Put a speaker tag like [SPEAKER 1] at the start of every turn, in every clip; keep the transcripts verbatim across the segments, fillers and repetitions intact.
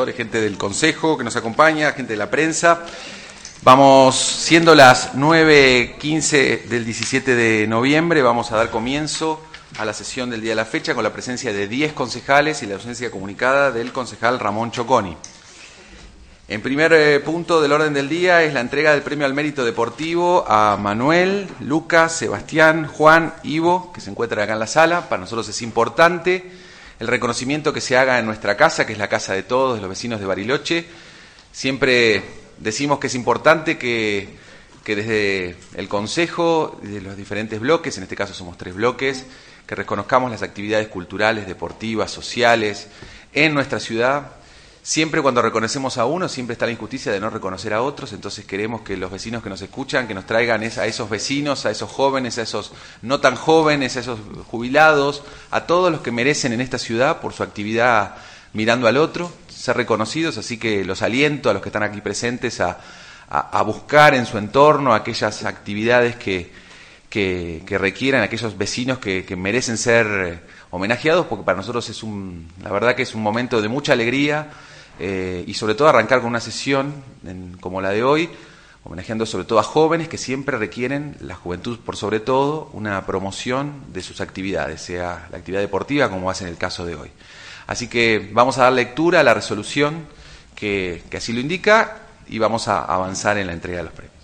[SPEAKER 1] gente del Consejo que nos acompaña, gente de la prensa. Vamos, siendo las nueve quince del diecisiete de noviembre, vamos a dar comienzo a la sesión del día de la fecha con la presencia de diez concejales y la ausencia comunicada del concejal Ramón Choconi. En primer eh, punto del orden del día es la entrega del premio al mérito deportivo a Manuel, Lucas, Sebastián, Juan, Ivo, que se encuentran acá en la sala. Para nosotros es importante el reconocimiento que se haga en nuestra casa, que es la casa de todos, de los vecinos de Bariloche. Siempre decimos que es importante que, que desde el Consejo, de los diferentes bloques, en este caso somos tres bloques, que reconozcamos las actividades culturales, deportivas, sociales en nuestra ciudad. Siempre cuando reconocemos a uno, siempre está la injusticia de no reconocer a otros, entonces queremos que los vecinos que nos escuchan, que nos traigan a esos vecinos, a esos jóvenes, a esos no tan jóvenes, a esos jubilados, a todos los que merecen en esta ciudad por su actividad mirando al otro, ser reconocidos, así que los aliento a los que están aquí presentes a, a, a buscar en su entorno aquellas actividades que, que, que requieran, aquellos vecinos que, que merecen ser homenajeados, porque para nosotros es un, la verdad que es un momento de mucha alegría. Eh, y sobre todo arrancar con una sesión en, como la de hoy, homenajeando sobre todo a jóvenes que siempre requieren, la juventud por sobre todo, una promoción de sus actividades, sea la actividad deportiva como hace en el caso de hoy. Así que vamos a dar lectura a la resolución que, que así lo indica y vamos a avanzar en la entrega de los premios.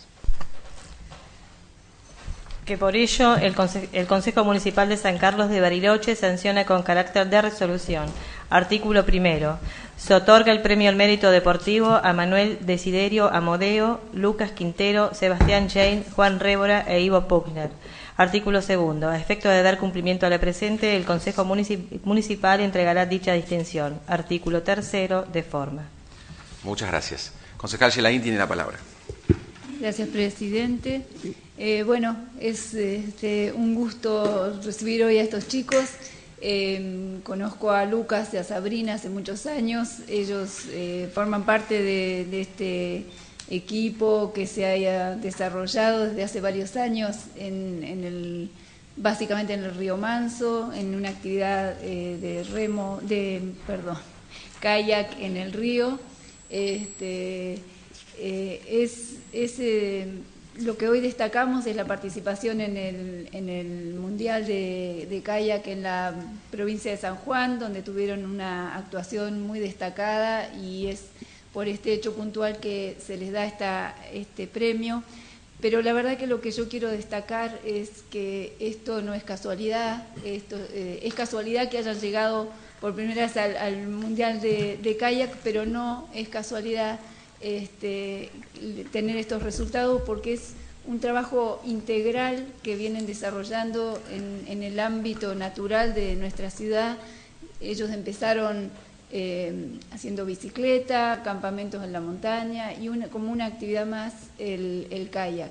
[SPEAKER 2] Que por ello el, Conse- el Consejo Municipal de San Carlos de Bariloche sanciona con carácter de resolución. Artículo primero. Se otorga el premio al mérito deportivo a Manuel Desiderio Amodeo, Lucas Quintero, Sebastián Jain, Juan Révora e Ivo Puchner. Artículo segundo. A efecto de dar cumplimiento a la presente, el Consejo Municip- Municipal entregará dicha distinción. Artículo tercero. De forma.
[SPEAKER 1] Muchas gracias. Concejal Gelain tiene la palabra.
[SPEAKER 3] Gracias, presidente. Eh, bueno, es este, un gusto recibir hoy a estos chicos. Eh, conozco a Lucas y a Sabrina hace muchos años. Ellos eh, forman parte de, de este equipo que se haya desarrollado desde hace varios años, en, en el, básicamente en el Río Manso, en una actividad eh, de remo, de perdón, kayak en el río. Este, eh, es, es eh, lo que hoy destacamos es la participación en el, en el Mundial de, de Kayak en la provincia de San Juan, donde tuvieron una actuación muy destacada, y es por este hecho puntual que se les da esta, este premio. Pero la verdad que lo que yo quiero destacar es que esto no es casualidad, esto, eh, es casualidad que hayan llegado por primera vez al, al Mundial de, de Kayak, pero no es casualidad Este, tener estos resultados, porque es un trabajo integral que vienen desarrollando en, en el ámbito natural de nuestra ciudad. Ellos empezaron eh, haciendo bicicleta, campamentos en la montaña y una, como una actividad más el, el kayak.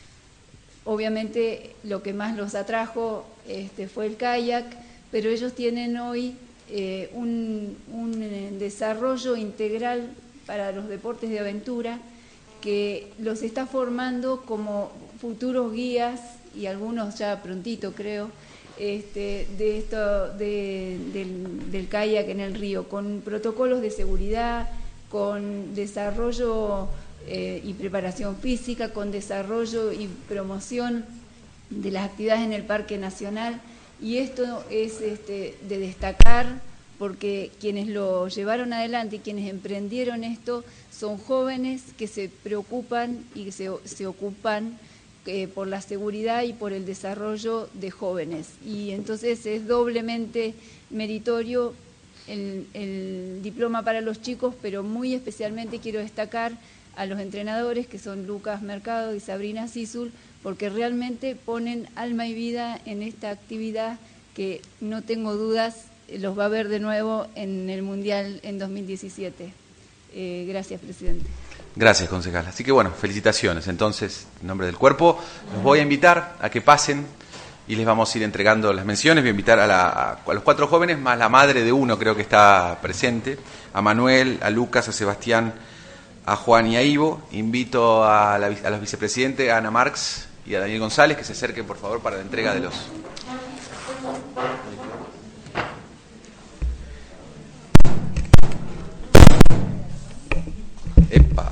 [SPEAKER 3] Obviamente lo que más los atrajo este, fue el kayak, pero ellos tienen hoy eh, un, un desarrollo integral para los deportes de aventura, que los está formando como futuros guías, y algunos ya prontito creo, este, de esto de, del, del kayak en el río, con protocolos de seguridad, con desarrollo eh, y preparación física, con desarrollo y promoción de las actividades en el Parque Nacional, y esto es este, de destacar, porque quienes lo llevaron adelante y quienes emprendieron esto son jóvenes que se preocupan y que se, se ocupan eh, por la seguridad y por el desarrollo de jóvenes. Y entonces es doblemente meritorio el, el diploma para los chicos, pero muy especialmente quiero destacar a los entrenadores, que son Lucas Mercado y Sabrina Sisul, porque realmente ponen alma y vida en esta actividad que no tengo dudas los va a ver de nuevo en el Mundial en dos mil diecisiete. Eh, gracias, presidente.
[SPEAKER 1] Gracias, concejal. Así que bueno, felicitaciones. Entonces, en nombre del cuerpo, los voy a invitar a que pasen y les vamos a ir entregando las menciones. Voy a invitar a, la, a, a los cuatro jóvenes, más la madre de uno creo que está presente, a Manuel, a Lucas, a Sebastián, a Juan y a Ivo. Invito a, la, a los vicepresidentes, a Ana Marx y a Daniel González, que se acerquen por favor para la entrega de los... Epa.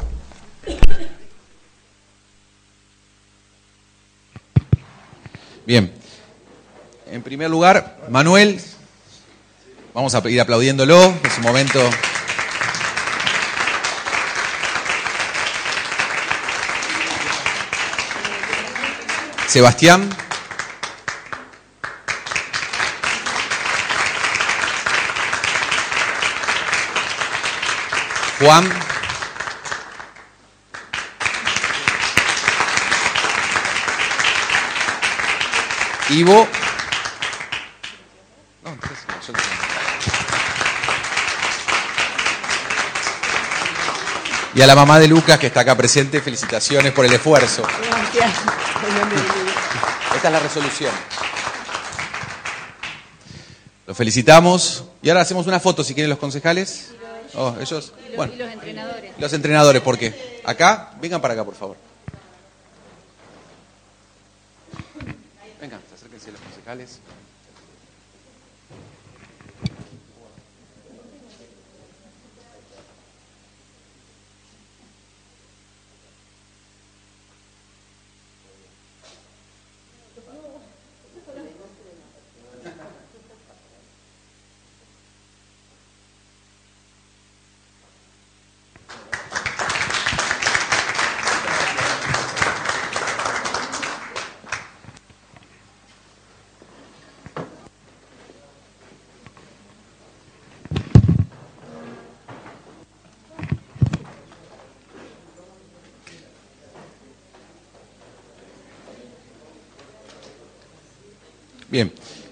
[SPEAKER 1] Bien. En primer lugar, Manuel, vamos a ir aplaudiéndolo, es un momento. Sebastián. Juan. Ivo. No, entonces, no, yo no. Y a la mamá de Lucas, que está acá presente, felicitaciones por el esfuerzo.
[SPEAKER 4] Gracias.
[SPEAKER 1] Esta es la resolución. Los felicitamos. Y ahora hacemos una foto, si quieren, los concejales. Oh, ellos.
[SPEAKER 3] Y los,
[SPEAKER 1] Bueno,
[SPEAKER 3] y los entrenadores.
[SPEAKER 1] los entrenadores, ¿por qué? Acá, vengan para acá, por favor. Vengan, acérquense los concejales. Bien.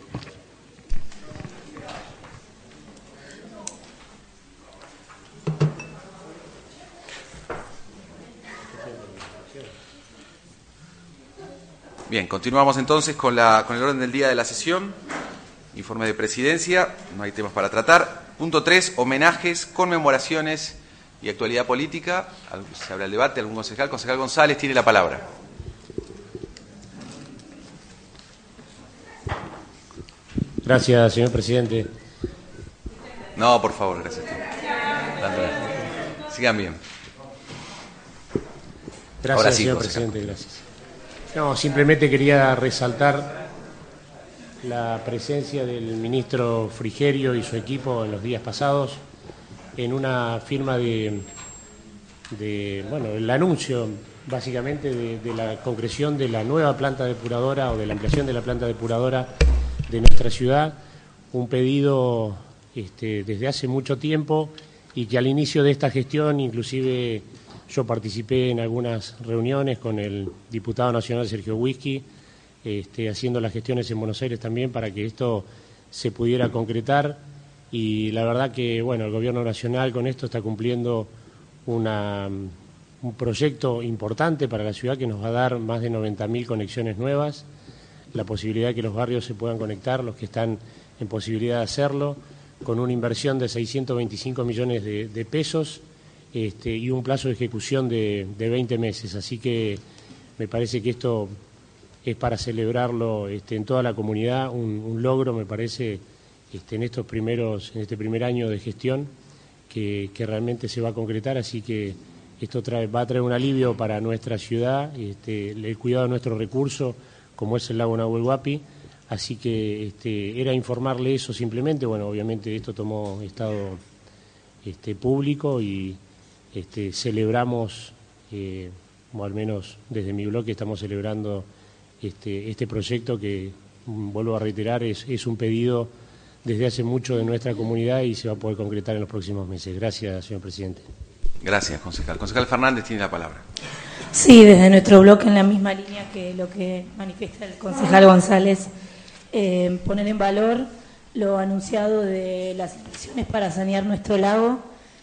[SPEAKER 1] Bien, continuamos entonces con, la, con el orden del día de la sesión. Informe de presidencia, no hay temas para tratar. Punto tres, homenajes, conmemoraciones y actualidad política. Se abre el debate, algún concejal. Concejal González tiene la palabra.
[SPEAKER 5] Gracias, señor presidente.
[SPEAKER 1] No, por favor, gracias. Sigan bien.
[SPEAKER 5] Gracias,
[SPEAKER 1] Ahora sí,
[SPEAKER 5] señor
[SPEAKER 1] concejal.
[SPEAKER 5] presidente, gracias. No, simplemente quería resaltar la presencia del ministro Frigerio y su equipo en los días pasados en una firma de, de bueno, el anuncio básicamente de, de la concreción de la nueva planta depuradora o de la ampliación de la planta depuradora de nuestra ciudad, un pedido este, desde hace mucho tiempo y que al inicio de esta gestión inclusive yo participé en algunas reuniones con el diputado nacional Sergio Whisky, este, haciendo las gestiones en Buenos Aires también para que esto se pudiera concretar y la verdad que bueno, el gobierno nacional con esto está cumpliendo una, un proyecto importante para la ciudad que nos va a dar más de noventa mil conexiones nuevas, la posibilidad de que los barrios se puedan conectar, los que están en posibilidad de hacerlo, con una inversión de seiscientos veinticinco millones de, de pesos este, y un plazo de ejecución de, de veinte meses. Así que me parece que esto es para celebrarlo este, en toda la comunidad, un, un logro, me parece, este, en estos primeros, en este primer año de gestión, que, que realmente se va a concretar. Así que esto trae, va a traer un alivio para nuestra ciudad, este, el cuidado de nuestro recurso, como es el lago Nahuel Huapi, así que este, era informarle eso simplemente. Bueno, obviamente esto tomó estado este, público y este, celebramos, eh, o al menos desde mi bloque estamos celebrando este, este proyecto que, vuelvo a reiterar, es, es un pedido desde hace mucho de nuestra comunidad y se va a poder concretar en los próximos meses. Gracias, señor presidente.
[SPEAKER 1] Gracias, concejal. Concejal Fernández tiene la palabra.
[SPEAKER 6] Sí, desde nuestro bloque, en la misma línea que lo que manifiesta el concejal González, eh, poner en valor lo anunciado de las inversiones para sanear nuestro lago,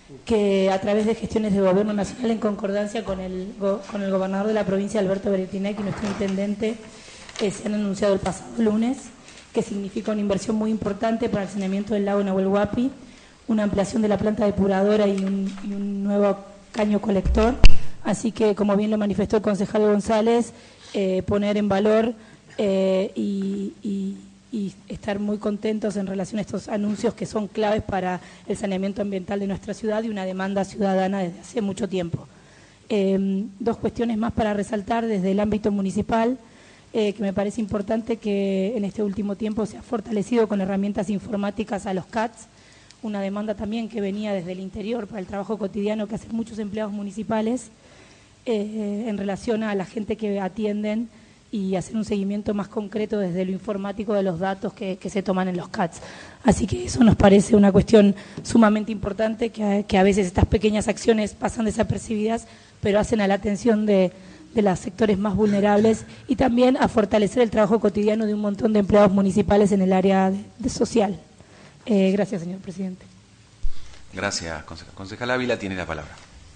[SPEAKER 6] que a través de gestiones de gobierno nacional en concordancia con el, con el gobernador de la provincia, Alberto Beretinec, y nuestro intendente, eh, se han anunciado el pasado lunes, que significa una inversión muy importante para el saneamiento del lago Nahuel Huapi, una ampliación de la planta depuradora y un, y un nuevo caño colector. Así que, como bien lo manifestó el concejal González, eh, poner en valor eh, y, y, y estar muy contentos en relación a estos anuncios que son claves para el saneamiento ambiental de nuestra ciudad y una demanda ciudadana desde hace mucho tiempo. Eh, dos cuestiones más para resaltar desde el ámbito municipal, eh, que me parece importante que en este último tiempo se ha fortalecido con herramientas informáticas a los C A Ts, una demanda también que venía desde el interior para el trabajo cotidiano que hacen muchos empleados municipales eh, en relación a la gente que atienden y hacer un seguimiento más concreto desde lo informático de los datos que, que se toman en los C A Ts. Así que eso nos parece una cuestión sumamente importante, que, que a veces estas pequeñas acciones pasan desapercibidas, pero hacen a la atención de, de los sectores más vulnerables y también a fortalecer el trabajo cotidiano de un montón de empleados municipales en el área de, de social. Eh, gracias, señor presidente.
[SPEAKER 1] Gracias, concejal. Concejal Ávila tiene la palabra.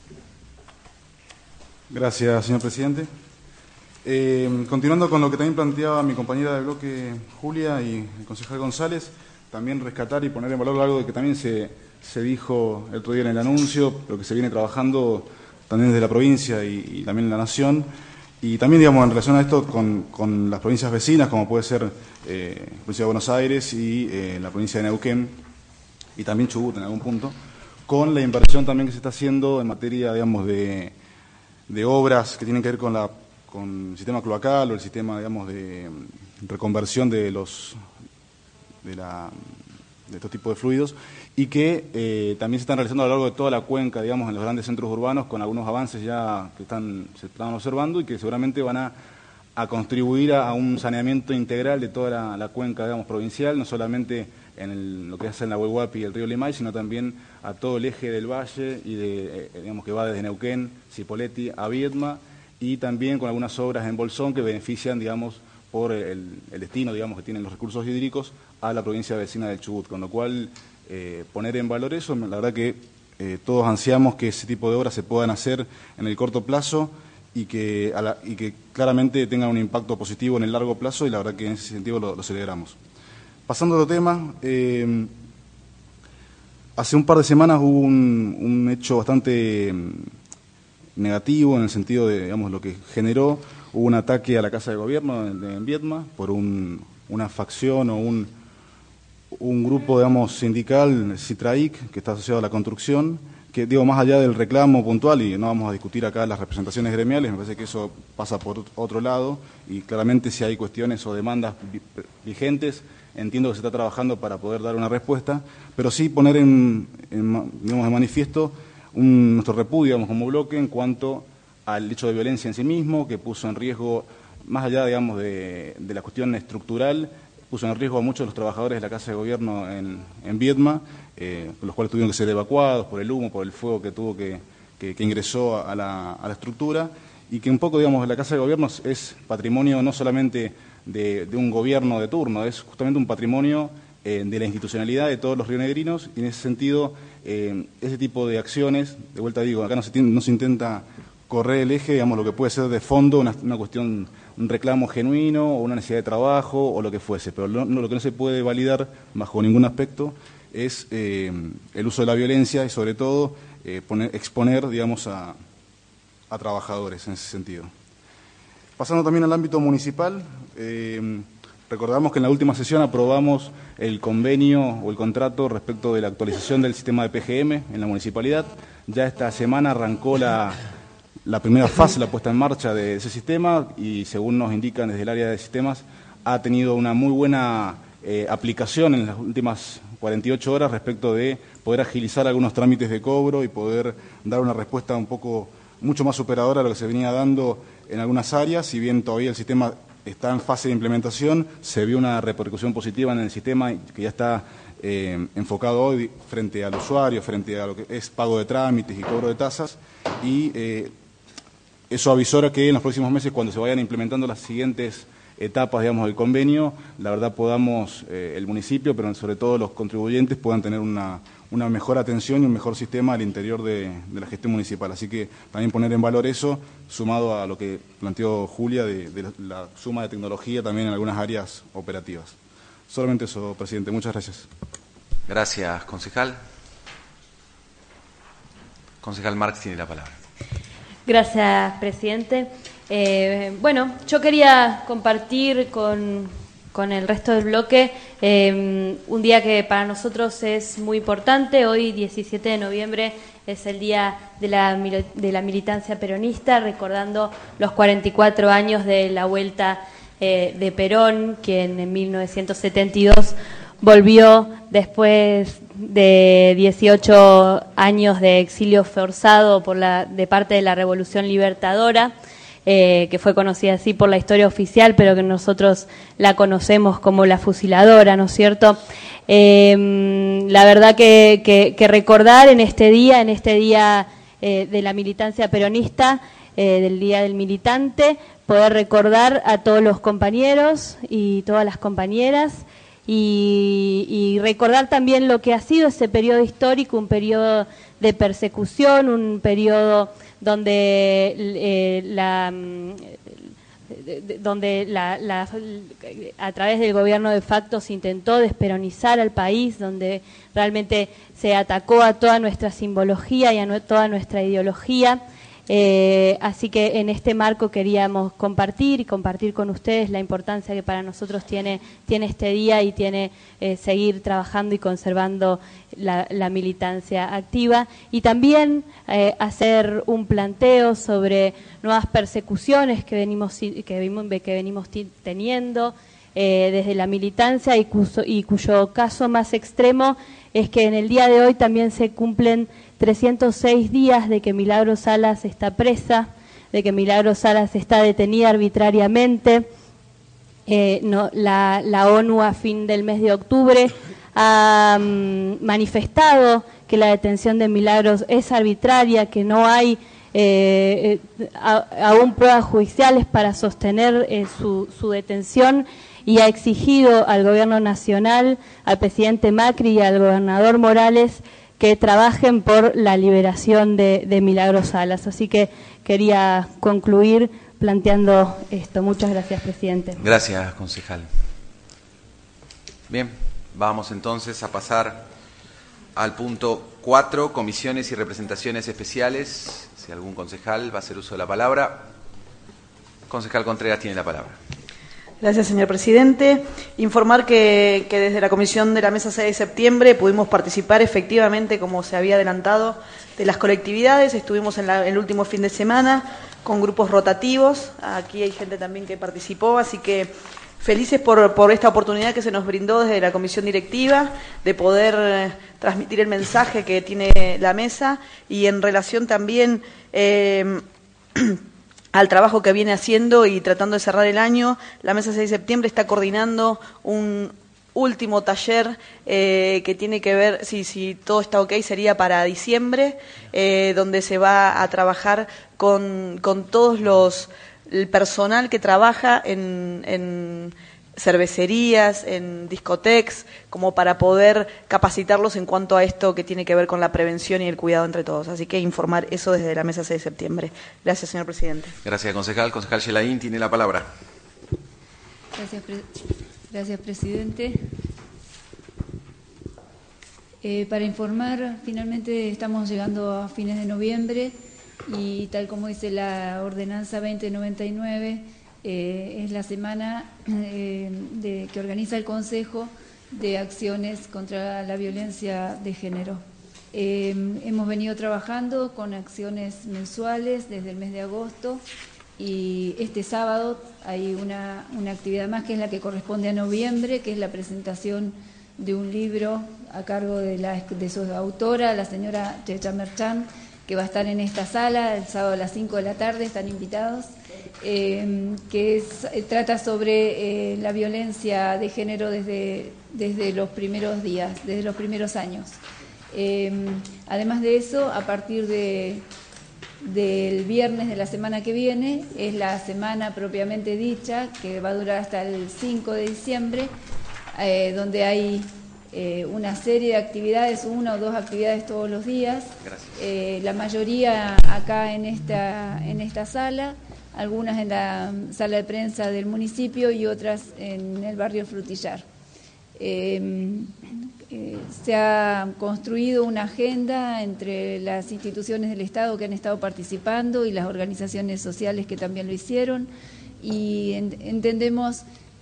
[SPEAKER 4] Gracias, señor presidente. Eh, continuando con lo que también planteaba mi compañera de bloque Julia y el concejal González, también rescatar y poner en valor algo que también se, se dijo el otro día en el anuncio, pero que se viene trabajando también desde la provincia y, y también en la nación, y también, digamos, en relación a esto con, con las provincias vecinas, como puede ser eh, la provincia de Buenos Aires y eh, la provincia de Neuquén, y también Chubut en algún punto, con la inversión también que se está haciendo en materia, digamos, de, de obras que tienen que ver con la con el sistema cloacal o el sistema, digamos, de reconversión de los de, la, de estos tipos de fluidos, y que eh, también se están realizando a lo largo de toda la cuenca, digamos, en los grandes centros urbanos, con algunos avances ya que están, se están observando y que seguramente van a, a contribuir a, a un saneamiento integral de toda la, la cuenca, digamos, provincial, no solamente en el, lo que hace en la Huehuapi y el río Limay, sino también a todo el eje del valle, y de, eh, digamos, que va desde Neuquén, Cipolletti a Viedma, y también con algunas obras en Bolsón que benefician, digamos, por el, el destino, digamos, que tienen los recursos hídricos a la provincia vecina del Chubut, con lo cual eh, poner en valor eso, la verdad que eh, todos ansiamos que ese tipo de obras se puedan hacer en el corto plazo y que, a la, y que claramente tengan un impacto positivo en el largo plazo, y la verdad que en ese sentido lo, lo celebramos. Pasando a otro tema, eh, hace un par de semanas hubo un, un hecho bastante negativo en el sentido de, digamos, lo que generó. Hubo un ataque a la Casa de Gobierno en, en Viedma por un, una facción o un, un grupo, digamos, sindical, Citraic, que está asociado a la construcción, que, digo, más allá del reclamo puntual, y no vamos a discutir acá las representaciones gremiales, me parece que eso pasa por otro lado, y claramente si hay cuestiones o demandas vigentes, entiendo que se está trabajando para poder dar una respuesta, pero sí poner en, en, digamos, en manifiesto un, nuestro repudio, digamos, como bloque en cuanto al hecho de violencia en sí mismo, que puso en riesgo, más allá, digamos, de, de la cuestión estructural, puso en riesgo a muchos de los trabajadores de la Casa de Gobierno en, en Viedma, eh, los cuales tuvieron que ser evacuados por el humo, por el fuego que tuvo que, que, que ingresó a la, a la estructura, y que un poco, digamos, la Casa de Gobierno es patrimonio no solamente de, de un gobierno de turno, es justamente un patrimonio eh, de la institucionalidad de todos los rionegrinos, y en ese sentido, eh, ese tipo de acciones, de vuelta digo, acá no se, tiene, no se intenta correr el eje, digamos, lo que puede ser de fondo una, una cuestión, un reclamo genuino o una necesidad de trabajo o lo que fuese, pero lo, lo que no se puede validar bajo ningún aspecto es eh, el uso de la violencia y sobre todo eh, poner, exponer, digamos, a, a trabajadores en ese sentido. Pasando también al ámbito municipal, eh, recordamos que en la última sesión aprobamos el convenio o el contrato respecto de la actualización del sistema de P G M en la municipalidad. Ya esta semana arrancó la, la primera fase, la puesta en marcha de ese sistema, y según nos indican desde el área de sistemas, ha tenido una muy buena eh, aplicación en las últimas cuarenta y ocho horas respecto de poder agilizar algunos trámites de cobro y poder dar una respuesta un poco mucho más superadora a lo que se venía dando en algunas áreas. Si bien todavía el sistema está en fase de implementación, se vio una repercusión positiva en el sistema que ya está eh, enfocado hoy frente al usuario, frente a lo que es pago de trámites y cobro de tasas, y eh, eso avisora que en los próximos meses, cuando se vayan implementando las siguientes etapas, digamos, del convenio, la verdad podamos, eh, el municipio, pero sobre todo los contribuyentes, puedan tener una, una mejor atención y un mejor sistema al interior de, de la gestión municipal. Así que también poner en valor eso, sumado a lo que planteó Julia de, de la, la suma de tecnología también en algunas áreas operativas. Solamente eso, presidente. Muchas gracias.
[SPEAKER 1] Gracias, concejal. Concejal Marx tiene la palabra.
[SPEAKER 7] Gracias, presidente. Eh, bueno, yo quería compartir con, con el resto del bloque, eh, un día que para nosotros es muy importante. Hoy, diecisiete de noviembre, es el día de la, de la militancia peronista, recordando los cuarenta y cuatro años de la vuelta eh, de Perón, quien en mil novecientos setenta y dos volvió después de dieciocho años de exilio forzado por la, de parte de la Revolución Libertadora, eh, que fue conocida así por la historia oficial, pero que nosotros la conocemos como la fusiladora, ¿no es cierto? Eh, la verdad que, que, que recordar en este día, en este día eh, de la militancia peronista, eh, del Día del Militante, poder recordar a todos los compañeros y todas las compañeras, Y, y recordar también lo que ha sido ese periodo histórico, un periodo de persecución, un periodo donde eh, la donde la, la, a través del gobierno de facto se intentó desperonizar al país, donde realmente se atacó a toda nuestra simbología y a no, toda nuestra ideología. Eh, así que en este marco queríamos compartir y compartir con ustedes la importancia que para nosotros tiene, tiene este día y tiene eh, seguir trabajando y conservando la, la militancia activa, y también eh, hacer un planteo sobre nuevas persecuciones que venimos, que venimos, que venimos teniendo eh, desde la militancia y, cuso, y cuyo caso más extremo es que en el día de hoy también se cumplen trescientos seis días de que Milagros Salas está presa, de que Milagros Salas está detenida arbitrariamente. Eh, no, la, la ONU a fin del mes de octubre ha um, manifestado que la detención de Milagros es arbitraria, que no hay eh, eh, a, aún pruebas judiciales para sostener eh, su, su detención, y ha exigido al gobierno nacional, al presidente Macri y al gobernador Morales que trabajen por la liberación de, de Milagros Salas. Así que quería concluir planteando esto. Muchas gracias, presidente.
[SPEAKER 1] Gracias, concejal. Bien, vamos entonces a pasar al punto cuatro, comisiones y representaciones especiales. Si algún concejal va a hacer uso de la palabra. Concejal Contreras tiene la palabra.
[SPEAKER 8] Gracias, señor presidente. Informar que, que desde la comisión de la mesa seis de septiembre pudimos participar efectivamente, como se había adelantado, de las colectividades. Estuvimos en la, el último fin de semana con grupos rotativos. Aquí hay gente también que participó, así que felices por, por esta oportunidad que se nos brindó desde la comisión directiva de poder eh, transmitir el mensaje que tiene la mesa, y en relación también Eh, al trabajo que viene haciendo y tratando de cerrar el año. La mesa seis de septiembre está coordinando un último taller eh, que tiene que ver, si, si todo está ok, sería para diciembre, eh, donde se va a trabajar con, con todos los, el personal que trabaja en, en cervecerías, en discotecas, como para poder capacitarlos en cuanto a esto que tiene que ver con la prevención y el cuidado entre todos. Así que informar eso desde la mesa seis de septiembre. Gracias, señor presidente.
[SPEAKER 1] Gracias, concejal. Concejal Gelaín tiene la palabra.
[SPEAKER 3] Gracias, pre Gracias presidente. Eh, para informar, finalmente estamos llegando a fines de noviembre y tal como dice la ordenanza veinte noventa y nueve, Eh, es la semana eh, de, que organiza el Consejo de Acciones contra la Violencia de Género. Eh, hemos venido trabajando con acciones mensuales desde el mes de agosto, y este sábado hay una, una actividad más que es la que corresponde a noviembre, que es la presentación de un libro a cargo de, la, de su autora, la señora Checha Merchán, que va a estar en esta sala el sábado a las cinco de la tarde, están invitados. Eh, que es, trata sobre eh, la violencia de género desde, desde los primeros días, desde los primeros años. Eh, además de eso, a partir de, del viernes de la semana que viene, es la semana propiamente dicha, que va a durar hasta el cinco de diciembre, eh, donde hay eh, una serie de actividades, una o dos actividades todos los días, eh, la mayoría acá en esta, en esta sala, algunas en la sala de prensa del municipio y otras en el barrio Frutillar. Eh, eh, se ha construido una agenda entre las instituciones del Estado que han estado participando y las organizaciones sociales que también lo hicieron, y en, entendemos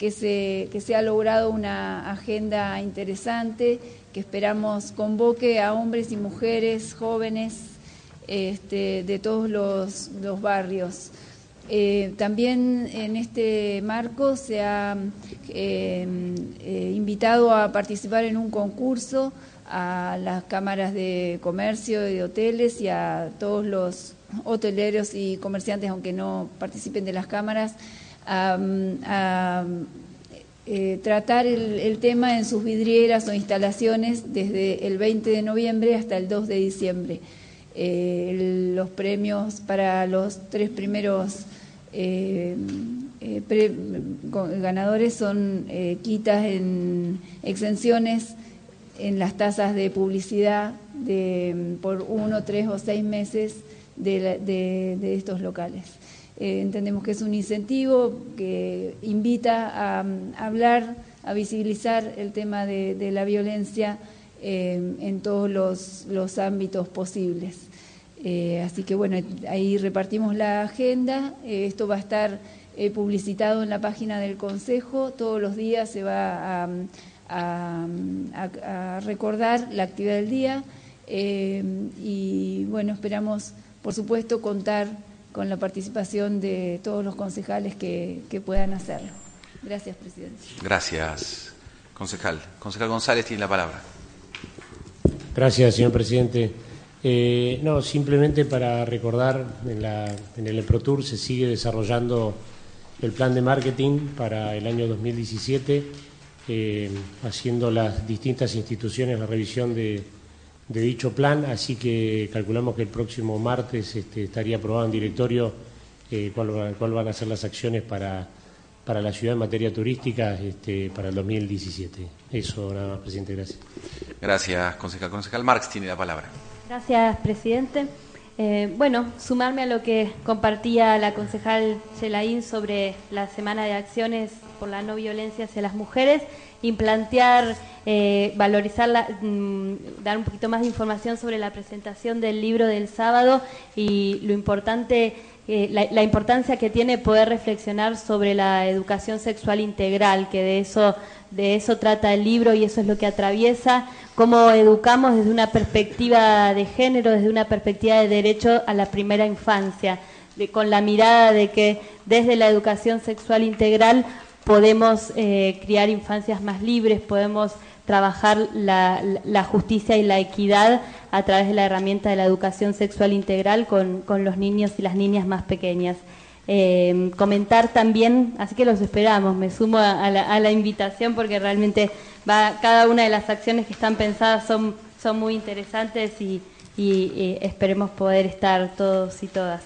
[SPEAKER 3] que se, que se ha logrado una agenda interesante que esperamos convoque a hombres y mujeres jóvenes este, de todos los, los barrios. Eh, también en este marco se ha eh, eh, invitado a participar en un concurso a las cámaras de comercio y de hoteles y a todos los hoteleros y comerciantes, aunque no participen de las cámaras, a, a eh, tratar el, el tema en sus vidrieras o instalaciones desde el veinte de noviembre hasta el dos de diciembre. Eh, el, los premios para los tres primeros eh, eh, pre, ganadores son eh, quitas en exenciones en las tasas de publicidad de, por uno, tres o seis meses de, la, de, de estos locales. Eh, entendemos que es un incentivo que invita a, a hablar, a visibilizar el tema de, de la violencia eh, en todos los, los ámbitos posibles. Eh, así que bueno, ahí repartimos la agenda, eh, esto va a estar eh, publicitado en la página del Consejo, todos los días se va a... A, a, a recordar la actividad del día eh, y bueno, esperamos por supuesto contar con la participación de todos los concejales que, que puedan hacerlo. Gracias, presidente.
[SPEAKER 1] Gracias, concejal. Concejal González tiene la palabra.
[SPEAKER 5] Gracias, señor presidente. Eh, no, simplemente para recordar, en, la, en el EPROTUR se sigue desarrollando el plan de marketing para el año dos mil diecisiete, Eh, haciendo las distintas instituciones la revisión de, de dicho plan, así que calculamos que el próximo martes este, estaría aprobado en directorio eh, cuál, cuál van a ser las acciones para, para la ciudad en materia turística este, para el dos mil diecisiete. Eso nada más, presidente, gracias.
[SPEAKER 1] Gracias, concejal. Concejal Marx tiene la palabra.
[SPEAKER 7] Gracias, presidente. Eh, bueno, sumarme a lo que compartía la concejal Chelaín sobre la Semana de Acciones por la No Violencia hacia las Mujeres y plantear, eh, valorizar, la, mmm, dar un poquito más de información sobre la presentación del libro del sábado y lo importante, eh, la, la importancia que tiene poder reflexionar sobre la educación sexual integral, que de eso, de eso trata el libro y eso es lo que atraviesa, cómo educamos desde una perspectiva de género, desde una perspectiva de derecho a la primera infancia, de, con la mirada de que desde la educación sexual integral podemos eh, criar infancias más libres, podemos trabajar la, la justicia y la equidad a través de la herramienta de la educación sexual integral con, con los niños y las niñas más pequeñas. Eh, comentar también, así que los esperamos, me sumo a, a, la, a la invitación porque realmente va, cada una de las acciones que están pensadas son, son muy interesantes y, y, y esperemos poder estar todos y todas.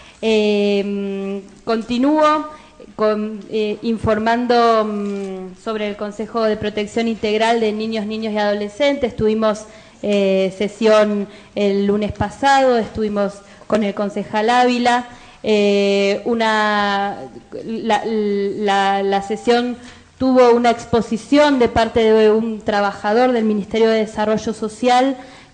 [SPEAKER 7] Eh, continúo con, eh, informando um, sobre el Consejo de Protección Integral de Niños, Niños y Adolescentes. Tuvimos eh, sesión el lunes pasado, estuvimos con el concejal Ávila. Eh, una, la, la, la sesión tuvo una exposición de parte de un trabajador del Ministerio de Desarrollo Social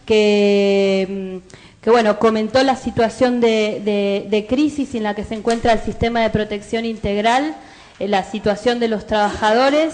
[SPEAKER 7] que... que bueno, comentó la situación de, de, de crisis en la que se encuentra el sistema de protección integral, eh, la situación de los trabajadores,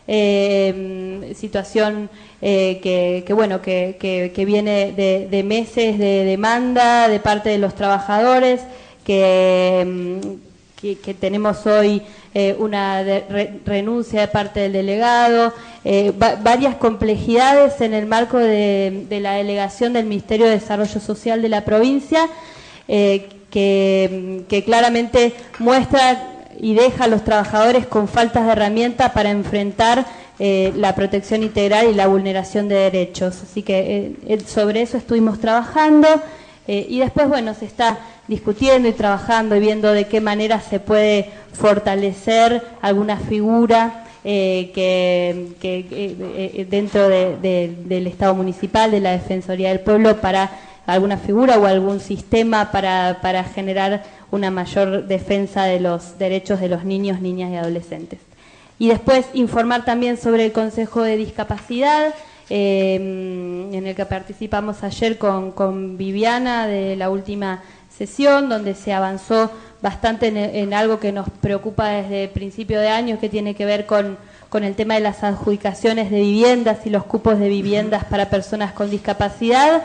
[SPEAKER 7] eh, situación eh, que, que bueno que, que, que viene de, de meses de demanda de parte de los trabajadores, que, que, que tenemos hoy eh, una de, re, renuncia de parte del delegado, eh, va, varias complejidades en el marco de, de la delegación del Ministerio de Desarrollo Social de la provincia, eh, que, que claramente muestra y deja a los trabajadores con faltas de herramientas para enfrentar eh, la protección integral y la vulneración de derechos. Así que eh, sobre eso estuvimos trabajando eh, y después, bueno, se está discutiendo y trabajando y viendo de qué manera se puede fortalecer alguna figura eh, que, que eh, dentro de, de, del Estado municipal, de la Defensoría del Pueblo, para alguna figura o algún sistema para, para generar una mayor defensa de los derechos de los niños, niñas y adolescentes. Y después informar también sobre el Consejo de Discapacidad, eh, en el que participamos ayer con, con Viviana de la última sesión, donde se avanzó bastante en, en algo que nos preocupa desde el principio de año, que tiene que ver con, con el tema de las adjudicaciones de viviendas y los cupos de viviendas para personas con discapacidad.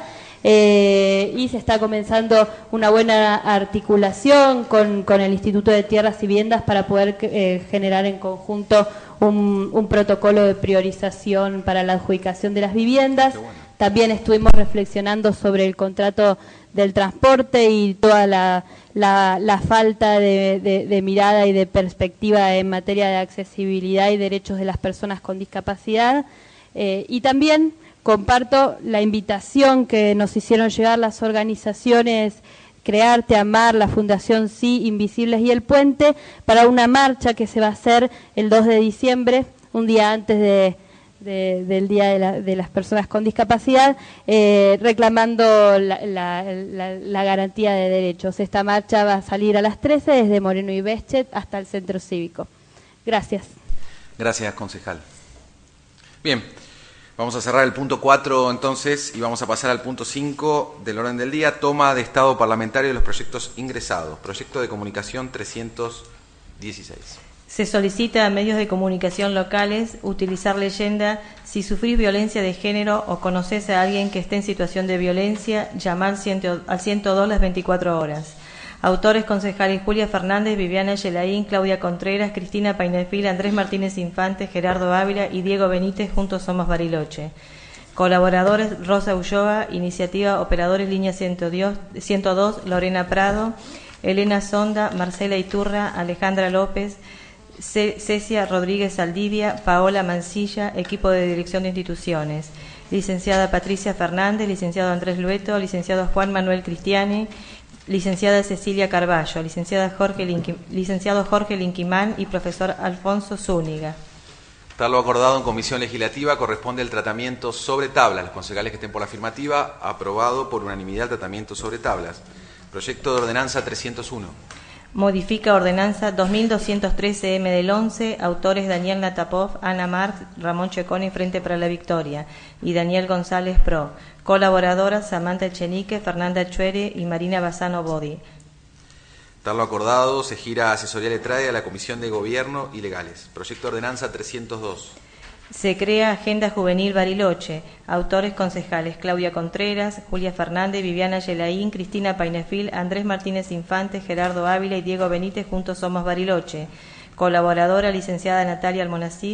[SPEAKER 7] Eh, y se está comenzando una buena articulación con, con el Instituto de Tierras y Viviendas para poder eh, generar en conjunto un, un protocolo de priorización para la adjudicación de las viviendas. Bueno. También estuvimos reflexionando sobre el contrato del transporte y toda la, la, la falta de, de, de mirada y de perspectiva en materia de accesibilidad y derechos de las personas con discapacidad. Eh, y también comparto la invitación que nos hicieron llegar las organizaciones Crearte, Amar, la Fundación Sí, Invisibles y El Puente, para una marcha que se va a hacer el dos de diciembre, un día antes de, de, del Día de, la, de las Personas con Discapacidad, eh, reclamando la, la, la, la garantía de derechos. Esta marcha va a salir a las trece desde Moreno y Beschet hasta el Centro Cívico. Gracias.
[SPEAKER 1] Gracias, concejal. Bien. Vamos a cerrar el punto cuatro entonces y vamos a pasar al punto cinco del orden del día, toma de estado parlamentario de los proyectos ingresados. Proyecto de comunicación trescientos dieciséis.
[SPEAKER 2] Se solicita a medios de comunicación locales utilizar leyenda: si sufrís violencia de género o conoces a alguien que esté en situación de violencia, llamar al ciento dos las veinticuatro horas. Autores: concejales Julia Fernández, Viviana Yelaín, Claudia Contreras, Cristina Painefil, Andrés Martínez Infante, Gerardo Ávila y Diego Benítez, Juntos Somos Bariloche. Colaboradores: Rosa Ulloa, Iniciativa Operadores Línea ciento dos, Lorena Prado, Elena Sonda, Marcela Iturra, Alejandra López, C Cecia Rodríguez Saldivia, Paola Mancilla, Equipo de Dirección de Instituciones. Licenciada Patricia Fernández, licenciado Andrés Lueto, licenciado Juan Manuel Cristiani, licenciada Cecilia Carballo, licenciada Jorge Linqui, licenciado Jorge Linquimán y profesor Alfonso Zúñiga.
[SPEAKER 1] Tal lo acordado en comisión legislativa, corresponde el tratamiento sobre tablas. Los concejales que estén por la afirmativa, aprobado por unanimidad el tratamiento sobre tablas. Proyecto de ordenanza trescientos uno.
[SPEAKER 2] Modifica ordenanza dos mil doscientos trece eme del once, autores Daniel Natapov, Ana Marx, Ramón Checoni, Frente para la Victoria, y Daniel González Pro. Colaboradoras: Samantha Echenique, Fernanda Chuere y Marina Bassano Bodi.
[SPEAKER 1] Tal lo acordado, se gira asesoría letrada a la Comisión de Gobierno y Legales. Proyecto de ordenanza trescientos dos.
[SPEAKER 2] Se crea Agenda Juvenil Bariloche. Autores: concejales Claudia Contreras, Julia Fernández, Viviana Yelaín, Cristina Painefil, Andrés Martínez Infante, Gerardo Ávila y Diego Benítez, Juntos Somos Bariloche. Colaboradora: licenciada Natalia Almonacid.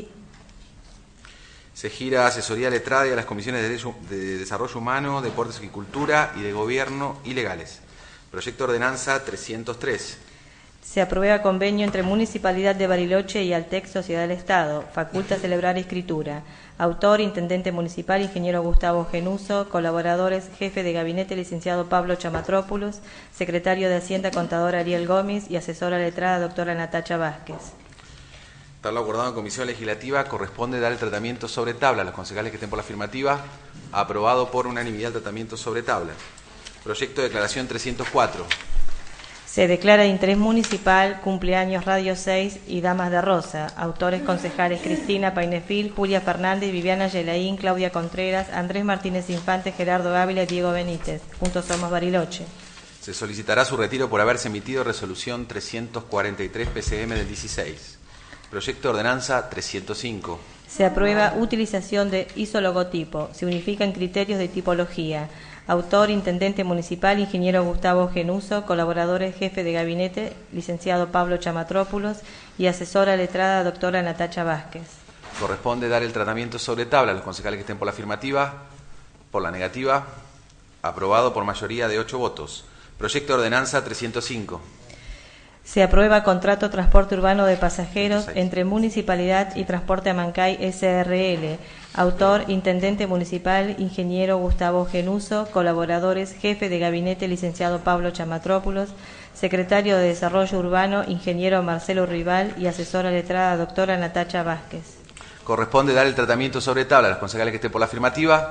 [SPEAKER 1] Se gira asesoría letrada a las comisiones de, Derecho, de Desarrollo Humano, Deportes y Cultura y de Gobierno y Legales. Proyecto de ordenanza trescientos tres.
[SPEAKER 2] Se aprueba convenio entre Municipalidad de Bariloche y Altex Sociedad del Estado. Faculta celebrar escritura. Autor: Intendente Municipal, Ingeniero Gustavo Genuso. Colaboradores: Jefe de Gabinete, licenciado Pablo Chamatrópulos. Secretario de Hacienda, Contador Ariel Gómez. Y asesora letrada, doctora Natacha Vázquez.
[SPEAKER 1] Tal lo acordado en comisión legislativa, corresponde dar el tratamiento sobre tabla. Los concejales que estén por la afirmativa, aprobado por unanimidad el tratamiento sobre tabla. Proyecto de declaración trescientos cuatro.
[SPEAKER 2] Se declara de interés municipal cumpleaños Radio seis y Damas de Rosa. Autores: concejales Cristina Painefil, Julia Fernández, Viviana Yelaín, Claudia Contreras, Andrés Martínez Infante, Gerardo Ávila y Diego Benítez. Juntos Somos Bariloche.
[SPEAKER 1] Se solicitará su retiro por haberse emitido resolución trescientos cuarenta y tres P C M del dieciséis. Proyecto de ordenanza trescientos cinco.
[SPEAKER 2] Se aprueba utilización de isologotipo. Se unifican criterios de tipología. Autor: Intendente Municipal, Ingeniero Gustavo Genuso. Colaboradores: Jefe de Gabinete, licenciado Pablo Chamatrópulos y asesora letrada, doctora Natacha Vázquez.
[SPEAKER 1] Corresponde dar el tratamiento sobre tabla. Los concejales que estén por la afirmativa, por la negativa, aprobado por mayoría de ocho votos. Proyecto de ordenanza trescientos cinco.
[SPEAKER 2] Se aprueba contrato transporte urbano de pasajeros entre Municipalidad y Transporte Amancay S R L. Autor: Intendente Municipal, Ingeniero Gustavo Genuso. Colaboradores: Jefe de Gabinete, licenciado Pablo Chamatrópulos. Secretario de Desarrollo Urbano, Ingeniero Marcelo Rival y asesora letrada, doctora Natacha Vázquez.
[SPEAKER 1] Corresponde dar el tratamiento sobre tabla. Los concejales que estén por la afirmativa,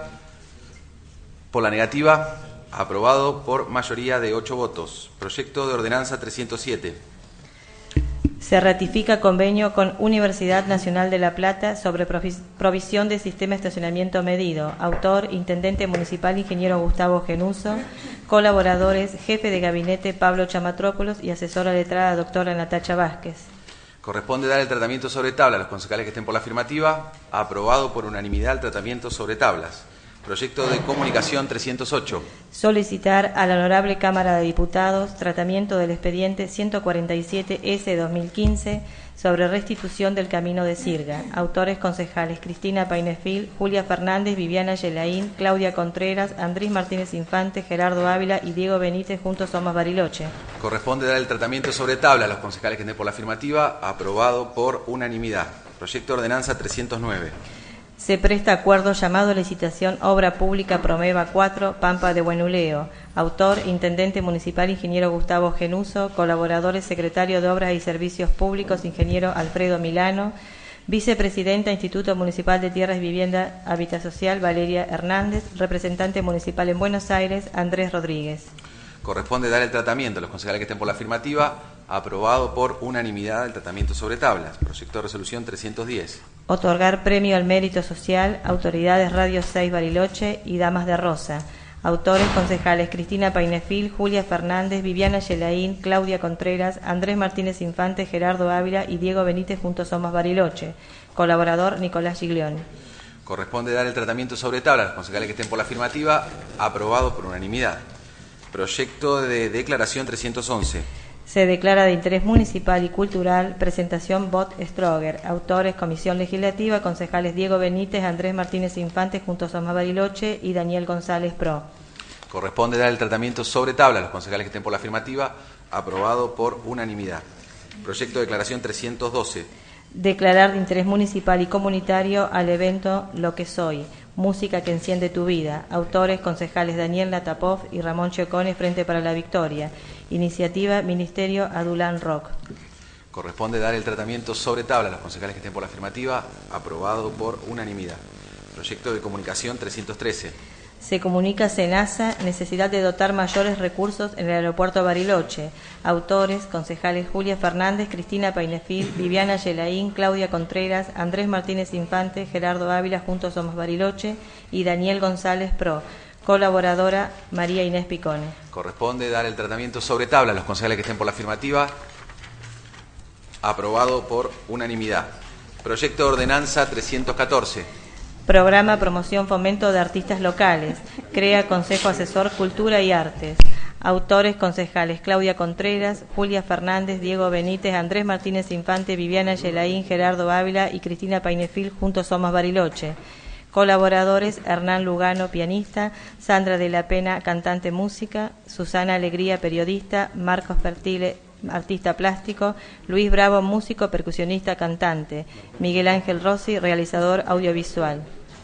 [SPEAKER 1] por la negativa, aprobado por mayoría de ocho votos. Proyecto de ordenanza trescientos siete.
[SPEAKER 2] Se ratifica convenio con Universidad Nacional de La Plata sobre provis- provisión de sistema de estacionamiento medido. Autor, Intendente Municipal Ingeniero Gustavo Genuso. Colaboradores, Jefe de Gabinete Pablo Chamatrópolos y Asesora Letrada Doctora Natacha Vázquez.
[SPEAKER 1] Corresponde dar el tratamiento sobre tabla a los concejales que estén por la afirmativa. Aprobado por unanimidad el tratamiento sobre tablas. Proyecto de comunicación trescientos ocho.
[SPEAKER 2] Solicitar a la Honorable Cámara de Diputados tratamiento del expediente ciento cuarenta y siete S dos mil quince sobre restitución del Camino de Sirga. Autores concejales Cristina Painefil, Julia Fernández, Viviana Yelaín, Claudia Contreras, Andrés Martínez Infante, Gerardo Ávila y Diego Benítez, juntos somos Bariloche.
[SPEAKER 1] Corresponde dar el tratamiento sobre tabla a los concejales que estén por la afirmativa. Aprobado por unanimidad. Proyecto de ordenanza trescientos nueve.
[SPEAKER 2] Se presta acuerdo llamado licitación Obra Pública Promeva cuatro, Pampa de Buenuleo. Autor, Intendente Municipal Ingeniero Gustavo Genuso. Colaboradores, Secretario de Obras y Servicios Públicos Ingeniero Alfredo Milano. Vicepresidenta Instituto Municipal de Tierras y Vivienda Hábitat Social Valeria Hernández. Representante municipal en Buenos Aires Andrés Rodríguez.
[SPEAKER 1] Corresponde dar el tratamiento a los concejales que estén por la afirmativa. Aprobado por unanimidad el tratamiento sobre tablas. Proyecto de resolución trescientos diez.
[SPEAKER 2] Otorgar premio al mérito social, autoridades Radio seis Bariloche y Damas de Rosa. Autores concejales Cristina Painefil, Julia Fernández, Viviana Yelaín, Claudia Contreras, Andrés Martínez Infante, Gerardo Ávila y Diego Benítez, juntos somos Bariloche. Colaborador Nicolás Giglioni.
[SPEAKER 1] Corresponde dar el tratamiento sobre tabla a los concejales que estén por la afirmativa. Aprobado por unanimidad. Proyecto de declaración trescientos once.
[SPEAKER 2] Se declara de interés municipal y cultural presentación Bot Stroger. Autores, Comisión Legislativa, concejales Diego Benítez, Andrés Martínez Infante, juntos somos Bariloche y Daniel González Pro.
[SPEAKER 1] Corresponde dar el tratamiento sobre tabla a los concejales que estén por la afirmativa. Aprobado por unanimidad. Proyecto de declaración trescientos doce.
[SPEAKER 2] Declarar de interés municipal y comunitario al evento Lo que Soy, música que enciende tu vida. Autores, concejales Daniel Latapov y Ramón Chocone, Frente para la Victoria. Iniciativa Ministerio Adulán Rock.
[SPEAKER 1] Corresponde dar el tratamiento sobre tabla a los concejales que estén por la afirmativa. Aprobado por unanimidad. Proyecto de comunicación trescientos trece.
[SPEAKER 2] Se comunica Senasa necesidad de dotar mayores recursos en el aeropuerto Bariloche. Autores, concejales Julia Fernández, Cristina Painefil, Viviana Yelaín, Claudia Contreras, Andrés Martínez Infante, Gerardo Ávila, juntos somos Bariloche y Daniel González Pro. Colaboradora María Inés Picone.
[SPEAKER 1] Corresponde dar el tratamiento sobre tabla a los concejales que estén por la afirmativa. Aprobado por unanimidad. Proyecto de ordenanza trescientos catorce.
[SPEAKER 2] Programa Promoción Fomento de Artistas Locales. Crea Consejo Asesor Cultura y Artes. Autores, concejales Claudia Contreras, Julia Fernández, Diego Benítez, Andrés Martínez Infante, Viviana Yelaín, Gerardo Ávila y Cristina Painefil, juntos somos Bariloche. Colaboradores, Hernán Lugano, pianista, Sandra de la Pena, cantante música, Susana Alegría, periodista, Marcos Pertile, artista plástico, Luis Bravo, músico, percusionista, cantante, Miguel Ángel Rossi, realizador audiovisual.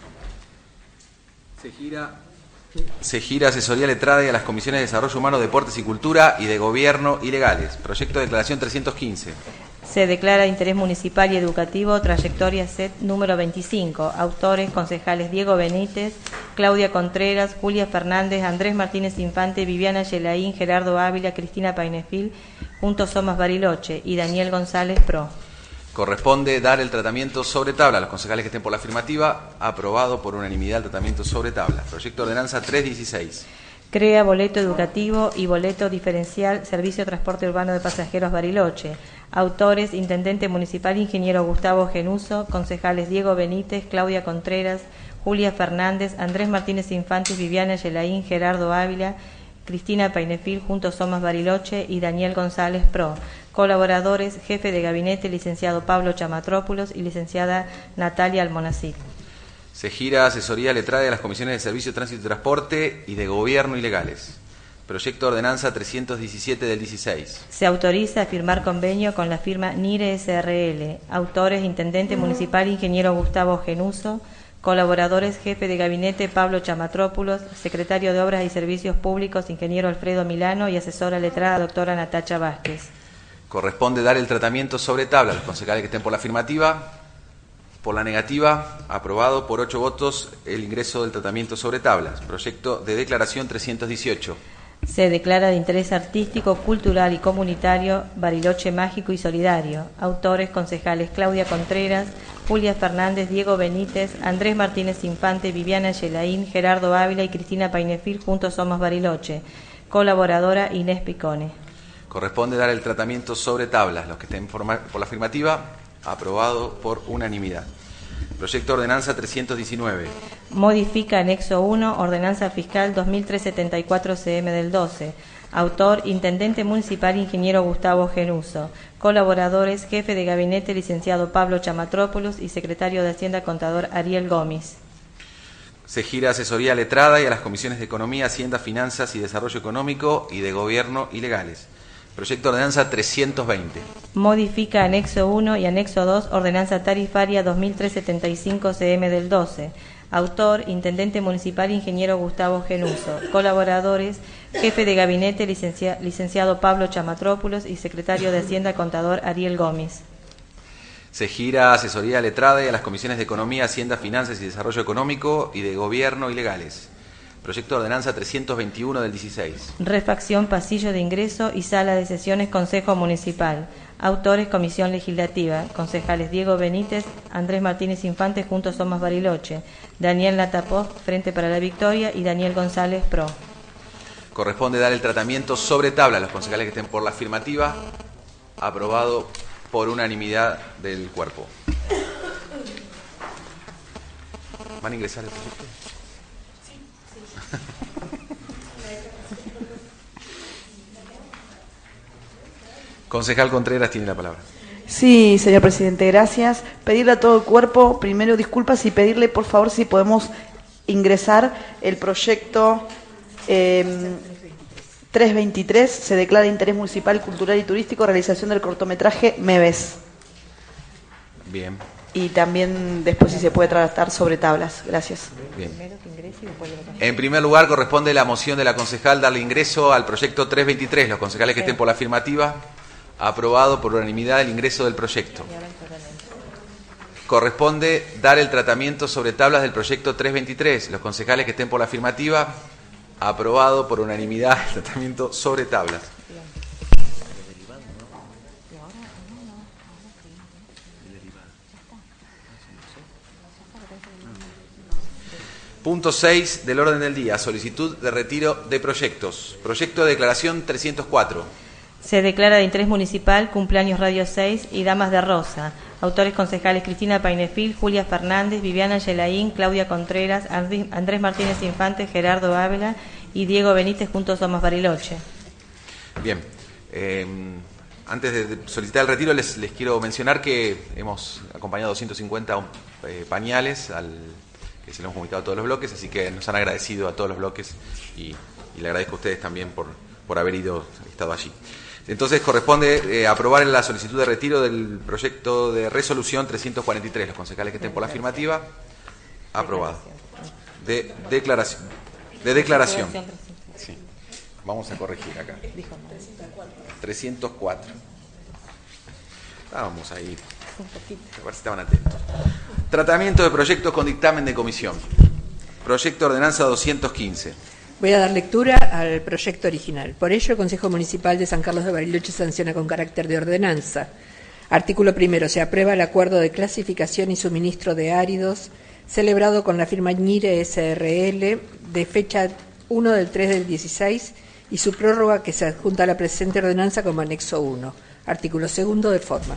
[SPEAKER 1] Se gira, se gira asesoría letrada a las comisiones de Desarrollo Humano, Deportes y Cultura y de Gobierno y Legales. Proyecto de declaración trescientos quince.
[SPEAKER 2] Se declara de interés municipal y educativo trayectoria S E T número veinticinco. Autores, concejales Diego Benítez, Claudia Contreras, Julia Fernández, Andrés Martínez Infante, Viviana Yelaín, Gerardo Ávila, Cristina Painefil, juntos somos Bariloche y Daniel González Pro.
[SPEAKER 1] Corresponde dar el tratamiento sobre tabla a los concejales que estén por la afirmativa. Aprobado por unanimidad el tratamiento sobre tabla. Proyecto de ordenanza trescientos dieciséis.
[SPEAKER 2] Crea boleto educativo y boleto diferencial Servicio de Transporte Urbano de Pasajeros Bariloche. Autores, Intendente Municipal Ingeniero Gustavo Genuso, concejales Diego Benítez, Claudia Contreras, Julia Fernández, Andrés Martínez Infantes, Viviana Yelaín, Gerardo Ávila, Cristina Painefil, juntos somos Bariloche y Daniel González Pro. Colaboradores, Jefe de Gabinete, licenciado Pablo Chamatrópolos y licenciada Natalia Almonacic.
[SPEAKER 1] Se gira asesoría letrada de las comisiones de Servicio, Tránsito y Transporte y de Gobierno y Legales. Proyecto de ordenanza trescientos diecisiete del dieciséis.
[SPEAKER 2] Se autoriza a firmar convenio con la firma NIRE S R L. Autores, Intendente Municipal Ingeniero Gustavo Genuso. Colaboradores, Jefe de Gabinete Pablo Chamatrópolos, Secretario de Obras y Servicios Públicos Ingeniero Alfredo Milano y asesora letrada Doctora Natacha Vázquez.
[SPEAKER 1] Corresponde dar el tratamiento sobre tabla a los concejales que estén por la afirmativa. Por la negativa, aprobado por ocho votos el ingreso del tratamiento sobre tablas. Proyecto de declaración trescientos dieciocho.
[SPEAKER 2] Se declara de interés artístico, cultural y comunitario Bariloche Mágico y Solidario. Autores, concejales Claudia Contreras, Julia Fernández, Diego Benítez, Andrés Martínez Infante, Viviana Yelaín, Gerardo Ávila y Cristina Painefil, Juntos Somos Bariloche. Colaboradora Inés Picone.
[SPEAKER 1] Corresponde dar el tratamiento sobre tablas. Los que estén por la afirmativa, aprobado por unanimidad. Proyecto Ordenanza trescientos diecinueve.
[SPEAKER 2] Modifica anexo uno, Ordenanza Fiscal dos mil trescientos setenta y cuatro C M del doce. Autor, Intendente Municipal Ingeniero Gustavo Genuso. Colaboradores, Jefe de Gabinete Licenciado Pablo Chamatrópolos y Secretario de Hacienda Contador Ariel Gómez.
[SPEAKER 1] Se gira asesoría letrada y a las comisiones de Economía, Hacienda, Finanzas y Desarrollo Económico y de Gobierno y Legales. Proyecto Ordenanza trescientos veinte.
[SPEAKER 2] Modifica anexo uno y anexo dos, Ordenanza Tarifaria dos mil trescientos setenta y cinco C M del doce. Autor, Intendente Municipal Ingeniero Gustavo Genuso. Colaboradores, Jefe de Gabinete licencia, Licenciado Pablo Chamatrópolos y Secretario de Hacienda Contador Ariel Gómez.
[SPEAKER 1] Se gira asesoría letrada y a las comisiones de Economía, Hacienda, Finanzas y Desarrollo Económico y de Gobierno y Legales. Proyecto de Ordenanza trescientos veintiuno del dieciséis.
[SPEAKER 2] Refacción Pasillo de Ingreso y Sala de Sesiones Consejo Municipal. Autores Comisión Legislativa. Concejales Diego Benítez, Andrés Martínez Infante, Juntos Somos Bariloche. Daniel Latapov, Frente para la Victoria y Daniel González, Pro.
[SPEAKER 1] Corresponde dar el tratamiento sobre tabla a los concejales que estén por la afirmativa. Aprobado por unanimidad del cuerpo. ¿Van a ingresar el proyecto? Concejal Contreras tiene la palabra.
[SPEAKER 8] Sí, señor presidente, gracias. Pedirle a todo el cuerpo, primero disculpas y pedirle por favor si podemos ingresar el proyecto eh, trescientos veintitrés, se declara de interés municipal, cultural y turístico, realización del cortometraje Meves.
[SPEAKER 1] Bien.
[SPEAKER 8] Y también después si se puede tratar sobre tablas. Gracias.
[SPEAKER 1] Bien. En primer lugar, corresponde la moción de la concejal darle ingreso al proyecto trescientos veintitrés. Los concejales que estén por la afirmativa, aprobado por unanimidad el ingreso del proyecto. Corresponde dar el tratamiento sobre tablas del proyecto trescientos veintitrés. Los concejales que estén por la afirmativa, aprobado por unanimidad el tratamiento sobre tablas. Punto seis del orden del día, solicitud de retiro de proyectos. Proyecto de declaración trescientos cuatro.
[SPEAKER 2] Se declara de interés municipal Cumpleaños Radio seis y Damas de Rosa. Autores concejales Cristina Painefil, Julia Fernández, Viviana Yelaín, Claudia Contreras, Andrés Martínez Infante, Gerardo Ávila y Diego Benítez, Juntos Somos Bariloche.
[SPEAKER 1] Bien, eh, antes de solicitar el retiro les, les quiero mencionar que hemos acompañado doscientos cincuenta eh, pañales al... que se lo hemos comunicado a todos los bloques, así que nos han agradecido a todos los bloques y, y le agradezco a ustedes también por, por haber ido, estado allí. Entonces corresponde eh, aprobar la solicitud de retiro del proyecto de resolución trescientos cuarenta y tres. Los concejales que estén por la afirmativa, aprobado. De declaración. De declaración. Sí. Vamos a corregir acá. trescientos cuatro. Vamos ahí. A ver si estaban atentos. Tratamiento de proyectos con dictamen de comisión. Proyecto Ordenanza doscientos quince.
[SPEAKER 9] Voy a dar lectura al proyecto original. Por ello, el Consejo Municipal de San Carlos de Bariloche sanciona con carácter de ordenanza. Artículo primero. Se aprueba el acuerdo de clasificación y suministro de áridos celebrado con la firma Ñire S R L de fecha uno del tres del dieciséis y su prórroga que se adjunta a la presente ordenanza como anexo uno. Artículo segundo de forma.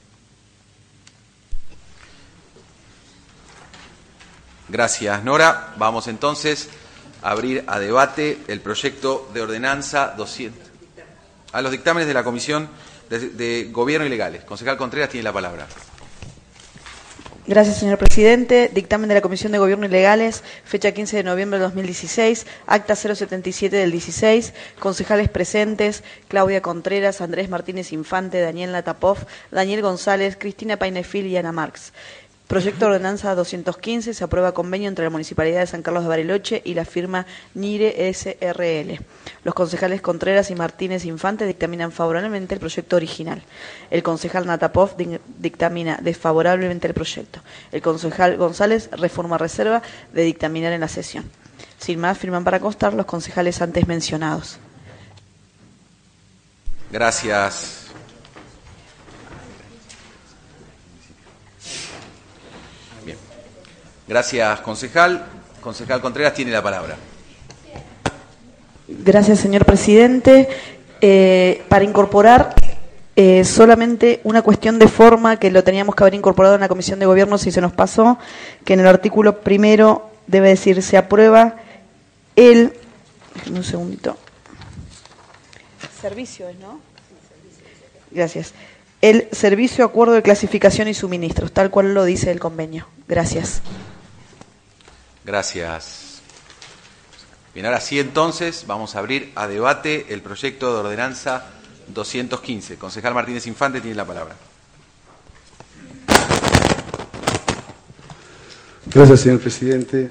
[SPEAKER 1] Gracias, Nora. Vamos entonces a abrir a debate el proyecto de ordenanza doscientos. A los dictámenes de la Comisión de, de Gobierno y Legales. Concejal Contreras tiene la palabra.
[SPEAKER 8] Gracias, señor presidente. Dictamen de la Comisión de Gobierno y Legales, fecha quince de noviembre de dos mil dieciséis, acta cero setenta y siete del dieciséis, concejales presentes, Claudia Contreras, Andrés Martínez Infante, Daniel Latapov, Daniel González, Cristina Painefil y Ana Marx. Proyecto de Ordenanza doscientos quince, se aprueba convenio entre la Municipalidad de San Carlos de Bariloche y la firma Ñire S R L. Los concejales Contreras y Martínez Infante dictaminan favorablemente el proyecto original. El concejal Natapov dictamina desfavorablemente el proyecto. El concejal González reforma reserva de dictaminar en la sesión. Sin más, firman para constar los concejales antes mencionados.
[SPEAKER 1] Gracias. Bien. Gracias, concejal. Concejal Contreras tiene la palabra.
[SPEAKER 8] Gracias, señor presidente. Eh, para incorporar eh, solamente una cuestión de forma que lo teníamos que haber incorporado en la Comisión de Gobierno si se nos pasó, que en el artículo primero debe decir se aprueba el... Un segundito. Servicio, ¿no? Gracias. El servicio acuerdo de clasificación y suministros, tal cual lo dice el convenio. Gracias.
[SPEAKER 1] Gracias. Bien, ahora sí entonces vamos a abrir a debate el proyecto de ordenanza doscientos quince. Concejal Martínez Infante tiene la palabra.
[SPEAKER 10] Gracias, señor presidente.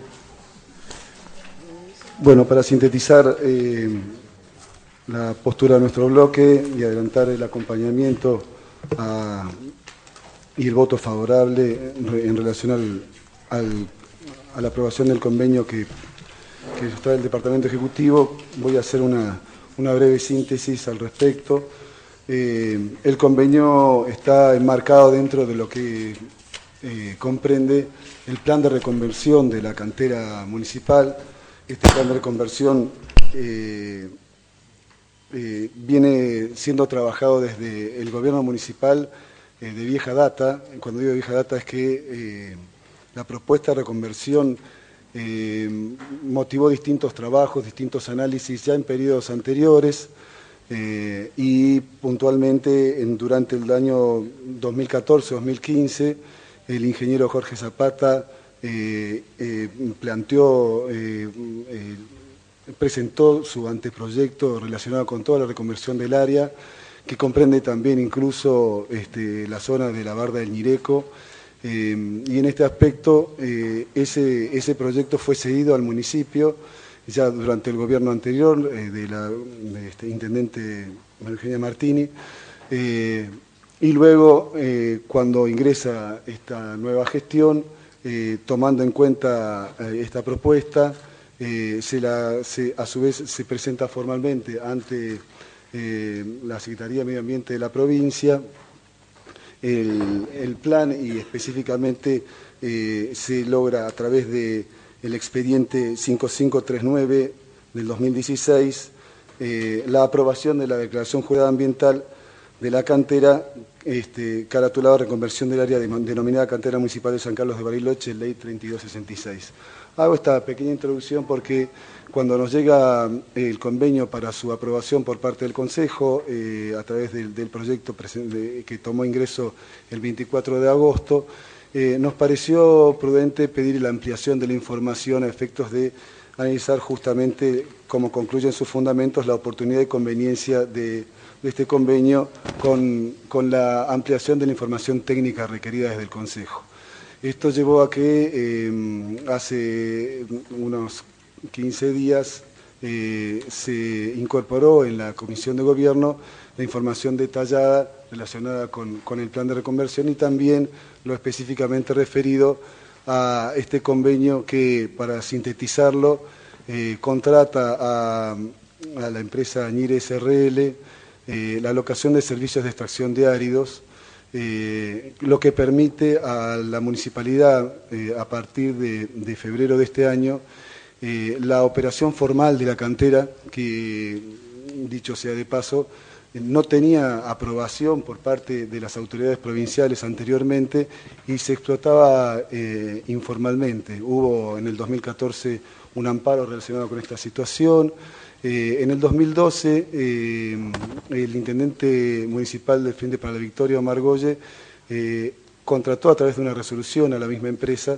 [SPEAKER 10] Bueno, para sintetizar eh, la postura de nuestro bloque y adelantar el acompañamiento a, y el voto favorable en relación al, al, a la aprobación del convenio que, que trae el Departamento Ejecutivo, voy a hacer una, una breve síntesis al respecto. Eh, el convenio está enmarcado dentro de lo que eh, comprende el plan de reconversión de la cantera municipal. Este plan de reconversión eh, eh, viene siendo trabajado desde el gobierno municipal eh, de vieja data. Cuando digo vieja data es que eh, la propuesta de reconversión eh, motivó distintos trabajos, distintos análisis ya en periodos anteriores eh, y puntualmente en, durante el año dos mil catorce dos mil quince el ingeniero Jorge Zapata Eh, eh, planteó, eh, eh, presentó su anteproyecto relacionado con toda la reconversión del área, que comprende también incluso este, la zona de la Barda del Ñireco, eh, y en este aspecto eh, ese, ese proyecto fue cedido al municipio ya durante el gobierno anterior eh, de la de este, intendente María Eugenia Martini, eh, y luego eh, cuando ingresa esta nueva gestión, Eh, tomando en cuenta eh, esta propuesta, eh, se la, se, a su vez se presenta formalmente ante eh, la Secretaría de Medio Ambiente de la provincia el, el plan y específicamente eh, se logra a través del expediente cinco cinco tres nueve del dos mil dieciséis eh, la aprobación de la declaración jurada ambiental de la cantera este, caratulada reconversión del área de, denominada Cantera Municipal de San Carlos de Bariloche, Ley treinta y dos sesenta y seis. Hago esta pequeña introducción porque cuando nos llega el convenio para su aprobación por parte del Consejo, eh, a través del, del proyecto de, que tomó ingreso el veinticuatro de agosto, eh, nos pareció prudente pedir la ampliación de la información a efectos de analizar justamente, como concluyen sus fundamentos, la oportunidad y conveniencia de de este convenio con, con la ampliación de la información técnica requerida desde el Consejo. Esto llevó a que eh, hace unos quince días eh, se incorporó en la Comisión de Gobierno la información detallada relacionada con, con el plan de reconversión y también lo específicamente referido a este convenio que, para sintetizarlo, eh, contrata a, a la empresa Ñire S R L Eh, la alocación de servicios de extracción de áridos, eh, lo que permite a la municipalidad, eh, a partir de, de febrero de este año, eh, la operación formal de la cantera, que, dicho sea de paso, no tenía aprobación por parte de las autoridades provinciales anteriormente y se explotaba eh, informalmente. Hubo en el dos mil catorce un amparo relacionado con esta situación. Eh, en el dos mil doce, eh, el intendente municipal del Frente para la Victoria, Omar Goye, eh, contrató a través de una resolución a la misma empresa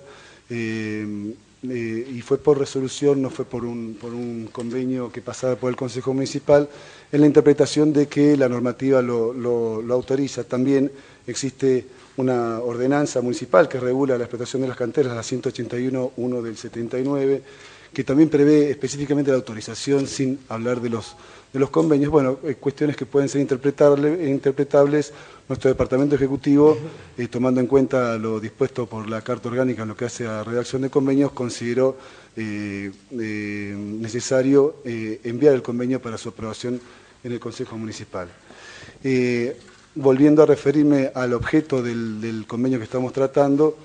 [SPEAKER 10] eh, eh, y fue por resolución, no fue por un, por un convenio que pasaba por el Consejo Municipal, en la interpretación de que la normativa lo, lo, lo autoriza. También existe una ordenanza municipal que regula la explotación de las canteras, la ciento ochenta y uno punto uno del setenta y nueve, que también prevé específicamente la autorización sin hablar de los, de los convenios. Bueno, eh, cuestiones que pueden ser interpretable, interpretables. Nuestro Departamento Ejecutivo, eh, tomando en cuenta lo dispuesto por la Carta Orgánica en lo que hace a redacción de convenios, consideró eh, eh, necesario eh, enviar el convenio para su aprobación en el Consejo Municipal. Eh, volviendo a referirme al objeto del, del convenio que estamos tratando,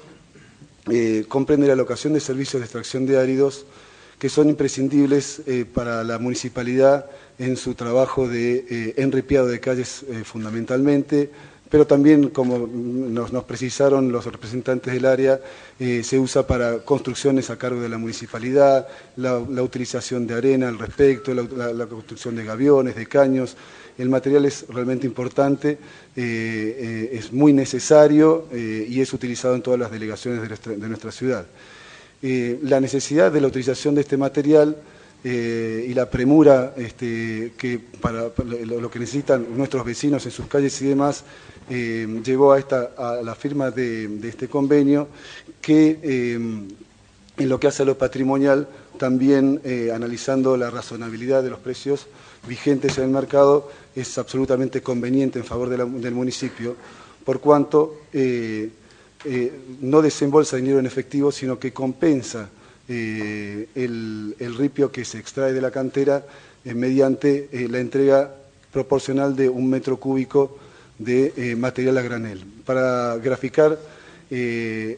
[SPEAKER 10] eh, comprende la alocación de servicios de extracción de áridos que son imprescindibles eh, para la municipalidad en su trabajo de eh, enripiado de calles eh, fundamentalmente, pero también, como nos, nos precisaron los representantes del área, eh, se usa para construcciones a cargo de la municipalidad, la, la utilización de arena al respecto, la, la, la construcción de gaviones, de caños. El material es realmente importante, eh, eh, es muy necesario eh, y es utilizado en todas las delegaciones de nuestra, de nuestra ciudad. Eh, la necesidad de la utilización de este material eh, y la premura este, que para, para lo que necesitan nuestros vecinos en sus calles y demás, eh, llevó a, esta, a la firma de, de este convenio que eh, en lo que hace a lo patrimonial, también eh, analizando la razonabilidad de los precios vigentes en el mercado, es absolutamente conveniente en favor de la, del municipio, por cuanto eh, eh, no desembolsa dinero en efectivo, sino que compensa eh, el, el ripio que se extrae de la cantera eh, mediante eh, la entrega proporcional de un metro cúbico de eh, material a granel. Para graficar, eh,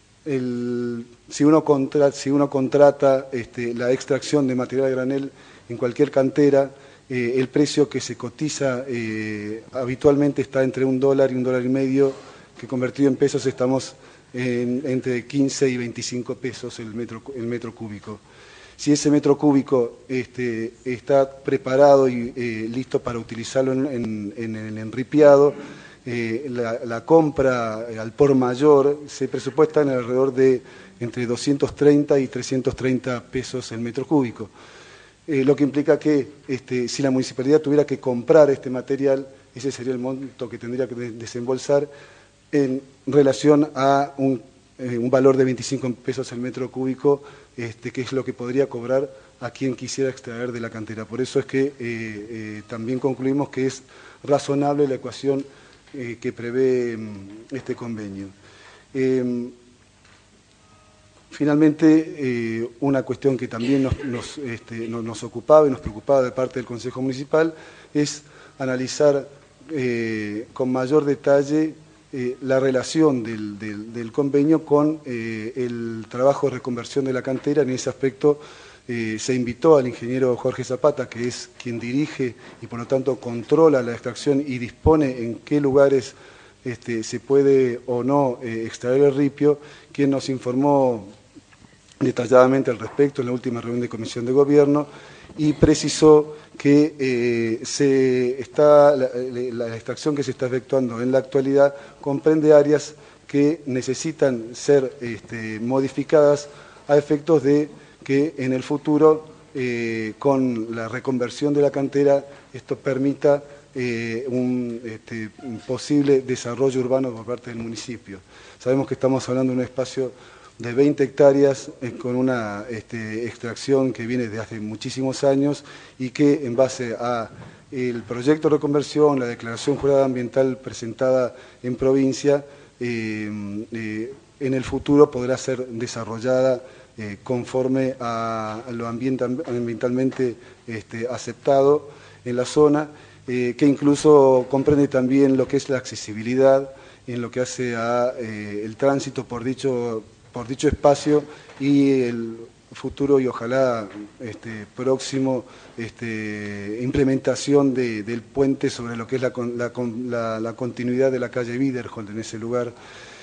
[SPEAKER 10] el, si, uno contra, si uno contrata este, la extracción de material a granel en cualquier cantera, eh, el precio que se cotiza eh, habitualmente está entre un dólar y un dólar y medio, que convertido en pesos estamos en, entre quince y veinticinco pesos el metro, el metro cúbico. Si ese metro cúbico este, está preparado y eh, listo para utilizarlo en, en, en el enripiado, eh, la, la compra al por mayor se presupuesta en alrededor de entre doscientos treinta y trescientos treinta pesos el metro cúbico. Eh, lo que implica que este, si la municipalidad tuviera que comprar este material, ese sería el monto que tendría que desembolsar en relación a un, eh, un valor de veinticinco pesos el metro cúbico, este, que es lo que podría cobrar a quien quisiera extraer de la cantera. Por eso es que eh, eh, también concluimos que es razonable la ecuación eh, que prevé este convenio. Eh, Finalmente, eh, una cuestión que también nos, nos, este, nos, nos ocupaba y nos preocupaba de parte del Consejo Municipal es analizar eh, con mayor detalle eh, la relación del, del, del convenio con eh, el trabajo de reconversión de la cantera. En ese aspecto eh, se invitó al ingeniero Jorge Zapata, que es quien dirige y por lo tanto controla la extracción y dispone en qué lugares este, se puede o no eh, extraer el ripio, quien nos informó detalladamente al respecto en la última reunión de Comisión de Gobierno y precisó que eh, se está, la, la extracción que se está efectuando en la actualidad comprende áreas que necesitan ser este, modificadas a efectos de que en el futuro, eh, con la reconversión de la cantera, esto permita eh, un, este, un posible desarrollo urbano por parte del municipio. Sabemos que estamos hablando de un espacio de veinte hectáreas eh, con una este, extracción que viene de hace muchísimos años y que en base a el proyecto de reconversión, la declaración jurada ambiental presentada en provincia, eh, eh, en el futuro podrá ser desarrollada eh, conforme a lo ambiental, ambientalmente este, aceptado en la zona, eh, que incluso comprende también lo que es la accesibilidad en lo que hace a eh, el tránsito por dicho por dicho espacio y el futuro y ojalá este, próximo este, implementación de, del puente sobre lo que es la, la, la, la continuidad de la calle Wiederhold en ese lugar.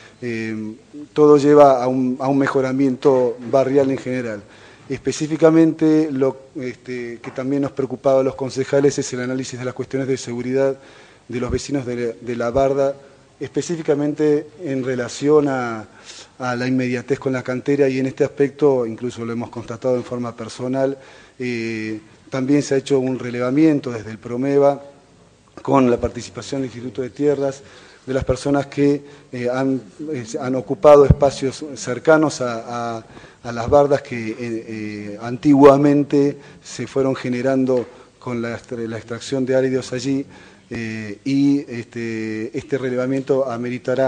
[SPEAKER 10] Eh, todo lleva a un, a un mejoramiento barrial en general. Específicamente lo este, que también nos preocupaba a los concejales es el análisis de las cuestiones de seguridad de los vecinos de, de la Barda, específicamente en relación a, a la inmediatez con la cantera, y en este aspecto, incluso lo hemos constatado en forma personal, eh, también se ha hecho un relevamiento desde el PROMEVA con la participación del Instituto de Tierras, de las personas que eh, han, eh, han ocupado espacios cercanos a, a, a las bardas que eh, eh, antiguamente se fueron generando con la, la extracción de áridos allí. Eh, y este, este relevamiento ameritará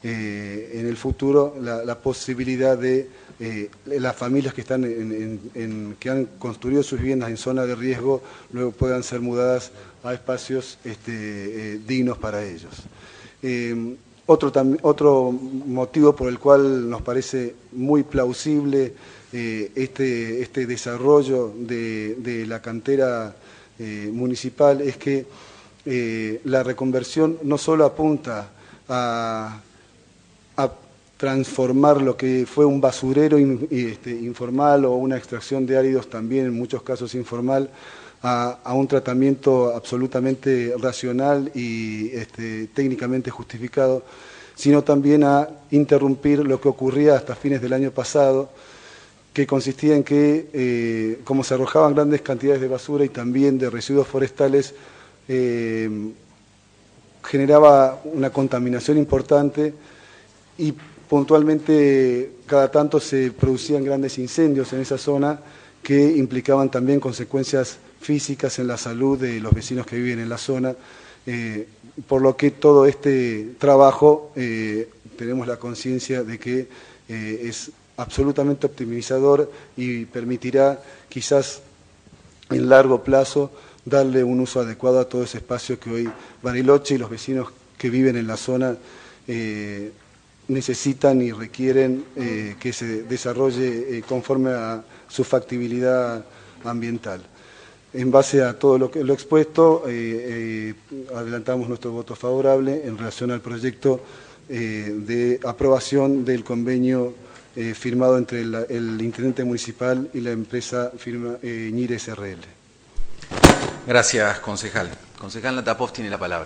[SPEAKER 10] eh, en el futuro la, la posibilidad de eh, las familias que están en, en, en, que han construido sus viviendas en zona de riesgo luego puedan ser mudadas a espacios este, eh, dignos para ellos. Eh, otro, tam, otro motivo por el cual nos parece muy plausible eh, este, este desarrollo de, de la cantera eh, municipal es que eh, la reconversión no solo apunta a, a transformar lo que fue un basurero in, este, informal o una extracción de áridos también en muchos casos informal, a, a un tratamiento absolutamente racional y este, técnicamente justificado, sino también a interrumpir lo que ocurría hasta fines del año pasado, que consistía en que, eh, como se arrojaban grandes cantidades de basura y también de residuos forestales, eh, generaba una contaminación importante y puntualmente cada tanto se producían grandes incendios en esa zona que implicaban también consecuencias físicas en la salud de los vecinos que viven en la zona, eh, por lo que todo este trabajo eh, tenemos la conciencia de que eh, es absolutamente optimizador y permitirá quizás en largo plazo darle un uso adecuado a todo ese espacio que hoy Bariloche y los vecinos que viven en la zona eh, necesitan y requieren eh, que se desarrolle eh, conforme a su factibilidad ambiental. En base a todo lo, que, lo expuesto, eh, eh, adelantamos nuestro voto favorable en relación al proyecto eh, de aprobación del convenio eh, firmado entre la, el intendente municipal y la empresa firma eh, Ñires R L.
[SPEAKER 1] Gracias, concejal. Concejal Natapov tiene la palabra.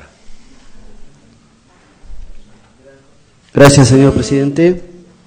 [SPEAKER 11] Gracias, señor presidente.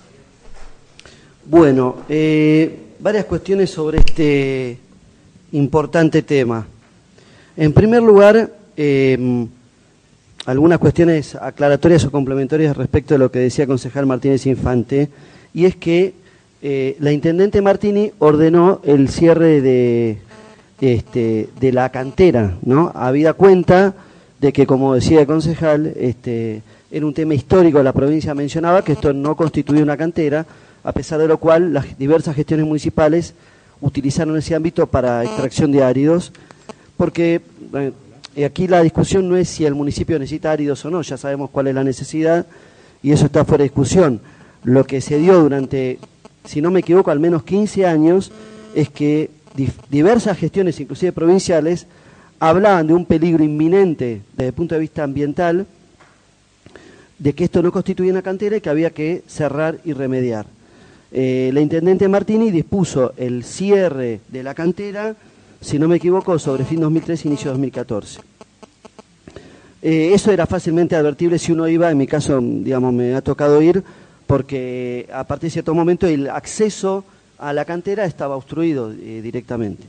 [SPEAKER 11] Bueno, eh, varias cuestiones sobre este importante tema. En primer lugar, eh, algunas cuestiones aclaratorias o complementarias respecto de lo que decía el concejal Martínez Infante, y es que eh, la intendente Martini ordenó el cierre de, este, de la cantera, ¿no? Habida cuenta de que, como decía el concejal, este, era un tema histórico, la provincia mencionaba que esto no constituía una cantera, a pesar de lo cual las diversas gestiones municipales utilizaron ese ámbito para extracción de áridos, porque eh, aquí la discusión no es si el municipio necesita áridos o no, ya sabemos cuál es la necesidad y eso está fuera de discusión. Lo que se dio durante, si no me equivoco, al menos quince años, es que diversas gestiones, inclusive provinciales, hablaban de un peligro inminente desde el punto de vista ambiental, de que esto no constituía una cantera y que había que cerrar y remediar. Eh, la intendente Martini dispuso el cierre de la cantera, si no me equivoco, sobre fin dos mil trece, inicio dos mil catorce. Eh, eso era fácilmente advertible si uno iba, en mi caso, digamos, me ha tocado ir, porque a partir de cierto momento el acceso a la cantera estaba obstruido eh, directamente.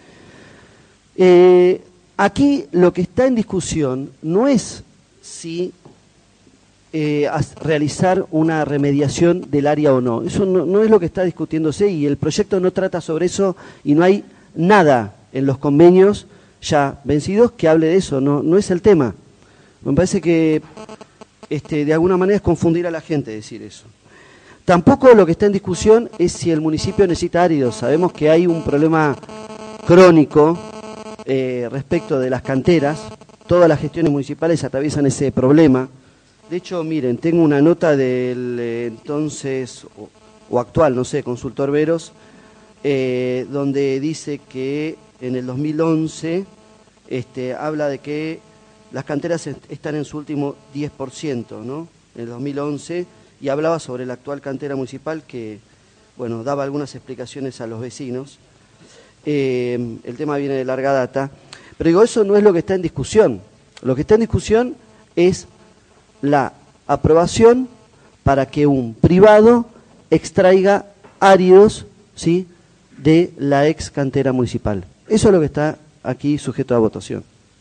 [SPEAKER 11] Eh, aquí lo que está en discusión no es si Eh, a realizar una remediación del área o no. Eso no, no es lo que está discutiéndose y el proyecto no trata sobre eso y no hay nada en los convenios ya vencidos que hable de eso, no, no es el tema. Me parece que este, de alguna manera es confundir a la gente decir eso. Tampoco lo que está en discusión es si el municipio necesita áridos. Sabemos que hay un problema crónico eh, respecto de las canteras. Todas las gestiones municipales atraviesan ese problema. De hecho, miren, tengo una nota del eh, entonces, o, o actual, no sé, consultor Veros, eh, donde dice que en el dos mil once este, habla de que las canteras est están en su último diez por ciento, ¿no? En el dos mil once, y hablaba sobre la actual cantera municipal que, bueno, daba algunas explicaciones a los vecinos. Eh, el tema viene de larga data, pero digo, eso no es lo que está en discusión. Lo que está en discusión es la aprobación para que un privado extraiga áridos, ¿sí?, de la ex cantera municipal. Eso es lo que está aquí sujeto a votación.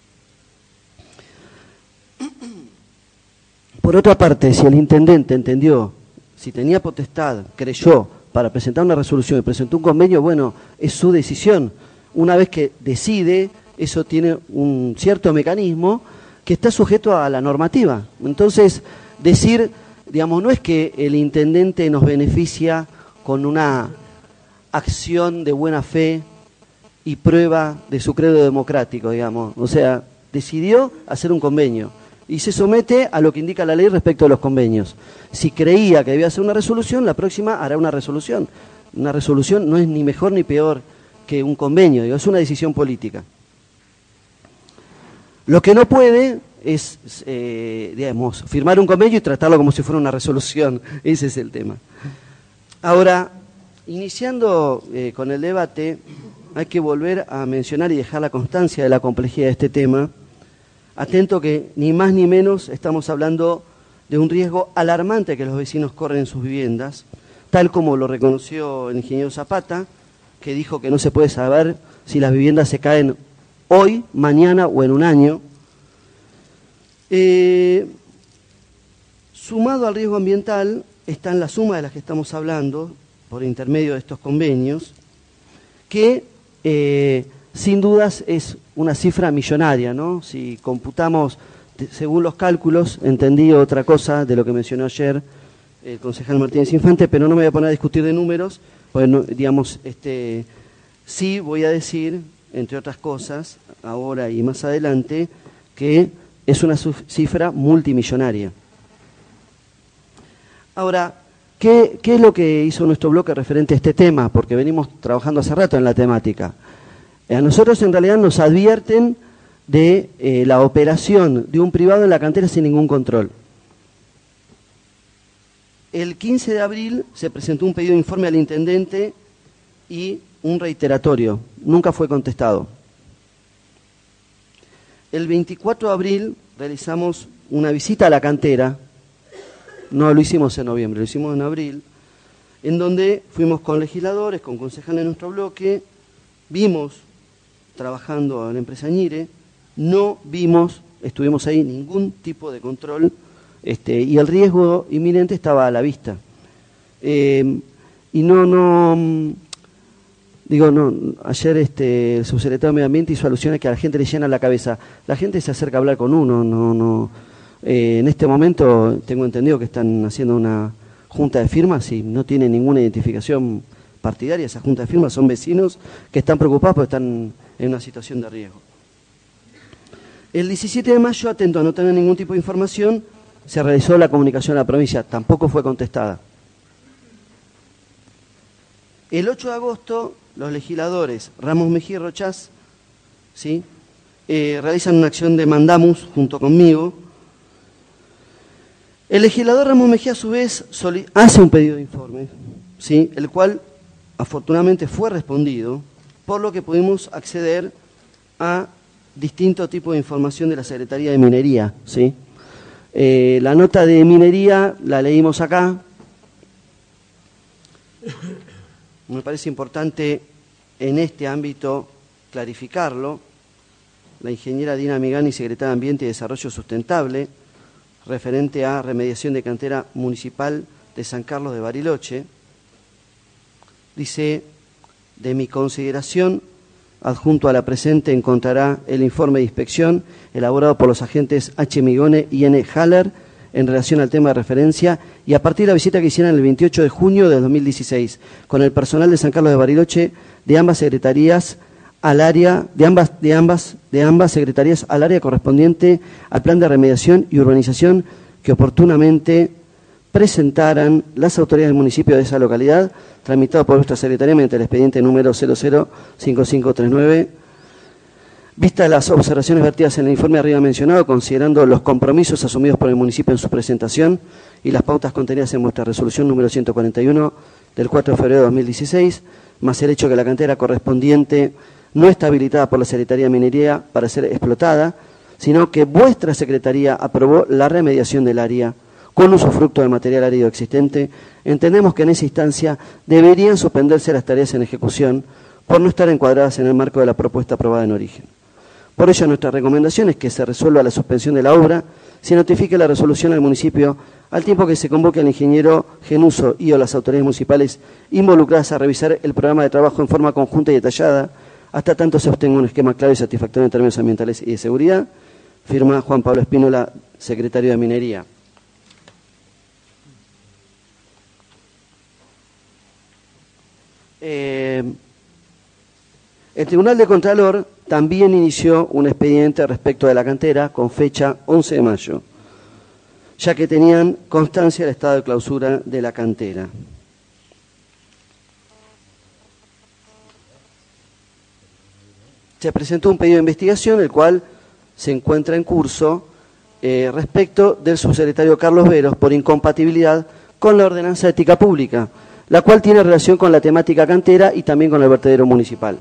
[SPEAKER 11] Por otra parte, si el intendente entendió, si tenía potestad, creyó, para presentar una resolución y presentó un convenio, bueno, es su decisión. Una vez que decide, eso tiene un cierto mecanismo que está sujeto a la normativa. Entonces, decir digamos, no es que el intendente nos beneficia con una acción de buena fe y prueba de su credo democrático, digamos. O sea, decidió hacer un convenio y se somete a lo que indica la ley respecto a los convenios. Si creía que debía hacer una resolución, la próxima hará una resolución. Una resolución no es ni mejor ni peor que un convenio, digo, es una decisión política. Lo que no puede es, eh, digamos, firmar un convenio y tratarlo como si fuera una resolución. Ese es el tema. Ahora, iniciando eh, con el debate, hay que volver a mencionar y dejar la constancia de la complejidad de este tema. Atento que ni más ni menos estamos hablando de un riesgo alarmante que los vecinos corren en sus viviendas, tal como lo reconoció el ingeniero Zapata, que dijo que no se puede saber si las viviendas se caen hoy, mañana o en un año. Eh, sumado al riesgo ambiental está en la suma de las que estamos hablando, por intermedio de estos convenios, que eh, sin dudas es una cifra millonaria, ¿no? Si computamos, según los cálculos, entendí otra cosa de lo que mencionó ayer el concejal Martínez Infante, pero no me voy a poner a discutir de números, pues no, digamos, este, sí voy a decir, entre otras cosas, ahora y más adelante, que es una cifra multimillonaria. Ahora, ¿qué, qué es lo que hizo nuestro bloque referente a este tema? Porque venimos trabajando hace rato en la temática. A nosotros en realidad nos advierten de eh, la operación de un privado en la cantera sin ningún control. El quince de abril se presentó un pedido de informe al intendente y un reiteratorio. Nunca fue contestado. El veinticuatro de abril realizamos una visita a la cantera. No lo hicimos en noviembre, lo hicimos en abril, en donde fuimos con legisladores, con concejales de nuestro bloque, vimos trabajando en la empresa Ñire, no vimos, estuvimos ahí, ningún tipo de control, este, y el riesgo inminente estaba a la vista. Eh, y no, no, digo, no, ayer este, el subsecretario de Medio Ambiente hizo alusiones que a la gente le llena la cabeza. La gente se acerca a hablar con uno, no, no. Eh, en este momento tengo entendido que están haciendo una junta de firmas y no tiene ninguna identificación partidaria. Esa junta de firmas son vecinos que están preocupados porque están en una situación de riesgo. El diecisiete de mayo, atento a no tener ningún tipo de información, se realizó la comunicación a la provincia, tampoco fue contestada. El ocho de agosto, los legisladores Ramos Mejía y Rochás, ¿sí? eh, realizan una acción de mandamus junto conmigo. El legislador Ramos Mejía, a su vez, hace un pedido de informe, ¿sí? El cual afortunadamente fue respondido, por lo que pudimos acceder a distintos tipos de información de la Secretaría de Minería, ¿sí? Eh, la nota de minería la leímos acá. Me parece importante en este ámbito clarificarlo. La ingeniera Dina Migani, secretaria de Ambiente y Desarrollo Sustentable, referente a remediación de cantera municipal de San Carlos de Bariloche, dice: de mi consideración, adjunto a la presente encontrará el informe de inspección elaborado por los agentes H. Migone y N. Haller en relación al tema de referencia y a partir de la visita que hicieron el veintiocho de junio de dos mil dieciséis con el personal de San Carlos de Bariloche de ambas secretarías al área de ambas de ambas de ambas secretarías al área correspondiente al plan de remediación y urbanización que oportunamente presentaran las autoridades del municipio de esa localidad, tramitado por nuestra secretaría mediante el expediente número cero cero cinco cinco tres nueve. Vistas las observaciones vertidas en el informe arriba mencionado, considerando los compromisos asumidos por el municipio en su presentación y las pautas contenidas en nuestra resolución número ciento cuarenta y uno del cuatro de febrero de dos mil dieciséis, más el hecho que la cantera correspondiente no está habilitada por la Secretaría de Minería para ser explotada, sino que vuestra secretaría aprobó la remediación del área con usufructo del material árido existente, entendemos que en esa instancia deberían suspenderse las tareas en ejecución por no estar encuadradas en el marco de la propuesta aprobada en origen. Por ello, nuestra recomendación es que se resuelva la suspensión de la obra, se notifique la resolución al municipio, al tiempo que se convoque al ingeniero Genuso y o las autoridades municipales involucradas a revisar el programa de trabajo en forma conjunta y detallada, hasta tanto se obtenga un esquema claro y satisfactorio en términos ambientales y de seguridad. Firma Juan Pablo Espínola, secretario de Minería. Eh, el Tribunal de Contralor también inició un expediente respecto de la cantera con fecha once de mayo, ya que tenían constancia del estado de clausura de la cantera. Se presentó un pedido de investigación, el cual se encuentra en curso eh, respecto del subsecretario Carlos Veros por incompatibilidad con la ordenanza de ética pública, la cual tiene relación con la temática cantera y también con el vertedero municipal.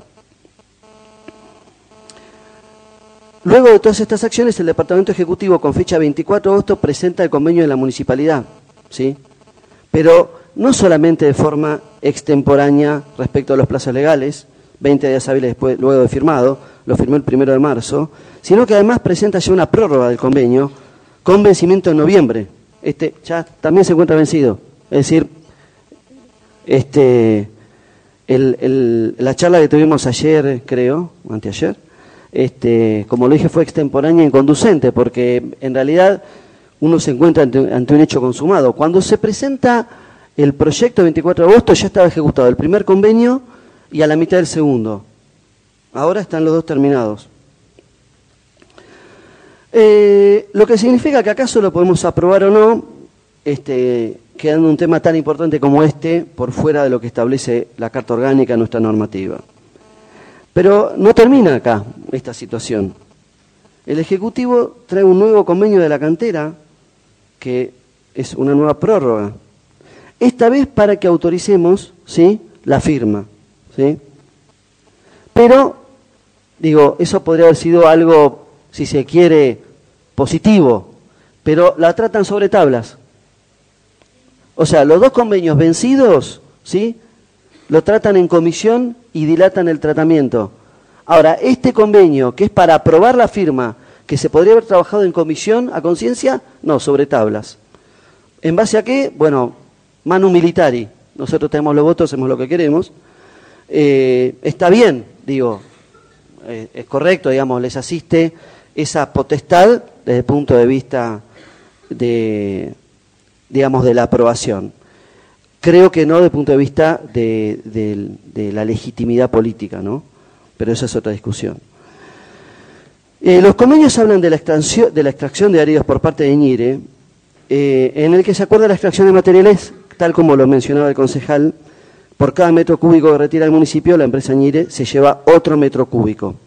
[SPEAKER 11] Luego de todas estas acciones, el Departamento Ejecutivo, con fecha veinticuatro de agosto, presenta el convenio de la municipalidad, ¿sí? Pero no solamente de forma extemporánea respecto a los plazos legales, veinte días hábiles después, luego de firmado, lo firmó el primero de marzo, sino que además presenta ya una prórroga del convenio con vencimiento en noviembre. Este ya también se encuentra vencido. Es decir, este, el, el, la charla que tuvimos ayer, creo, o anteayer, este, como lo dije, fue extemporánea e inconducente, porque en realidad uno se encuentra ante, ante un hecho consumado. Cuando se presenta el proyecto veinticuatro de agosto, ya estaba ejecutado el primer convenio y a la mitad del segundo. Ahora están los dos terminados. Eh, lo que significa que acaso lo podemos aprobar o no, este, quedando un tema tan importante como este por fuera de lo que establece la Carta Orgánica de nuestra normativa. Pero no termina acá esta situación. El Ejecutivo trae un nuevo convenio de la cantera, que es una nueva prórroga. Esta vez para que autoricemos, ¿sí?, la firma, ¿sí? Pero, digo, eso podría haber sido algo, si se quiere, positivo, pero la tratan sobre tablas. O sea, los dos convenios vencidos, ¿sí?, lo tratan en comisión y dilatan el tratamiento. Ahora, este convenio, que es para aprobar la firma, que se podría haber trabajado en comisión a conciencia, no, sobre tablas. ¿En base a qué? Bueno, manu militari. Nosotros tenemos los votos, hacemos lo que queremos. Eh, está bien, digo, eh, es correcto, digamos, les asiste esa potestad desde el punto de vista de, digamos, de la aprobación. Creo que no desde el punto de vista de, de, de la legitimidad política, ¿no? Pero esa es otra discusión. Eh, los convenios hablan de la extracción de, la extracción de áridos por parte de Ñire, eh, en el que se acuerda la extracción de materiales, tal como lo mencionaba el concejal, por cada metro cúbico que retira el municipio, la empresa Ñire se lleva otro metro cúbico.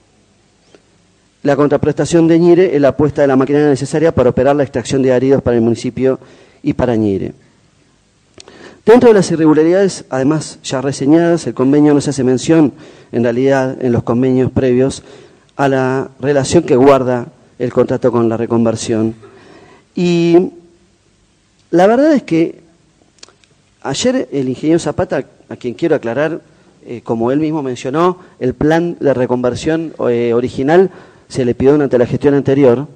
[SPEAKER 11] La contraprestación de Ñire es la apuesta de la maquinaria necesaria para operar la extracción de áridos para el municipio y para Ñire. Dentro de las irregularidades, además ya reseñadas, el convenio no se hace mención, en realidad, en los convenios previos, a la relación que guarda el contrato con la reconversión. Y la verdad es que ayer el ingeniero Zapata, a quien quiero aclarar, eh, como él mismo mencionó, el plan de reconversión eh, original se le pidió durante la gestión anterior.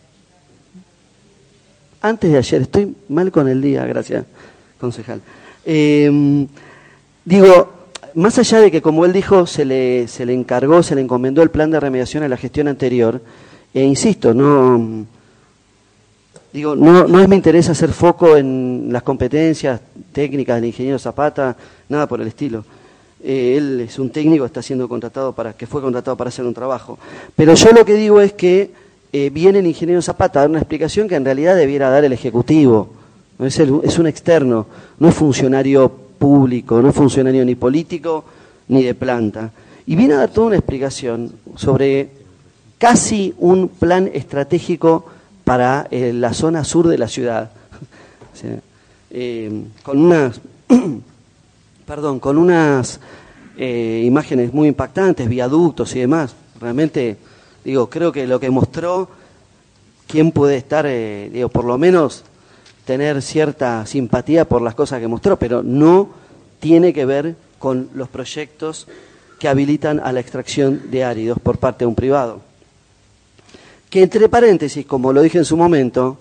[SPEAKER 11] Antes de ayer, estoy mal con el día, gracias, concejal. Eh, digo, más allá de que, como él dijo, se le, se le encargó, se le encomendó el plan de remediación a la gestión anterior, e insisto, no, digo, no, no es mi interés hacer foco en las competencias técnicas del ingeniero Zapata, nada por el estilo. Eh, él es un técnico, está siendo contratado para, que fue contratado para hacer un trabajo. Pero yo lo que digo es que eh, viene el ingeniero Zapata a dar una explicación que en realidad debiera dar el Ejecutivo. No es, el, es un externo, no es funcionario público, no es funcionario ni político ni de planta. Y viene a dar toda una explicación sobre casi un plan estratégico para eh, la zona sur de la ciudad. O sea, eh, con unas, perdón, con unas eh, imágenes muy impactantes, viaductos y demás. Realmente, digo, creo que lo que mostró, quién puede estar, eh, digo, por lo menos tener cierta simpatía por las cosas que mostró, pero no tiene que ver con los proyectos que habilitan a la extracción de áridos por parte de un privado. Que entre paréntesis, como lo dije en su momento,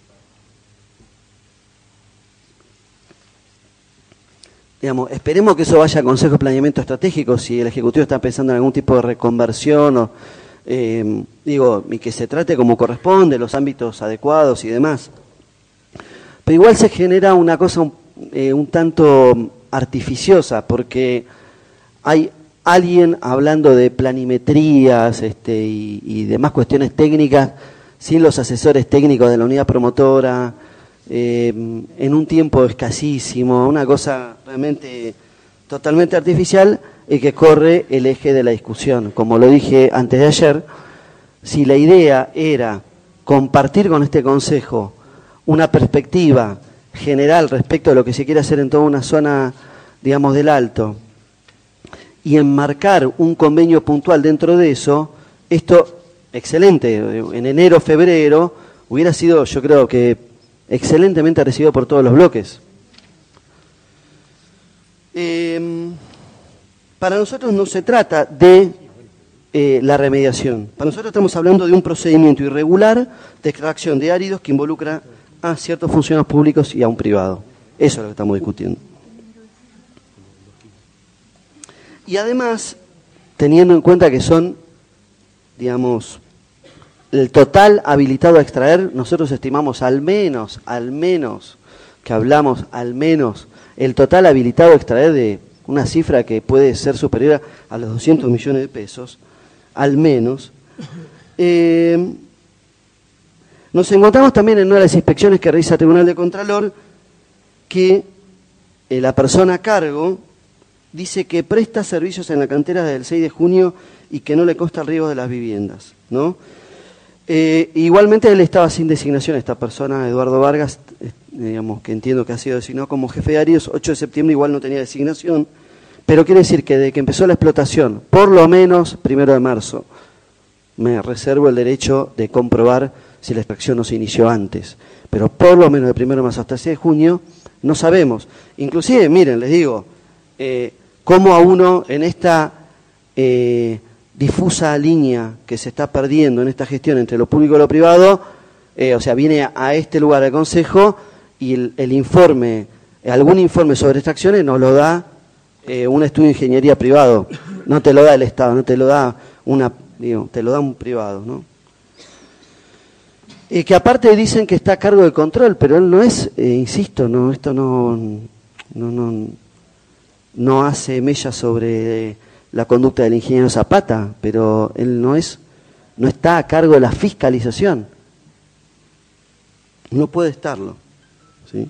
[SPEAKER 11] digamos, esperemos que eso vaya a Consejo de Planeamiento Estratégico, si el Ejecutivo está pensando en algún tipo de reconversión, o, eh, digo, y que se trate como corresponde, los ámbitos adecuados y demás. Pero igual se genera una cosa un, eh, un tanto artificiosa, porque hay alguien hablando de planimetrías este, y, y demás cuestiones técnicas sin los asesores técnicos de la unidad promotora, eh, en un tiempo escasísimo, una cosa realmente totalmente artificial y que corre el eje de la discusión. Como lo dije antes de ayer, si la idea era compartir con este Consejo una perspectiva general respecto a lo que se quiere hacer en toda una zona, digamos, del Alto, y enmarcar un convenio puntual dentro de eso, esto, excelente, en enero, febrero, hubiera sido, yo creo que, excelentemente recibido por todos los bloques. Eh, para nosotros no se trata de eh, la remediación. Para nosotros estamos hablando de un procedimiento irregular de extracción de áridos que involucra a ciertos funcionarios públicos y a un privado. Eso es lo que estamos discutiendo. Y además, teniendo en cuenta que son, digamos, el total habilitado a extraer, nosotros estimamos al menos, al menos, que hablamos al menos, el total habilitado a extraer de una cifra que puede ser superior a los doscientos millones de pesos, al menos. Eh, nos encontramos también en una de las inspecciones que realiza el Tribunal de Contralor que eh, la persona a cargo dice que presta servicios en la cantera desde el seis de junio y que no le consta el riesgo de las viviendas, ¿no? Eh, igualmente él estaba sin designación, esta persona, Eduardo Vargas, eh, digamos que entiendo que ha sido designado como jefe de áreas, ocho de septiembre igual no tenía designación, pero quiere decir que desde que empezó la explotación, por lo menos primero de marzo, me reservo el derecho de comprobar si la extracción no se inició antes, pero por lo menos de primero de marzo hasta el seis de junio no sabemos. Inclusive, miren, les digo, eh, cómo a uno en esta eh, difusa línea que se está perdiendo en esta gestión entre lo público y lo privado, eh, o sea, viene a, a este lugar del Consejo y el, el informe, algún informe sobre extracciones nos lo da eh, un estudio de ingeniería privado, no te lo da el Estado, no te lo da una, digo, te lo da un privado, ¿no? Eh, que aparte dicen que está a cargo del control, pero él no es, eh, insisto, no, esto no, no, no no hace mella sobre la conducta del ingeniero Zapata, pero él no es, no está a cargo de la fiscalización. No puede estarlo, ¿sí?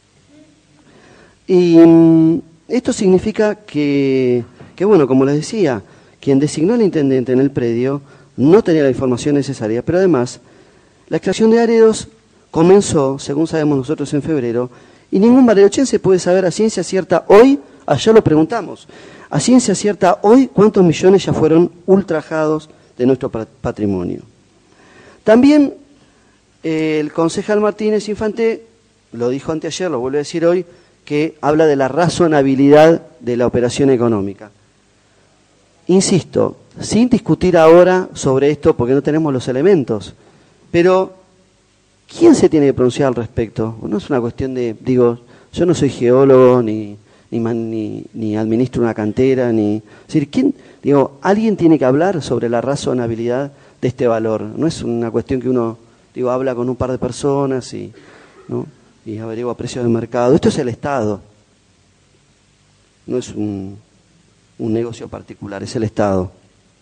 [SPEAKER 11] Y mm, esto significa que, que, bueno, como les decía, quien designó al intendente en el predio no tenía la información necesaria, pero además la extracción de áridos comenzó, según sabemos nosotros, en febrero, y ningún bariloche puede saber a ciencia cierta hoy. Ayer lo preguntamos, a ciencia cierta hoy, ¿cuántos millones ya fueron ultrajados de nuestro patrimonio? También eh, el concejal Martínez Infante lo dijo anteayer, lo vuelve a decir hoy, que habla de la razonabilidad de la operación económica. Insisto, sin discutir ahora sobre esto porque no tenemos los elementos, pero ¿quién se tiene que pronunciar al respecto? No es una cuestión de, digo, yo no soy geólogo ni... Ni, ni, ni administro una cantera, ni... Es decir, ¿quién, digo, alguien tiene que hablar sobre la razonabilidad de este valor. No es una cuestión que uno, digo, habla con un par de personas y, ¿no? y averigua precios de mercado. Esto es el Estado. No es un, un negocio particular, es el Estado.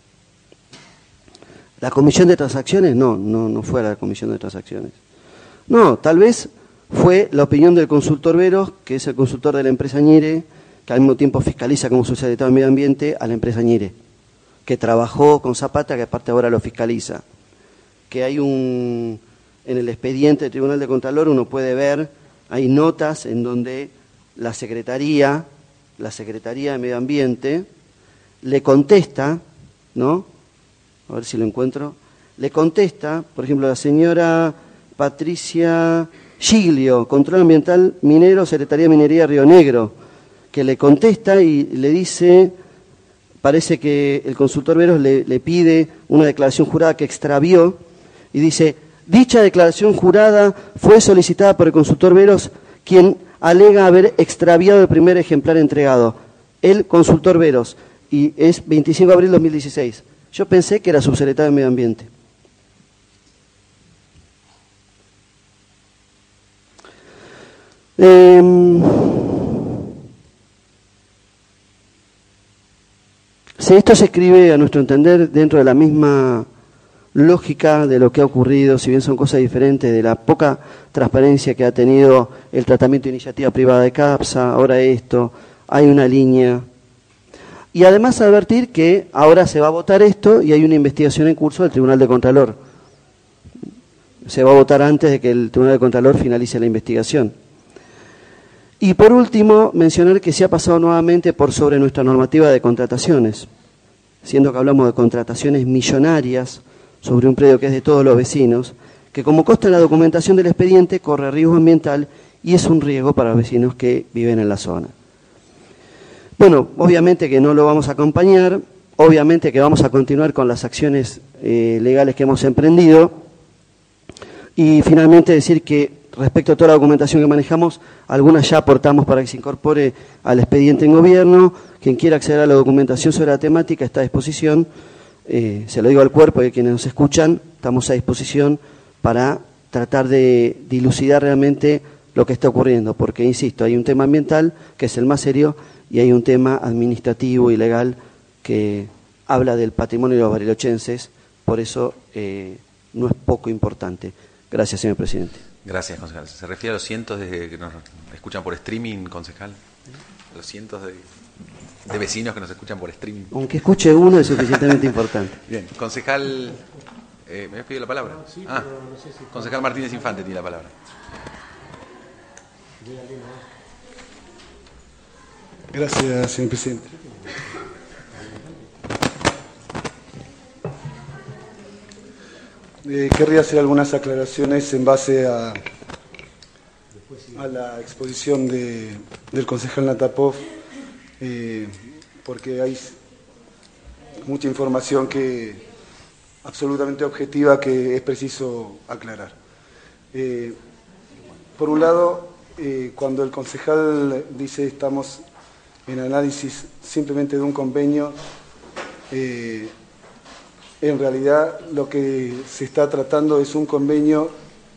[SPEAKER 11] ¿La comisión de transacciones? No, no, no fue la comisión de transacciones. No, tal vez... fue la opinión del consultor Veros, que es el consultor de la empresa Ñire, que al mismo tiempo fiscaliza como subsecretario de Medio Ambiente a la empresa Ñire, que trabajó con Zapata, que aparte ahora lo fiscaliza. Que hay un, en el expediente del Tribunal de Contralor uno puede ver, hay notas en donde la Secretaría, la Secretaría de Medio Ambiente, le contesta, ¿no? A ver si lo encuentro, le contesta, por ejemplo, la señora Patricia Giglio, Control Ambiental Minero, Secretaría de Minería Río Negro, que le contesta y le dice, parece que el consultor Veros le, le pide una declaración jurada que extravió, y dice, dicha declaración jurada fue solicitada por el consultor Veros, quien alega haber extraviado el primer ejemplar entregado, el consultor Veros, y es veinticinco de abril de dos mil dieciséis. Yo pensé que era subsecretario de Medio Ambiente. Eh, se- esto se escribe, a nuestro entender, dentro de la misma lógica de lo que ha ocurrido, si bien son cosas diferentes, de la poca transparencia que ha tenido el tratamiento de iniciativa privada de CAPSA, ahora esto, hay una línea. Y además advertir que ahora se va a votar esto y hay una investigación en curso del Tribunal de Contralor. Se va a votar antes de que el Tribunal de Contralor finalice la investigación. Y por último, mencionar que se ha pasado nuevamente por sobre nuestra normativa de contrataciones, siendo que hablamos de contrataciones millonarias sobre un predio que es de todos los vecinos, que como consta en la documentación del expediente corre riesgo ambiental y es un riesgo para los vecinos que viven en la zona. Bueno, obviamente que no lo vamos a acompañar, obviamente que vamos a continuar con las acciones eh, legales que hemos emprendido y finalmente decir que respecto a toda la documentación que manejamos, algunas ya aportamos para que se incorpore al expediente en gobierno. Quien quiera acceder a la documentación sobre la temática está a disposición. Eh, se lo digo al cuerpo y a quienes nos escuchan, estamos a disposición para tratar de dilucidar realmente lo que está ocurriendo, porque, insisto, hay un tema ambiental que es el más serio y hay un tema administrativo y legal que habla del patrimonio de los barilochenses, por eso eh, no es poco importante. Gracias, señor presidente.
[SPEAKER 1] Gracias, concejal. ¿Se refiere a los cientos de que nos escuchan por streaming, concejal? Los cientos de, de vecinos que nos escuchan por streaming.
[SPEAKER 11] Aunque escuche uno es suficientemente importante.
[SPEAKER 1] Bien, concejal, eh, ¿me has pedido la palabra?
[SPEAKER 5] No, sí,
[SPEAKER 1] ah,
[SPEAKER 5] pero no sé si...
[SPEAKER 1] concejal Martínez Infante tiene la palabra.
[SPEAKER 10] Gracias, señor presidente. Eh, querría hacer algunas aclaraciones en base a, a la exposición de, del concejal Natapov, eh, porque hay mucha información que absolutamente objetiva que es preciso aclarar. Eh, por un lado, eh, cuando el concejal dice estamos en análisis simplemente de un convenio, eh, en realidad lo que se está tratando es un convenio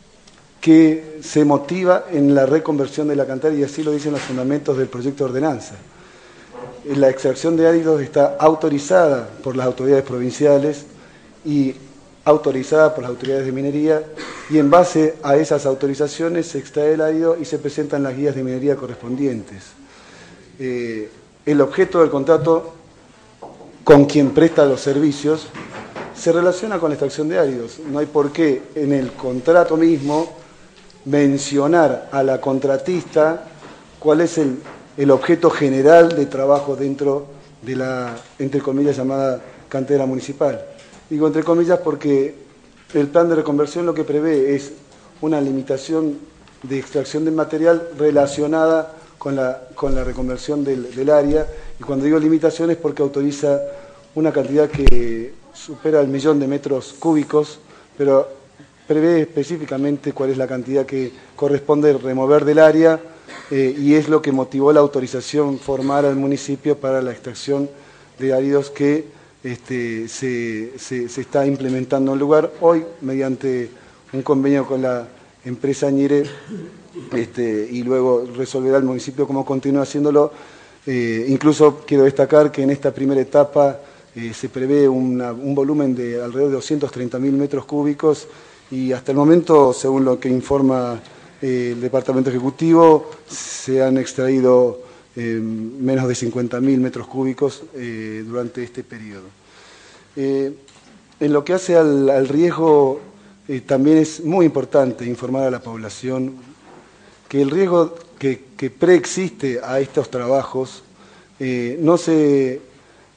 [SPEAKER 10] que se motiva en la reconversión de la cantera, y así lo dicen los fundamentos del proyecto de ordenanza. La extracción de áridos está autorizada por las autoridades provinciales y autorizada por las autoridades de minería, y en base a esas autorizaciones se extrae el árido y se presentan las guías de minería correspondientes. Eh, el objeto del contrato con quien presta los servicios se relaciona con la extracción de áridos. No hay por qué en el contrato mismo mencionar a la contratista cuál es el, el objeto general de trabajo dentro de la, entre comillas, llamada cantera municipal. Digo entre comillas porque el plan de reconversión lo que prevé es una limitación de extracción de material relacionada con la, con la reconversión del, del área, y cuando digo limitación es porque autoriza una cantidad que supera el millón de metros cúbicos, pero prevé específicamente cuál es la cantidad que corresponde remover del área, eh, y es lo que motivó la autorización formal al municipio para la extracción de áridos que este, se, se, se está implementando en el lugar hoy mediante un convenio con la empresa Ñire, este, y luego resolverá el municipio cómo continúa haciéndolo. Eh, incluso quiero destacar que en esta primera etapa Eh, se prevé una, un volumen de alrededor de doscientos treinta mil metros cúbicos, y hasta el momento, según lo que informa eh, el Departamento Ejecutivo, se han extraído eh, menos de cincuenta mil metros cúbicos eh, durante este periodo. Eh, en lo que hace al, al riesgo, eh, también es muy importante informar a la población que el riesgo que, que preexiste a estos trabajos eh, no se...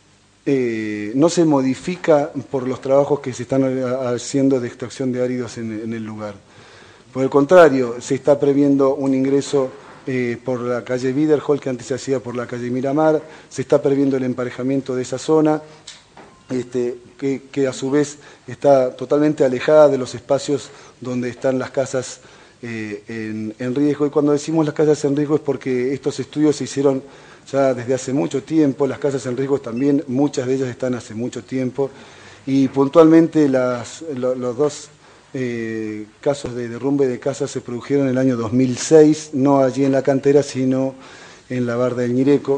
[SPEAKER 10] Eh, no se modifica por los trabajos que se están haciendo de extracción de áridos en, en el lugar. Por el contrario, se está previendo un ingreso eh, por la calle Wiederhol, que antes se hacía por la calle Miramar, se está previendo el emparejamiento de esa zona, este, que, que a su vez está totalmente alejada de los espacios donde están las casas eh, en, en riesgo. Y cuando decimos las casas en riesgo es porque estos estudios se hicieron ya desde hace mucho tiempo. Las casas en riesgo también, muchas de ellas están hace mucho tiempo, y puntualmente las, lo, los dos eh, casos de derrumbe de casas se produjeron en el año dos mil seis, no allí en la cantera, sino en la barda del Ñireco.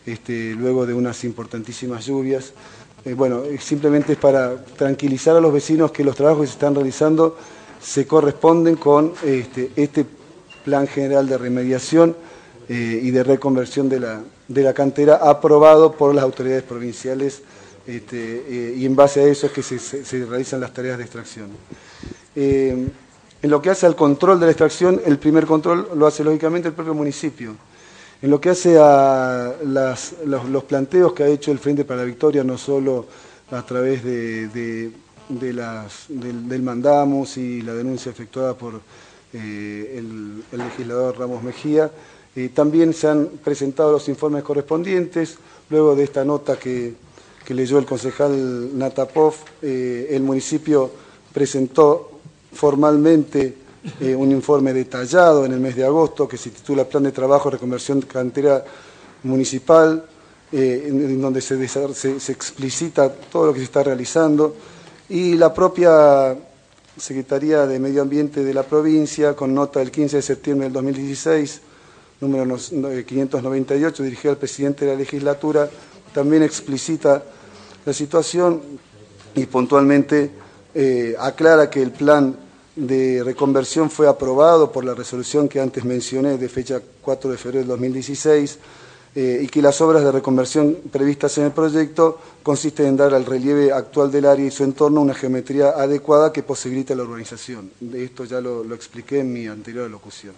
[SPEAKER 10] este, luego de unas importantísimas lluvias. Eh, bueno, simplemente es para tranquilizar a los vecinos que los trabajos que se están realizando se corresponden con este, este plan general de remediación eh, y de reconversión de la, de la cantera aprobado por las autoridades provinciales, este, eh, y en base a eso es que se, se, se realizan las tareas de extracción. Eh, en lo que hace al control de la extracción, el primer control lo hace lógicamente el propio municipio. En lo que hace a las, los, los planteos que ha hecho el Frente para la Victoria, no solo a través de, de, de las, del, del mandamus y la denuncia efectuada por eh, el, el legislador Ramos Mejía, eh, también se han presentado los informes correspondientes. Luego de esta nota que, que leyó el concejal Natapov, eh, el municipio presentó formalmente Eh, un informe detallado en el mes de agosto que se titula Plan de Trabajo Reconversión Cantera Municipal, eh, en, en donde se, se, se explicita todo lo que se está realizando, y la propia Secretaría de Medio Ambiente de la provincia, con nota del quince de septiembre del dos mil dieciséis, número quinientos noventa y ocho, dirigida al presidente de la legislatura, también explicita la situación y puntualmente eh, aclara que el plan de reconversión fue aprobado por la resolución que antes mencioné de fecha cuatro de febrero del dos mil dieciséis, eh, y que las obras de reconversión previstas en el proyecto consisten en dar al relieve actual del área y su entorno una geometría adecuada que posibilite la urbanización. De esto ya lo, lo expliqué en mi anterior locución.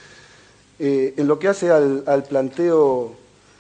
[SPEAKER 10] Eh, en lo que hace al, al planteo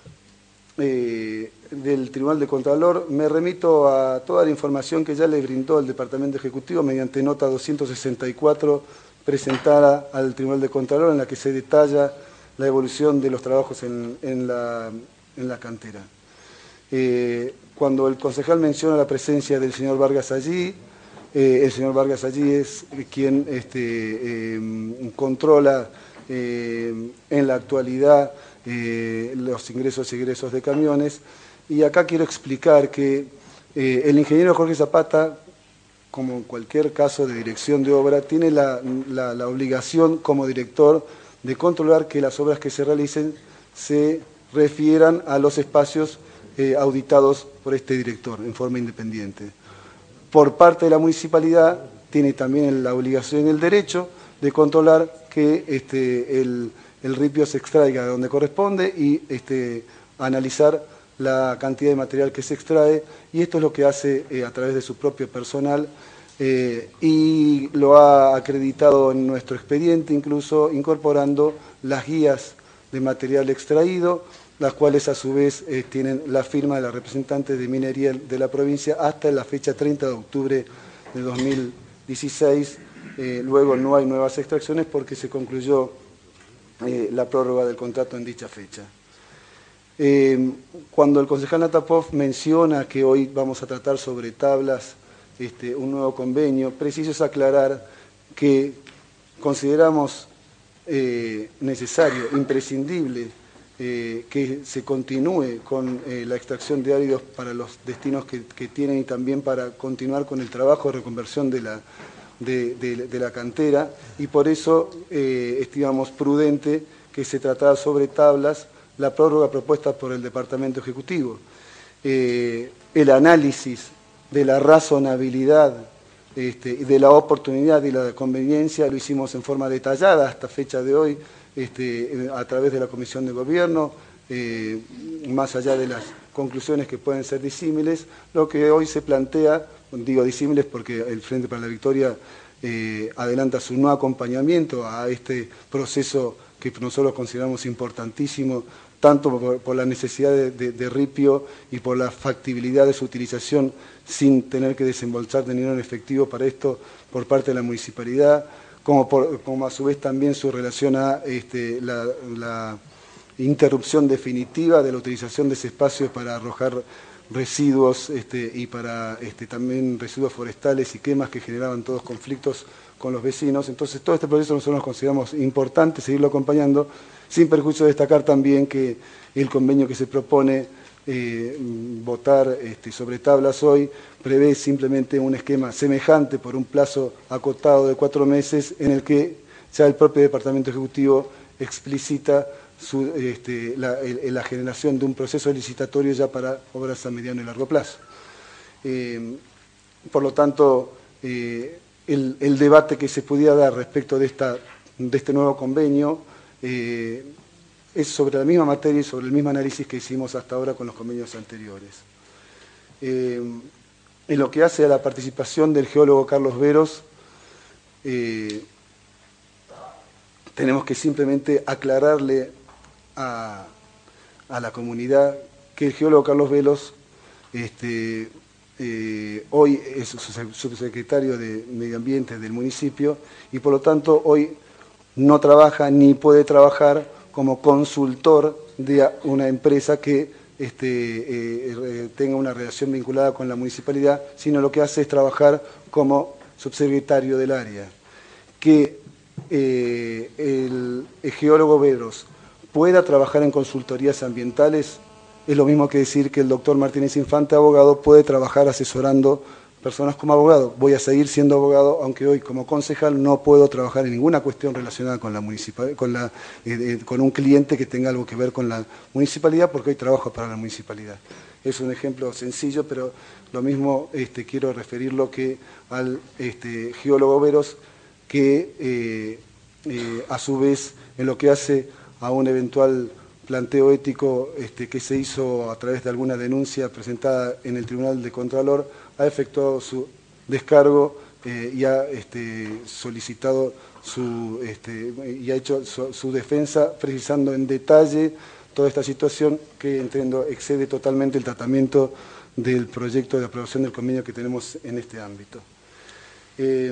[SPEAKER 10] eh, del Tribunal de Contralor, me remito a toda la información que ya le brindó el Departamento Ejecutivo mediante nota doscientos sesenta y cuatro presentada al Tribunal de Contralor, en la que se detalla la evolución de los trabajos en, en, la, en la cantera. Eh, cuando el concejal menciona la presencia del señor Vargas allí, eh, el señor Vargas allí es quien este, eh, controla eh, en la actualidad eh, los ingresos y egresos de camiones. Y acá quiero explicar que eh, el ingeniero Jorge Zapata, como en cualquier caso de dirección de obra, tiene la, la, la obligación como director de controlar que las obras que se realicen se refieran a los espacios eh, auditados por este director en forma independiente. Por parte de la municipalidad tiene también la obligación y el derecho de controlar que este, el, el ripio se extraiga de donde corresponde y este, analizar la cantidad de material que se extrae, y esto es lo que hace eh, a través de su propio personal, eh, y lo ha acreditado en nuestro expediente, incluso incorporando las guías de material extraído, las cuales a su vez eh, tienen la firma de la representante de minería de la provincia hasta la fecha treinta de octubre de dos mil dieciséis. Eh, luego no hay nuevas extracciones porque se concluyó eh, la prórroga del contrato en dicha fecha. Eh, cuando el concejal Natapov menciona que hoy vamos a tratar sobre tablas este, un nuevo convenio, preciso es aclarar que consideramos eh, necesario, imprescindible, eh, que se continúe con eh, la extracción de áridos para los destinos que, que tienen y también para continuar con el trabajo de reconversión de la, de, de, de la cantera, y por eso eh, estimamos prudente que se tratara sobre tablas la prórroga propuesta por el Departamento Ejecutivo. Eh, el análisis de la razonabilidad este, de la oportunidad y la conveniencia lo hicimos en forma detallada hasta fecha de hoy este, a través de la Comisión de Gobierno, eh, más allá de las conclusiones que pueden ser disímiles. Lo que hoy se plantea, digo disímiles porque el Frente para la Victoria eh, adelanta su no acompañamiento a este proceso que nosotros consideramos importantísimo, tanto por, por la necesidad de, de, de ripio y por la factibilidad de su utilización sin tener que desembolsar dinero en efectivo para esto por parte de la municipalidad, como, por, como a su vez también su relación a este, la, la interrupción definitiva de la utilización de ese espacio para arrojar residuos este, y para este, también residuos forestales y quemas que generaban todos conflictos con los vecinos. Entonces, todo este proceso nosotros nos consideramos importante seguirlo acompañando, sin perjuicio de destacar también que el convenio que se propone eh, votar este, sobre tablas hoy prevé simplemente un esquema semejante por un plazo acotado de cuatro meses en el que ya el propio Departamento Ejecutivo explicita su, este, la, el, la generación de un proceso licitatorio ya para obras a mediano y largo plazo. Eh, por lo tanto, eh, el, el debate que se pudiera dar respecto de, esta, de este nuevo convenio eh, es sobre la misma materia y sobre el mismo análisis que hicimos hasta ahora con los convenios anteriores. Eh, en lo que hace a la participación del geólogo Carlos Veros, eh, tenemos que simplemente aclararle a, a la comunidad que el geólogo Carlos Veros este, eh, hoy es subsecretario de Medio Ambiente del municipio y por lo tanto hoy no trabaja ni puede trabajar como consultor de una empresa que este, eh, tenga una relación vinculada con la municipalidad, sino lo que hace es trabajar como subsecretario del área. Que eh, el, el geólogo Veros pueda trabajar en consultorías ambientales es lo mismo que decir que el doctor Martínez Infante, abogado, puede trabajar asesorando personas como abogado. Voy a seguir siendo abogado, aunque hoy como concejal no puedo trabajar en ninguna cuestión relacionada con la municipal, con, la, eh, eh, con un cliente que tenga algo que ver con la municipalidad, porque hoy trabajo para la municipalidad. Es un ejemplo sencillo, pero lo mismo este, quiero referirlo que al este, geólogo Veros, que eh, eh, a su vez en lo que hace a un eventual planteo ético este, que se hizo a través de alguna denuncia presentada en el Tribunal de Contralor, ha efectuado su descargo eh, y ha este, solicitado su, este, y ha hecho su, su defensa precisando en detalle toda esta situación que entiendo excede totalmente el tratamiento del proyecto de aprobación del convenio que tenemos en este ámbito. Eh,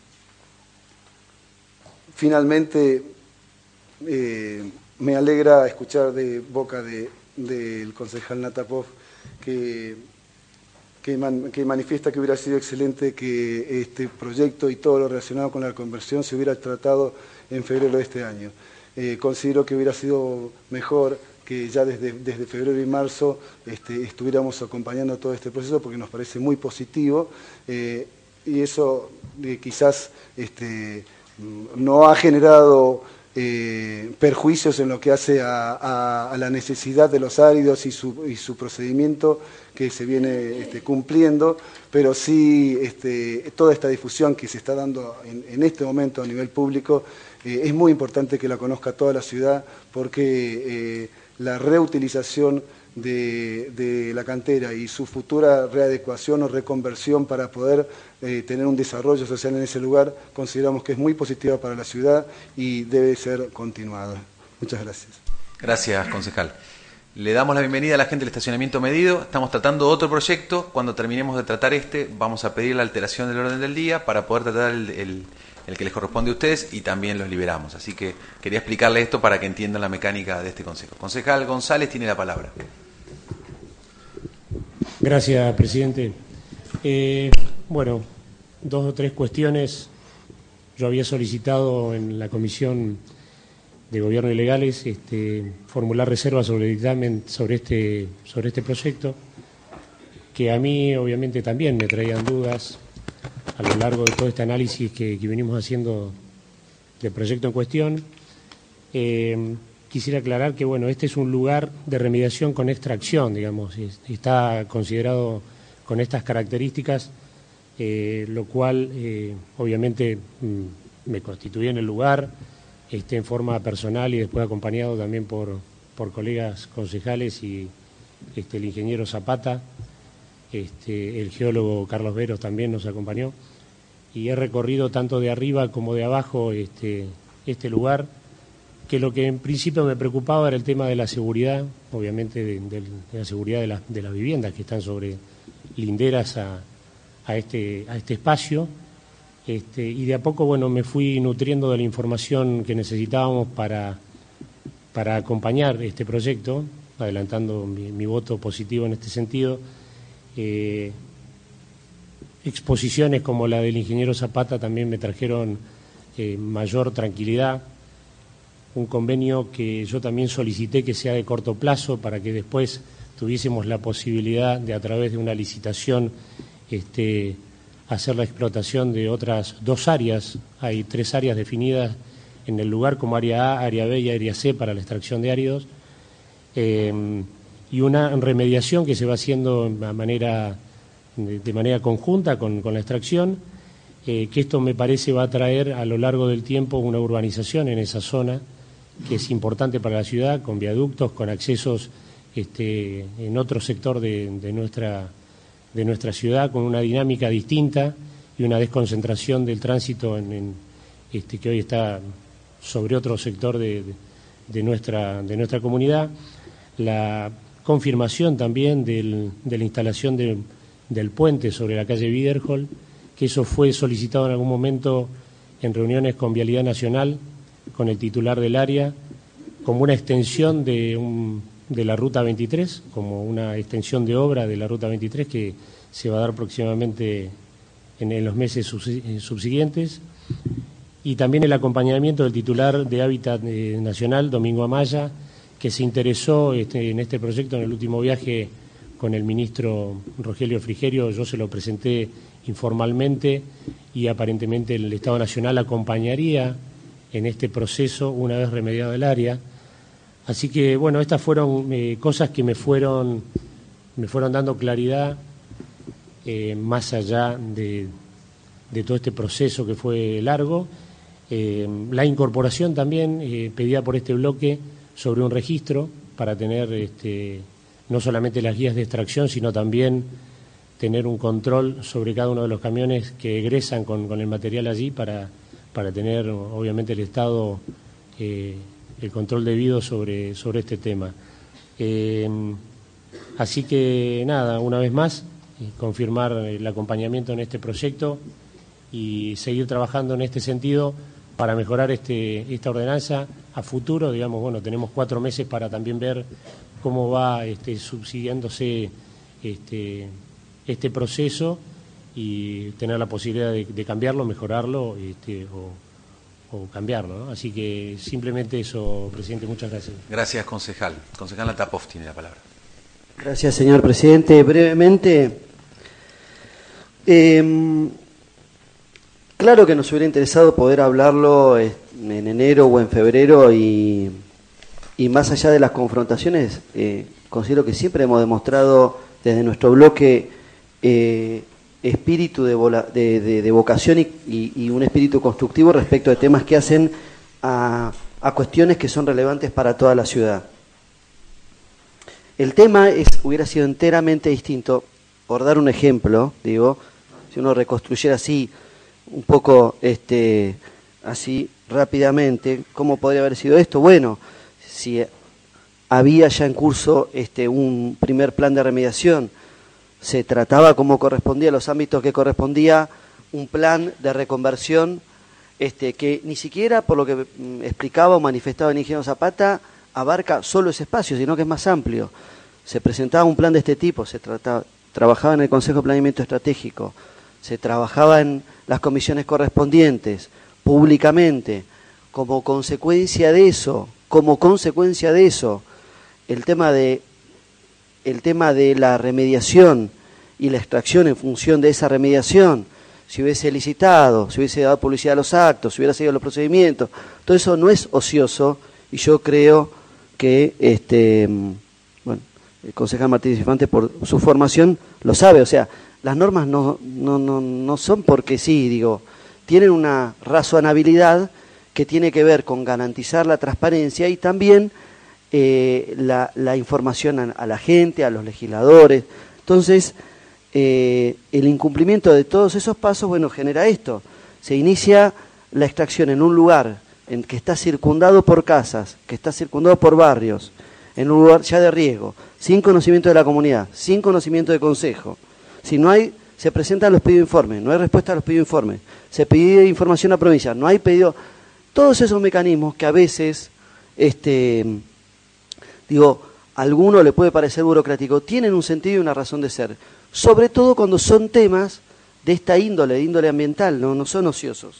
[SPEAKER 10] finalmente, eh, me alegra escuchar de boca del de, de concejal Natapov que, que, man, que manifiesta que hubiera sido excelente que este proyecto y todo lo relacionado con la conversión se hubiera tratado en febrero de este año. Eh, considero que hubiera sido mejor que ya desde, desde febrero y marzo este, estuviéramos acompañando todo este proceso porque nos parece muy positivo eh, y eso eh, quizás este, no ha generado Eh, perjuicios en lo que hace a, a, a la necesidad de los áridos y su, y su procedimiento que se viene este, cumpliendo, pero sí este, toda esta difusión que se está dando en, en este momento a nivel público eh, es muy importante que la conozca toda la ciudad porque eh, la reutilización de, de la cantera y su futura readecuación o reconversión para poder eh, tener un desarrollo social en ese lugar, consideramos que es muy positiva para la ciudad y debe ser continuada. Muchas gracias.
[SPEAKER 1] Gracias, concejal. Le damos la bienvenida a la gente del estacionamiento medido. Estamos tratando otro proyecto. Cuando terminemos de tratar este, vamos a pedir la alteración del orden del día para poder tratar el, el, el que les corresponde a ustedes y también los liberamos. Así que quería explicarle esto para que entiendan la mecánica de este consejo. Concejal González tiene la palabra.
[SPEAKER 5] Gracias, presidente. Eh, bueno, dos o tres cuestiones. Yo había solicitado en la Comisión de Gobierno y Legales este, formular reservas sobre el dictamen sobre este, sobre este proyecto, que a mí obviamente también me traían dudas a lo largo de todo este análisis que, que venimos haciendo del proyecto en cuestión. Eh, Quisiera aclarar que, bueno, este es un lugar de remediación con extracción, digamos, está considerado con estas características, eh, lo cual, eh, obviamente, mm, me constituí en el lugar, este, en forma personal y después acompañado también por, por colegas concejales y este, el ingeniero Zapata, este, el geólogo Carlos Veros también nos acompañó, y he recorrido tanto de arriba como de abajo este, este lugar, que lo que en principio me preocupaba era el tema de la seguridad, obviamente de, de, de la seguridad de, la, de las viviendas que están sobre linderas a, a, este, a este espacio, este, y de a poco bueno me fui nutriendo de la información que necesitábamos para, para acompañar este proyecto, adelantando mi, mi voto positivo en este sentido. Eh, exposiciones como la del ingeniero Zapata también me trajeron eh, mayor tranquilidad. Un convenio que yo también solicité que sea de corto plazo para que después tuviésemos la posibilidad de, a través de una licitación, este, hacer la explotación de otras dos áreas. Hay tres áreas definidas en el lugar como área A, área B y área C para la extracción de áridos, eh, y una remediación que se va haciendo de manera, de, de manera conjunta con, con la extracción, eh, que esto me parece va a traer a lo largo del tiempo una urbanización en esa zona que es importante para la ciudad, con viaductos, con accesos este, en otro sector de, de, nuestra, de nuestra ciudad, con una dinámica distinta y una desconcentración del tránsito en, en, este, que hoy está sobre otro sector de, de, de, nuestra, de nuestra comunidad. La confirmación también del, de la instalación de, del puente sobre la calle Wiederhol, que eso fue solicitado en algún momento en reuniones con Vialidad Nacional, con el titular del área, como una extensión de, un, de la Ruta veintitrés, como una extensión de obra de la Ruta veintitrés que se va a dar próximamente en, en los meses subsiguientes, y también el acompañamiento del titular de Hábitat eh, Nacional, Domingo Amaya, que se interesó este, en este proyecto en el último viaje con el ministro Rogelio Frigerio. Yo se lo presenté informalmente y aparentemente el Estado Nacional acompañaría en este proceso una vez remediado el área. Así que, bueno, estas fueron eh, cosas que me fueron, me fueron dando claridad eh, más allá de, de todo este proceso que fue largo. Eh, la incorporación también eh, pedida por este bloque sobre un registro para tener este, no solamente las guías de extracción, sino también tener un control sobre cada uno de los camiones que egresan con, con el material allí para, para tener, obviamente, el Estado eh, el control debido sobre, sobre este tema. Eh, así que, nada, una vez más, confirmar el acompañamiento en este proyecto y seguir trabajando en este sentido para mejorar este, esta ordenanza a futuro. Digamos, bueno, tenemos cuatro meses para también ver cómo va este, subsiguiéndose este, este proceso y tener la posibilidad de, de cambiarlo, mejorarlo este, o, o cambiarlo, ¿no? Así que simplemente eso, presidente, muchas gracias.
[SPEAKER 1] Gracias, concejal. Concejal Natapov tiene la palabra.
[SPEAKER 11] Gracias, señor presidente. Brevemente, eh, claro que nos hubiera interesado poder hablarlo en enero o en febrero y, y más allá de las confrontaciones, eh, considero que siempre hemos demostrado desde nuestro bloque eh, espíritu de, vola, de, de, de vocación y, y, y un espíritu constructivo respecto de temas que hacen a, a cuestiones que son relevantes para toda la ciudad. El tema es, hubiera sido enteramente distinto, por dar un ejemplo, digo, si uno reconstruyera así, un poco este, así rápidamente, ¿cómo podría haber sido esto? Bueno, si había ya en curso este, un primer plan de remediación, se trataba como correspondía, los ámbitos que correspondía, un plan de reconversión este, que ni siquiera, por lo que mm, explicaba o manifestaba el ingeniero Zapata, abarca solo ese espacio, sino que es más amplio. Se presentaba un plan de este tipo, se trataba, trabajaba en el Consejo de Planeamiento Estratégico, se trabajaba en las comisiones correspondientes, públicamente. Como consecuencia de eso, como consecuencia de eso, el tema de, el tema de la remediación y la extracción en función de esa remediación, si hubiese licitado, si hubiese dado publicidad a los actos, si hubiera seguido los procedimientos, todo eso no es ocioso y yo creo que este, bueno, el concejal Martínez Infante por su formación lo sabe, o sea, las normas no, no, no, no son porque sí, digo, tienen una razonabilidad que tiene que ver con garantizar la transparencia y también eh, la, la información a, a la gente, a los legisladores. Entonces, eh, el incumplimiento de todos esos pasos, bueno, genera esto. Se inicia la extracción en un lugar en que está circundado por casas, que está circundado por barrios, en un lugar ya de riesgo, sin conocimiento de la comunidad, sin conocimiento del consejo. Si no hay, se presentan los pedidos de informes, no hay respuesta a los pedidos de informes, se pide información a provincia, no hay pedido. Todos esos mecanismos que a veces, este, digo, a alguno le puede parecer burocrático, tienen un sentido y una razón de ser, sobre todo cuando son temas de esta índole, de índole ambiental, no, no son ociosos.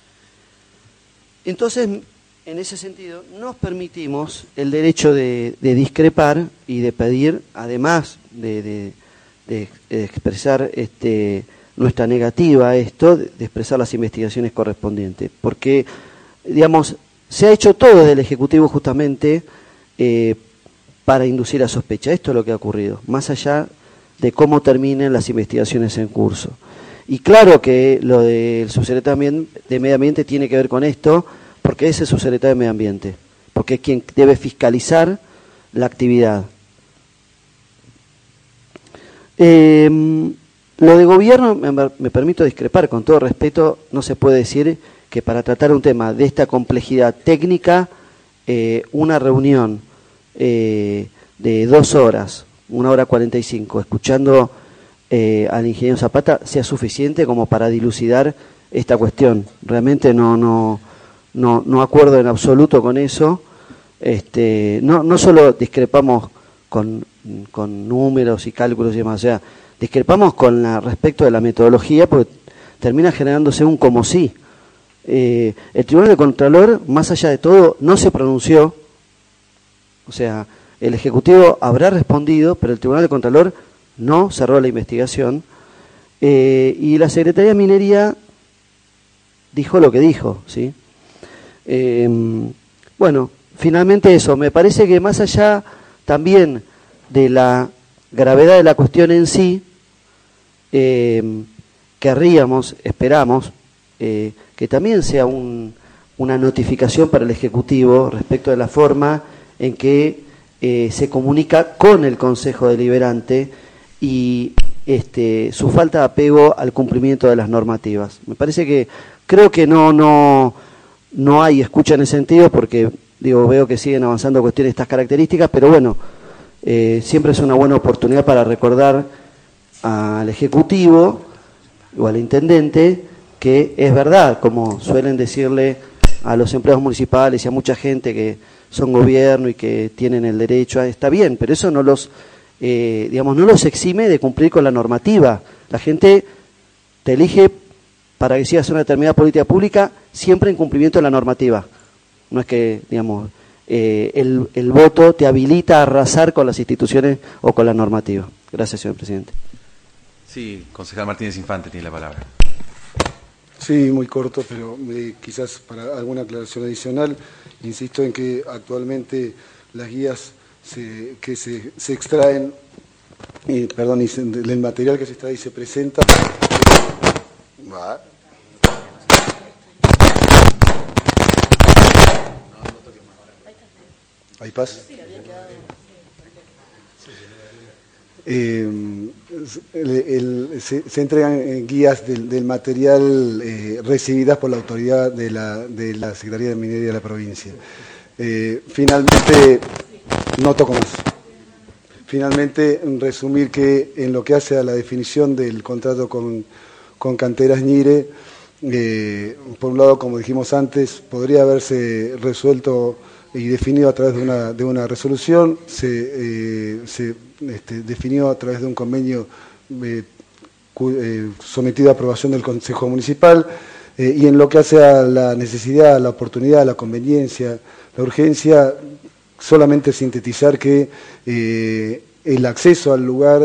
[SPEAKER 11] Entonces, en ese sentido, nos permitimos el derecho de, de discrepar y de pedir, además de, de, de, de expresar este, nuestra negativa a esto, de, de expresar las investigaciones correspondientes. Porque, digamos, se ha hecho todo desde el Ejecutivo justamente eh, para inducir a sospecha. Esto es lo que ha ocurrido, más allá de cómo terminen las investigaciones en curso. Y claro que lo del subsecretario de Medio Ambiente tiene que ver con esto, porque ese es el subsecretario de Medio Ambiente, porque es quien debe fiscalizar la actividad. Eh, lo de gobierno, me, me permito discrepar, con todo respeto, no se puede decir que para tratar un tema de esta complejidad técnica, eh, una reunión eh, de dos horas, una hora cuarenta y cinco, escuchando eh, al ingeniero Zapata, sea suficiente como para dilucidar esta cuestión. Realmente no, no, no, no acuerdo en absoluto con eso. Este, no, no solo discrepamos con, con números y cálculos y demás, o sea, discrepamos con la, respecto de la metodología, porque termina generándose un como sí. Eh, el Tribunal de Contralor, más allá de todo, no se pronunció, o sea, el Ejecutivo habrá respondido, pero el Tribunal de Contralor no cerró la investigación, eh, y la Secretaría de Minería dijo lo que dijo, ¿sí? Eh, bueno, finalmente eso, me parece que más allá también de la gravedad de la cuestión en sí, eh, querríamos, esperamos, eh, que también sea un, una notificación para el Ejecutivo respecto de la forma en que eh, se comunica con el Consejo Deliberante y este, su falta de apego al cumplimiento de las normativas. Me parece que, creo que no, no, no hay escucha en ese sentido, porque digo, veo que siguen avanzando cuestiones de estas características, pero bueno, eh, siempre es una buena oportunidad para recordar al Ejecutivo o al Intendente que es verdad, como suelen decirle a los empleados municipales y a mucha gente que son gobierno y que tienen el derecho a, está bien, pero eso no los, eh, digamos, no los exime de cumplir con la normativa. La gente te elige para que sigas una determinada política pública siempre en cumplimiento de la normativa. No es que, digamos, eh, el, el voto te habilita a arrasar con las instituciones o con la normativa. Gracias, señor presidente.
[SPEAKER 1] Sí, concejal Martínez Infante tiene la palabra.
[SPEAKER 10] Sí, muy corto, pero eh, quizás para alguna aclaración adicional, insisto en que actualmente las guías se, que se, se extraen, eh, perdón, y se, el material que se extrae y se presenta. Eh, va. ¿Hay paz? Eh, el, el, se, se entregan guías del, del material eh, recibidas por la autoridad de la, de la Secretaría de Minería de la provincia. Eh, finalmente, no toco más. Finalmente, resumir que en lo que hace a la definición del contrato con, con Canteras Ñire, eh, por un lado, como dijimos antes, podría haberse resuelto y definido a través de una, de una resolución, se, eh, se este, definió a través de un convenio eh, cu, eh, sometido a aprobación del Consejo Municipal, eh, y en lo que hace a la necesidad, la oportunidad, la conveniencia, la urgencia, solamente sintetizar que eh, el acceso al lugar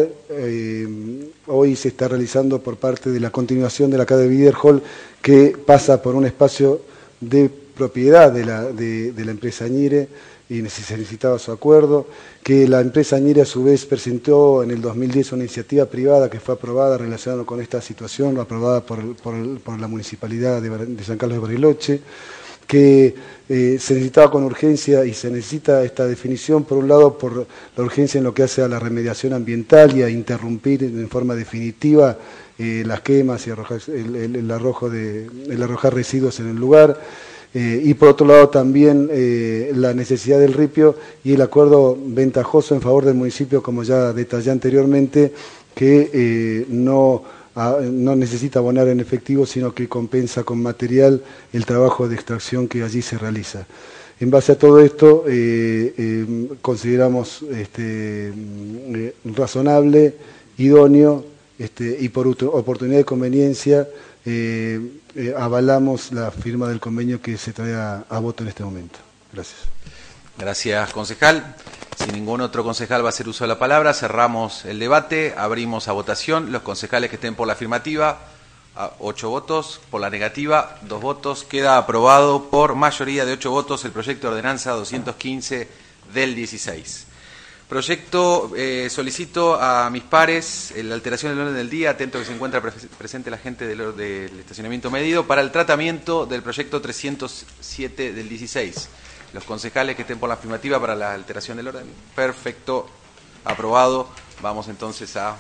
[SPEAKER 10] eh, hoy se está realizando por parte de la continuación de la calle Biderhol, que pasa por un espacio de propiedad de la, de, de la empresa Ñire, y se necesitaba su acuerdo, que la empresa Ñire a su vez presentó en el dos mil diez una iniciativa privada que fue aprobada relacionada con esta situación, aprobada por, por, por la Municipalidad de, de San Carlos de Bariloche, que eh, se necesitaba con urgencia y se necesita esta definición, por un lado, por la urgencia en lo que hace a la remediación ambiental y a interrumpir en forma definitiva eh, las quemas y arrojar, el, el, el, arrojo de, el arrojar residuos en el lugar. Eh, y por otro lado también eh, la necesidad del ripio y el acuerdo ventajoso en favor del municipio, como ya detallé anteriormente, que eh, no, a, no necesita abonar en efectivo, sino que compensa con material el trabajo de extracción que allí se realiza. En base a todo esto, eh, eh, consideramos este, eh, razonable, idóneo este, y por oportunidad y conveniencia, eh, Eh, avalamos la firma del convenio que se trae a, a voto en este momento. Gracias.
[SPEAKER 1] Gracias, concejal. Si ningún otro concejal va a hacer uso de la palabra, cerramos el debate, abrimos a votación. Los concejales que estén por la afirmativa, ocho votos. Por la negativa, dos votos. Queda aprobado por mayoría de ocho votos el proyecto de ordenanza doscientos quince del dieciséis. Proyecto, eh, solicito a mis pares eh, la alteración del orden del día, atento que se encuentra pre presente la gente del, del estacionamiento medido, para el tratamiento del proyecto trescientos siete del dieciséis. Los concejales que estén por la afirmativa para la alteración del orden. Perfecto, aprobado. Vamos entonces a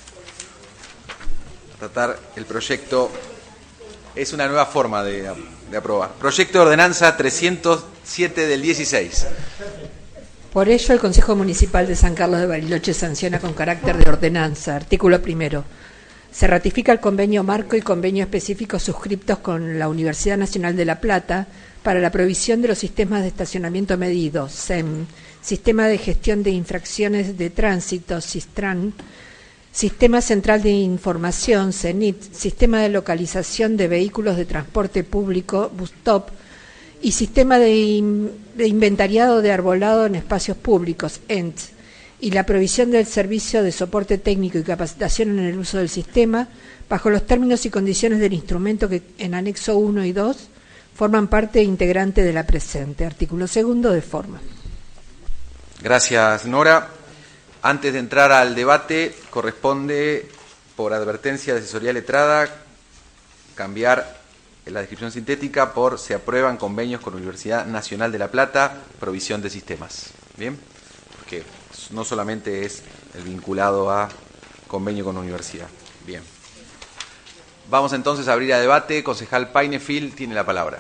[SPEAKER 1] tratar el proyecto. Es una nueva forma de, de aprobar. Proyecto de ordenanza trescientos siete del dieciséis.
[SPEAKER 9] Por ello, el Consejo Municipal de San Carlos de Bariloche sanciona con carácter de ordenanza. Artículo primero. Se ratifica el convenio marco y convenio específico suscriptos con la Universidad Nacional de La Plata para la provisión de los sistemas de estacionamiento medido, S E M, Sistema de Gestión de Infracciones de Tránsito, SISTRAN, Sistema Central de Información, CENIT, Sistema de Localización de Vehículos de Transporte Público, BusStop, y Sistema de, in, de Inventariado de Arbolado en Espacios Públicos, E N T, y la provisión del servicio de soporte técnico y capacitación en el uso del sistema, bajo los términos y condiciones del instrumento que en anexo uno y dos forman parte integrante de la presente. Artículo segundo de forma.
[SPEAKER 1] Gracias, Nora. Antes de entrar al debate, corresponde, por advertencia de asesoría letrada, cambiar la descripción sintética por se aprueban convenios con la Universidad Nacional de La Plata, provisión de sistemas. ¿Bien? Porque no solamente es el vinculado a convenio con la universidad. Bien. Vamos entonces a abrir a debate. Concejal Painefil tiene la palabra.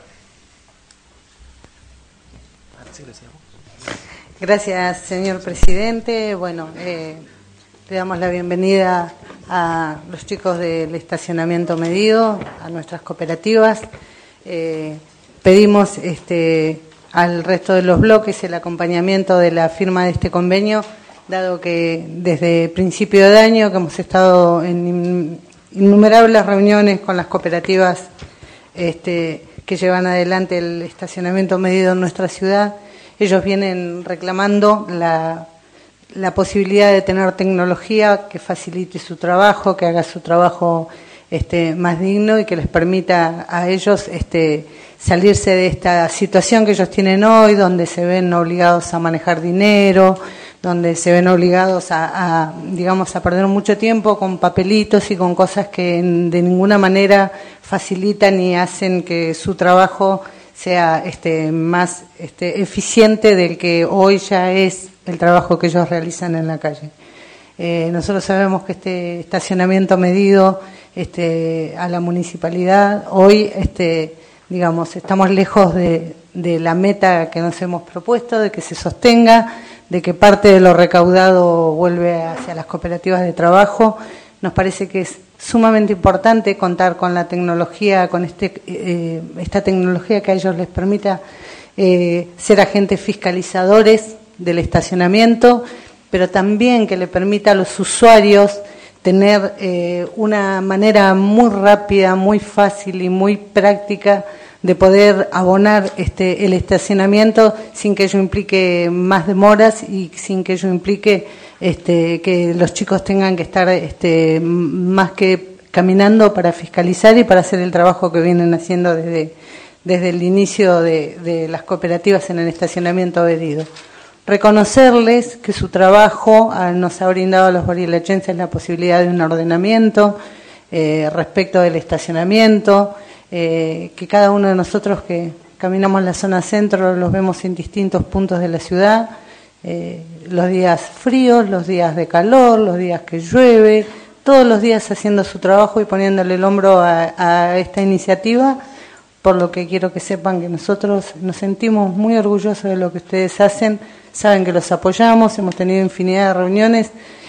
[SPEAKER 12] Gracias, señor presidente. Bueno, eh, le damos la bienvenida a los chicos del estacionamiento medido, a nuestras cooperativas. Eh, pedimos este, al resto de los bloques el acompañamiento de la firma de este convenio, dado que desde principio de año que hemos estado en innumerables reuniones con las cooperativas este, que llevan adelante el estacionamiento medido en nuestra ciudad, ellos vienen reclamando la la posibilidad de tener tecnología que facilite su trabajo, que haga su trabajo este, más digno y que les permita a ellos este, salirse de esta situación que ellos tienen hoy, donde se ven obligados a manejar dinero, donde se ven obligados a, a digamos, a perder mucho tiempo con papelitos y con cosas que de ninguna manera facilitan y hacen que su trabajo sea este, más este, eficiente del que hoy ya es el trabajo que ellos realizan en la calle. Eh, nosotros sabemos que este estacionamiento medido este, a la municipalidad, hoy este, digamos, estamos lejos de, de la meta que nos hemos propuesto, de que se sostenga, de que parte de lo recaudado vuelve hacia las cooperativas de trabajo. Nos parece que es sumamente importante contar con la tecnología, con este, eh, esta tecnología que a ellos les permita eh, ser agentes fiscalizadores del estacionamiento, pero también que le permita a los usuarios tener eh, una manera muy rápida, muy fácil y muy práctica de poder abonar este, el estacionamiento sin que ello implique más demoras y sin que ello implique este, que los chicos tengan que estar este, más que caminando para fiscalizar y para hacer el trabajo que vienen haciendo desde, desde el inicio de, de las cooperativas en el estacionamiento medido. Reconocerles que su trabajo ah, nos ha brindado a los barilachenses la posibilidad de un ordenamiento eh, respecto del estacionamiento, eh, que cada uno de nosotros que caminamos la zona centro los vemos en distintos puntos de la ciudad, eh, los días fríos, los días de calor, los días que llueve, todos los días haciendo su trabajo y poniéndole el hombro a, a esta iniciativa, por lo que quiero que sepan que nosotros nos sentimos muy orgullosos de lo que ustedes hacen. Saben que los apoyamos, hemos tenido infinidad de reuniones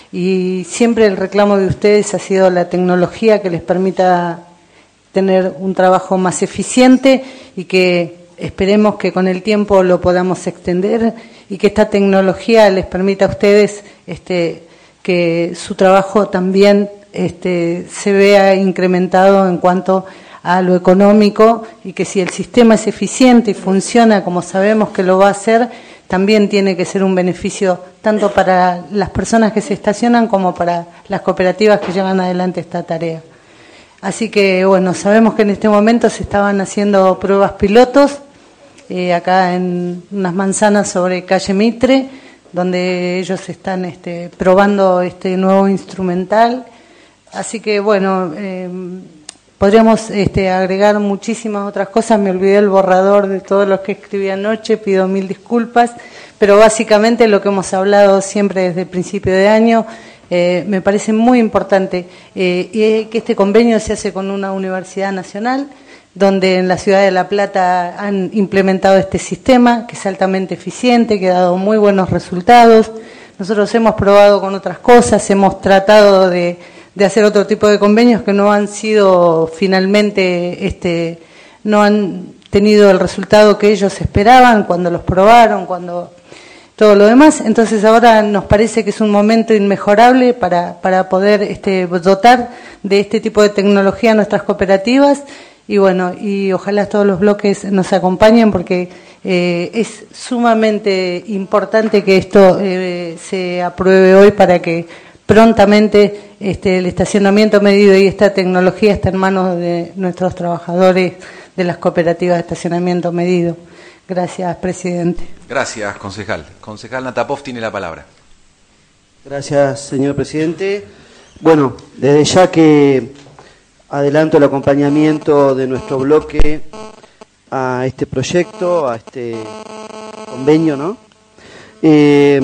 [SPEAKER 12] y siempre el reclamo de ustedes ha sido la tecnología que les permita tener un trabajo más eficiente y que esperemos que con el tiempo lo podamos extender y que esta tecnología les permita a ustedes este, que su trabajo también este, se vea incrementado en cuanto a lo económico y que si el sistema es eficiente y funciona como sabemos que lo va a hacer, también tiene que ser un beneficio tanto para las personas que se estacionan como para las cooperativas que llevan adelante esta tarea. Así que, bueno, sabemos que en este momento se estaban haciendo pruebas pilotos, eh, acá en unas manzanas sobre calle Mitre, donde ellos están este, probando este nuevo instrumental. Así que, bueno, eh, podríamos este, agregar muchísimas otras cosas. Me olvidé el borrador de todo lo que escribí anoche, pido mil disculpas, pero básicamente lo que hemos hablado siempre desde el principio de año, eh, me parece muy importante, eh, y que este convenio se hace con una universidad nacional, donde en la ciudad de La Plata han implementado este sistema, que es altamente eficiente, que ha dado muy buenos resultados. Nosotros hemos probado con otras cosas, hemos tratado de, de hacer otro tipo de convenios que no han sido finalmente, este, no han tenido el resultado que ellos esperaban cuando los probaron, cuando todo lo demás. Entonces ahora nos parece que es un momento inmejorable para, para poder este, dotar de este tipo de tecnología a nuestras cooperativas. Y bueno, y ojalá todos los bloques nos acompañen porque eh, es sumamente importante que esto eh, se apruebe hoy para que prontamente este, el estacionamiento medido y esta tecnología esté en manos de nuestros trabajadores de las cooperativas de estacionamiento medido. Gracias, presidente.
[SPEAKER 1] Gracias, concejal. Concejal Natapov tiene la palabra.
[SPEAKER 11] Gracias, señor presidente. Bueno, desde ya que adelanto el acompañamiento de nuestro bloque a este proyecto, a este convenio, ¿no? Eh,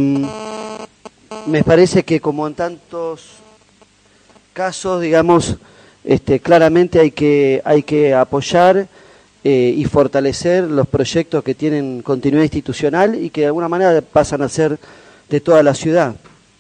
[SPEAKER 11] me parece que como en tantos casos, digamos, este, claramente hay que, hay que apoyar eh, y fortalecer los proyectos que tienen continuidad institucional y que de alguna manera pasan a ser de toda la ciudad.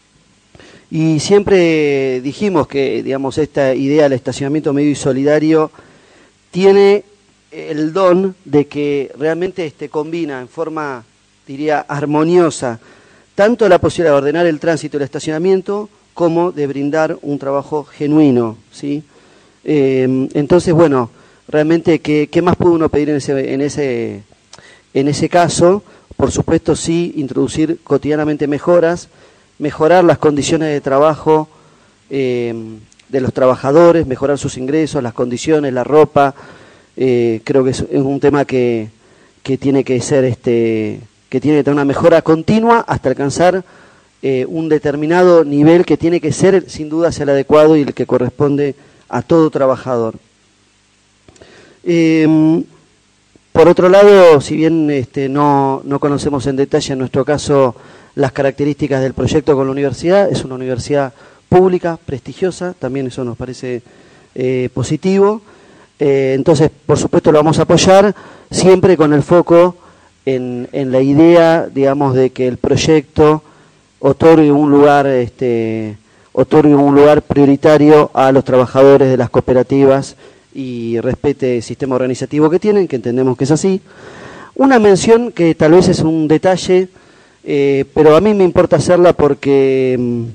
[SPEAKER 11] Y siempre dijimos que, digamos, esta idea del estacionamiento medio y solidario tiene el don de que realmente este, combina en forma, diría, armoniosa, tanto la posibilidad de ordenar el tránsito y el estacionamiento como de brindar un trabajo genuino, ¿sí? Eh, entonces, bueno, realmente, ¿qué, qué más puede uno pedir en ese, en ese, en ese caso? Por supuesto, sí, introducir cotidianamente mejoras, mejorar las condiciones de trabajo eh, de los trabajadores, mejorar sus ingresos, las condiciones, la ropa. Eh, creo que es, es un tema que, que tiene que ser, este, que tiene que tener una mejora continua hasta alcanzar eh, un determinado nivel que tiene que ser, sin duda, el adecuado y el que corresponde a todo trabajador. Eh, por otro lado, si bien este, no, no conocemos en detalle, en nuestro caso, las características del proyecto con la universidad, es una universidad pública, prestigiosa, también eso nos parece eh, positivo. Eh, entonces, por supuesto, lo vamos a apoyar, siempre con el foco en, en la idea, digamos, de que el proyecto otorgue un lugar, este, otorgue un lugar prioritario a los trabajadores de las cooperativas y respete el sistema organizativo que tienen, que entendemos que es así. Una mención que tal vez es un detalle, Eh, pero a mí me importa hacerla porque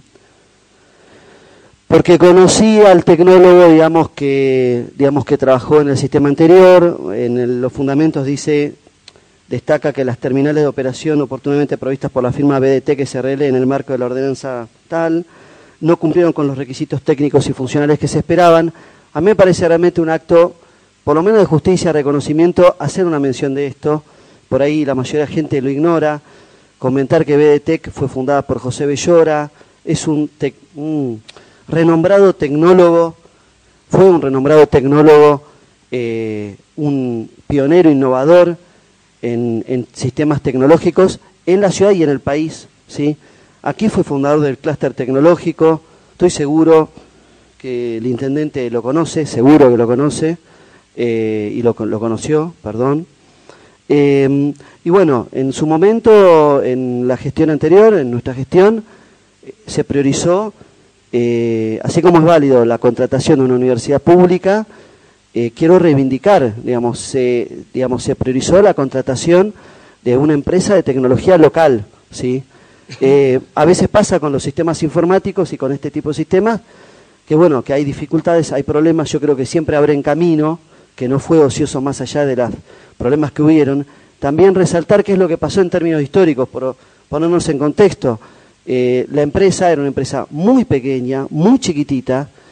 [SPEAKER 11] porque conocí al tecnólogo, digamos que digamos que trabajó en el sistema anterior. En el, los fundamentos dice, destaca que las terminales de operación oportunamente provistas por la firma B D T S R L en el marco de la ordenanza tal no cumplieron con los requisitos técnicos y funcionales que se esperaban. A mí me parece realmente un acto, por lo menos de justicia, reconocimiento, hacer una mención de esto. Por ahí la mayoría de la gente lo ignora. Comentar que B D T E C fue fundada por José Bellora, es un, tec, un renombrado tecnólogo, fue un renombrado tecnólogo, eh, un pionero innovador en, en sistemas tecnológicos en la ciudad y en el país, ¿sí? Aquí fue fundador del clúster tecnológico, estoy seguro que el intendente lo conoce, seguro que lo conoce, eh, y lo, lo conoció, perdón. Eh, y bueno, en su momento, en la gestión anterior, en nuestra gestión, eh, se priorizó, eh, así como es válido la contratación de una universidad pública, eh, quiero reivindicar, digamos se, digamos, se priorizó la contratación de una empresa de tecnología local, ¿sí? Eh, a veces pasa con los sistemas informáticos y con este tipo de sistemas, que bueno, que hay dificultades, hay problemas, yo creo que siempre abren camino, que no fue ocioso más allá de los problemas que hubieron. También resaltar qué es lo que pasó en términos históricos, por ponernos en contexto. Eh, la empresa era una empresa muy pequeña, muy chiquitita,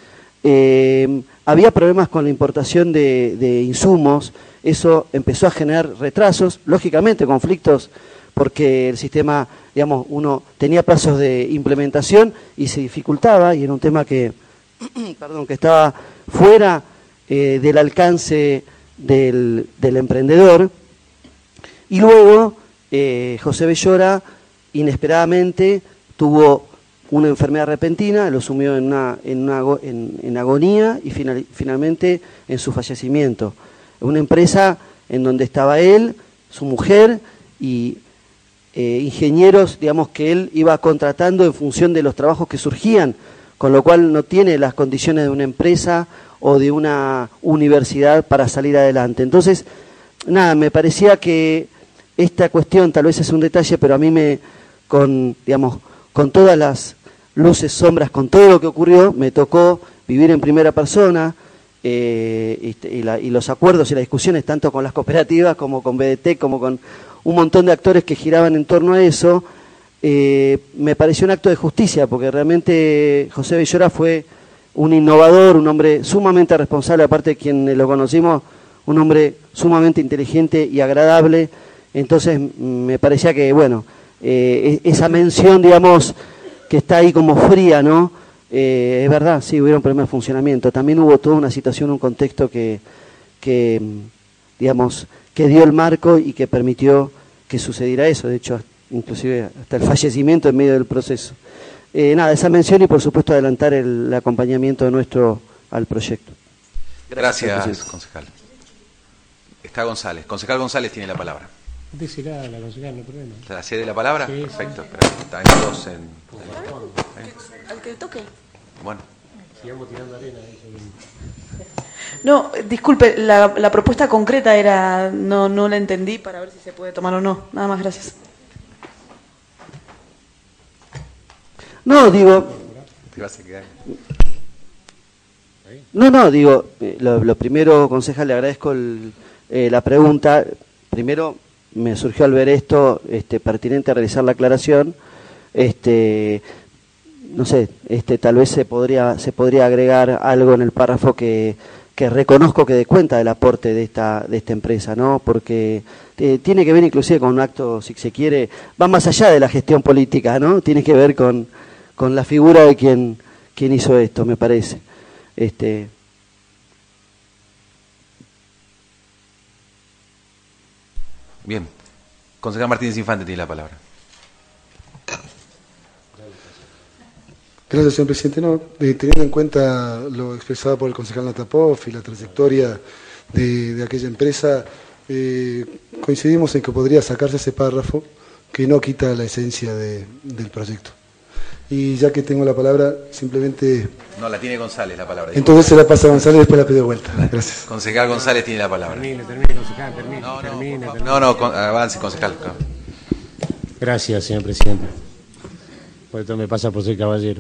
[SPEAKER 11] eh, había problemas con la importación de, de insumos, eso empezó a generar retrasos, lógicamente conflictos, porque el sistema, digamos, uno tenía plazos de implementación y se dificultaba, y era un tema que, perdón, que estaba fuera eh, del alcance del, del emprendedor. Y luego eh, José Bellora, inesperadamente, tuvo una enfermedad repentina, lo sumió en, una, en, una, en, en agonía y final, finalmente en su fallecimiento. Una empresa en donde estaba él, su mujer y eh, ingenieros, digamos, que él iba contratando en función de los trabajos que surgían, con lo cual no tiene las condiciones de una empresa o de una universidad para salir adelante. Entonces, nada, me parecía que esta cuestión tal vez es un detalle, pero a mí me, con, digamos, con todas las luces, sombras, con todo lo que ocurrió, me tocó vivir en primera persona eh, y, y, la, y los acuerdos y las discusiones tanto con las cooperativas como con B D T, como con un montón de actores que giraban en torno a eso. Eh, me pareció un acto de justicia, porque realmente José Bellora fue un innovador, un hombre sumamente responsable, aparte de quien lo conocimos, un hombre sumamente inteligente y agradable. Entonces me parecía que, bueno, eh, esa mención, digamos, que está ahí como fría, ¿no? Eh, es verdad, sí, hubieron problemas de funcionamiento. También hubo toda una situación, un contexto que, que, digamos, que dio el marco y que permitió que sucediera eso. De hecho, inclusive hasta el fallecimiento en medio del proceso. Eh, nada, esa mención y por supuesto adelantar el, el acompañamiento nuestro al proyecto.
[SPEAKER 1] Gracias, Gracias concejal. Está González. Concejal González tiene la palabra.
[SPEAKER 5] Decirá la concejal, no hay problema.
[SPEAKER 1] ¿Se la cede la palabra?
[SPEAKER 5] Sí,
[SPEAKER 1] perfecto.
[SPEAKER 5] Sí.
[SPEAKER 1] Pero están todos en...
[SPEAKER 8] Al que toque.
[SPEAKER 1] Bueno.
[SPEAKER 5] Sigamos tirando arena.
[SPEAKER 8] No, disculpe, la, la propuesta concreta era, no, no la entendí para ver si se puede tomar o no. Nada más, gracias.
[SPEAKER 11] No, digo...
[SPEAKER 1] Te vas a quedar.
[SPEAKER 11] No, no, digo, lo, lo primero, concejal, le agradezco el, eh, la pregunta. Primero, me surgió al ver esto este, pertinente realizar la aclaración. Este, no sé, este, tal vez se podría, se podría agregar algo en el párrafo que, que reconozco que dé cuenta del aporte de esta, de esta empresa, ¿no? Porque eh, tiene que ver inclusive con un acto, si se quiere, va más allá de la gestión política, ¿no? Tiene que ver con, con la figura de quien, quien hizo esto, me parece. Este,
[SPEAKER 1] Bien. Concejal Martínez Infante tiene la palabra.
[SPEAKER 10] Gracias, señor presidente. No, eh, teniendo en cuenta lo expresado por el concejal Natapov y la trayectoria de, de aquella empresa, eh, coincidimos en que podría sacarse ese párrafo que no quita la esencia de, del proyecto. Y ya que tengo la palabra, simplemente...
[SPEAKER 1] No, la tiene González la palabra.
[SPEAKER 10] Entonces se la pasa a González y después la pido de vuelta. Gracias.
[SPEAKER 1] Concejal González tiene la palabra.
[SPEAKER 5] Termine, termine, concejal, termine.
[SPEAKER 1] No, no,
[SPEAKER 5] termine,
[SPEAKER 1] no,
[SPEAKER 5] termine.
[SPEAKER 1] no, no con, avance, concejal. No.
[SPEAKER 5] Gracias, señor presidente. Por esto me pasa por ser caballero.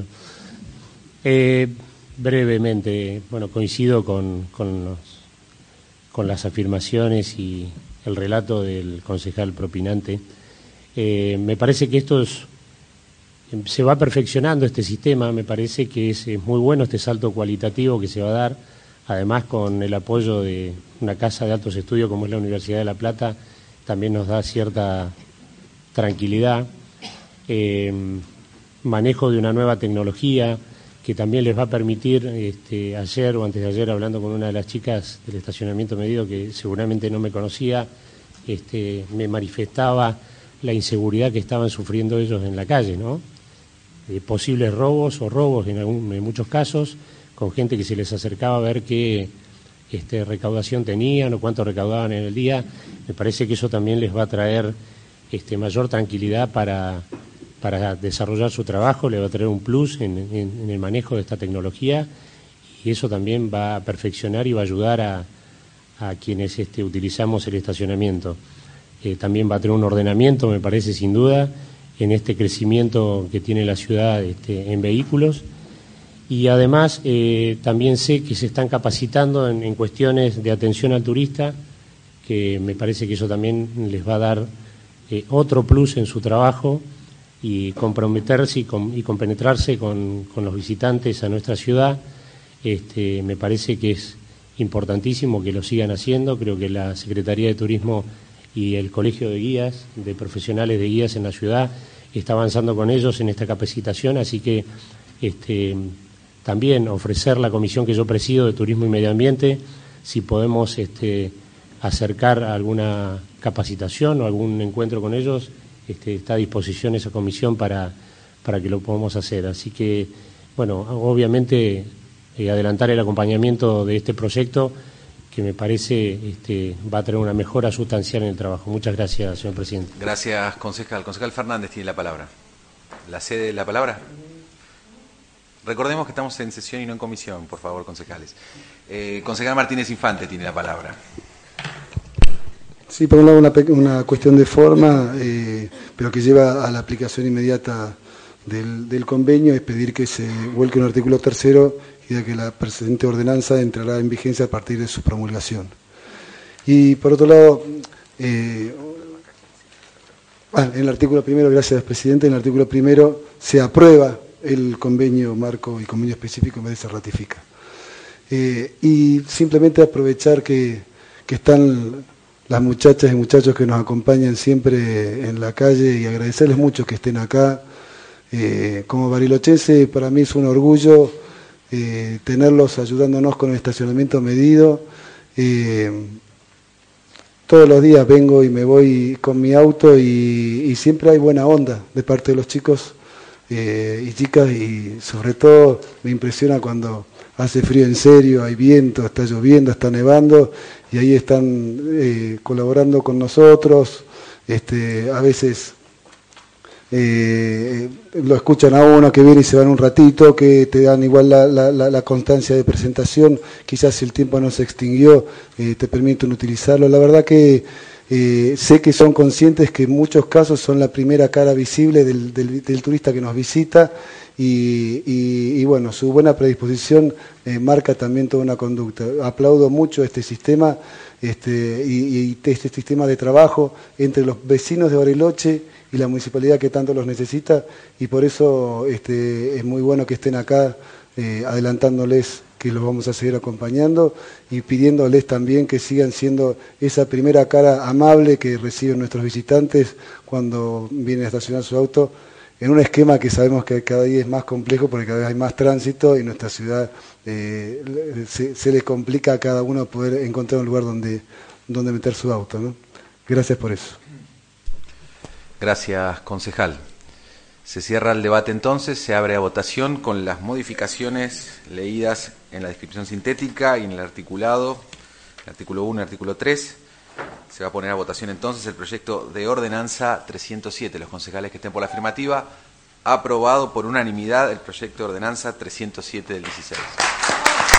[SPEAKER 5] Eh, brevemente, bueno, coincido con, con, los, con las afirmaciones y el relato del concejal propinante. Eh, me parece que esto es... Se va perfeccionando este sistema, me parece que es, es muy bueno este salto cualitativo que se va a dar, además con el apoyo de una casa de altos estudios como es la Universidad de La Plata, también nos da cierta tranquilidad, eh, manejo de una nueva tecnología que también les va a permitir, este, ayer o antes de ayer hablando con una de las chicas del estacionamiento medido que seguramente no me conocía, este, me manifestaba la inseguridad que estaban sufriendo ellos en la calle, ¿no? Eh, posibles robos o robos en, algún, en muchos casos, con gente que se les acercaba a ver qué este, recaudación tenían o cuánto recaudaban en el día. Me parece que eso también les va a traer este, mayor tranquilidad para, para desarrollar su trabajo, le va a traer un plus en, en, en el manejo de esta tecnología y eso también va a perfeccionar y va a ayudar a, a quienes este, utilizamos el estacionamiento. Eh, también va a tener un ordenamiento, me parece, sin duda, en este crecimiento que tiene la ciudad este, en vehículos. Y además eh, también sé que se están capacitando en, en cuestiones de atención al turista, que me parece que eso también les va a dar eh, otro plus en su trabajo y comprometerse y, com, y compenetrarse con, con los visitantes a nuestra ciudad Este, me parece que es importantísimo que lo sigan haciendo. Creo que la Secretaría de Turismo y el Colegio de Guías, de profesionales de guías en la ciudad, está avanzando con ellos en esta capacitación, así que este, también ofrecer la comisión que yo presido de Turismo y Medio Ambiente, si podemos este, acercar alguna capacitación o algún encuentro con ellos, este, está a disposición esa comisión para, para que lo podamos hacer. Así que, bueno, obviamente eh, adelantar el acompañamiento de este proyecto, que me parece este, va a tener una mejora sustancial en el trabajo. Muchas gracias, señor presidente.
[SPEAKER 1] Gracias, concejal. Concejal Fernández tiene la palabra. ¿La cede la palabra? Recordemos que estamos en sesión y no en comisión, por favor, concejales. Eh, concejal Martínez Infante tiene la palabra.
[SPEAKER 10] Sí, por un lado una, una cuestión de forma, eh, pero que lleva a la aplicación inmediata del, del convenio, es pedir que se vuelque un artículo tercero y de que la presente ordenanza entrará en vigencia a partir de su promulgación. Y por otro lado, eh, ah, en el artículo primero, gracias presidente, en el artículo primero se aprueba el convenio marco y convenio específico en vez de se ratifica. Eh, y simplemente aprovechar que, que están las muchachas y muchachos que nos acompañan siempre en la calle y agradecerles mucho que estén acá. Eh, como barilochense, para mí es un orgullo eh, tenerlos ayudándonos con el estacionamiento medido. Eh, todos los días vengo y me voy con mi auto y, y siempre hay buena onda de parte de los chicos eh, y chicas, y sobre todo me impresiona cuando hace frío en serio, hay viento, está lloviendo, está nevando, y ahí están eh, colaborando con nosotros. Este, a veces eh, lo escuchan a uno que viene y se van un ratito, que te dan igual la, la, la constancia de presentación, quizás si el tiempo no se extinguió, eh, te permiten utilizarlo. La verdad que eh, sé que son conscientes que en muchos casos son la primera cara visible del, del, del turista que nos visita. Y, y, y bueno, su buena predisposición eh, marca también toda una conducta. Aplaudo mucho este sistema este, y, y este sistema de trabajo entre los vecinos de Bariloche y la municipalidad que tanto los necesita, y por eso este, es muy bueno que estén acá eh, adelantándoles que los vamos a seguir acompañando y pidiéndoles también que sigan siendo esa primera cara amable que reciben nuestros visitantes cuando vienen a estacionar su auto, en un esquema que sabemos que cada día es más complejo porque cada vez hay más tránsito y nuestra ciudad eh, se, se le complica a cada uno poder encontrar un lugar donde, donde meter su auto, ¿no? Gracias por eso.
[SPEAKER 1] Gracias, concejal. Se cierra el debate entonces, se abre a votación con las modificaciones leídas en la descripción sintética y en el articulado, el artículo uno y el artículo tres. Se va a poner a votación entonces el proyecto de ordenanza trescientos siete. Los concejales que estén por la afirmativa, aprobado por unanimidad el proyecto de ordenanza trescientos siete del dieciséis.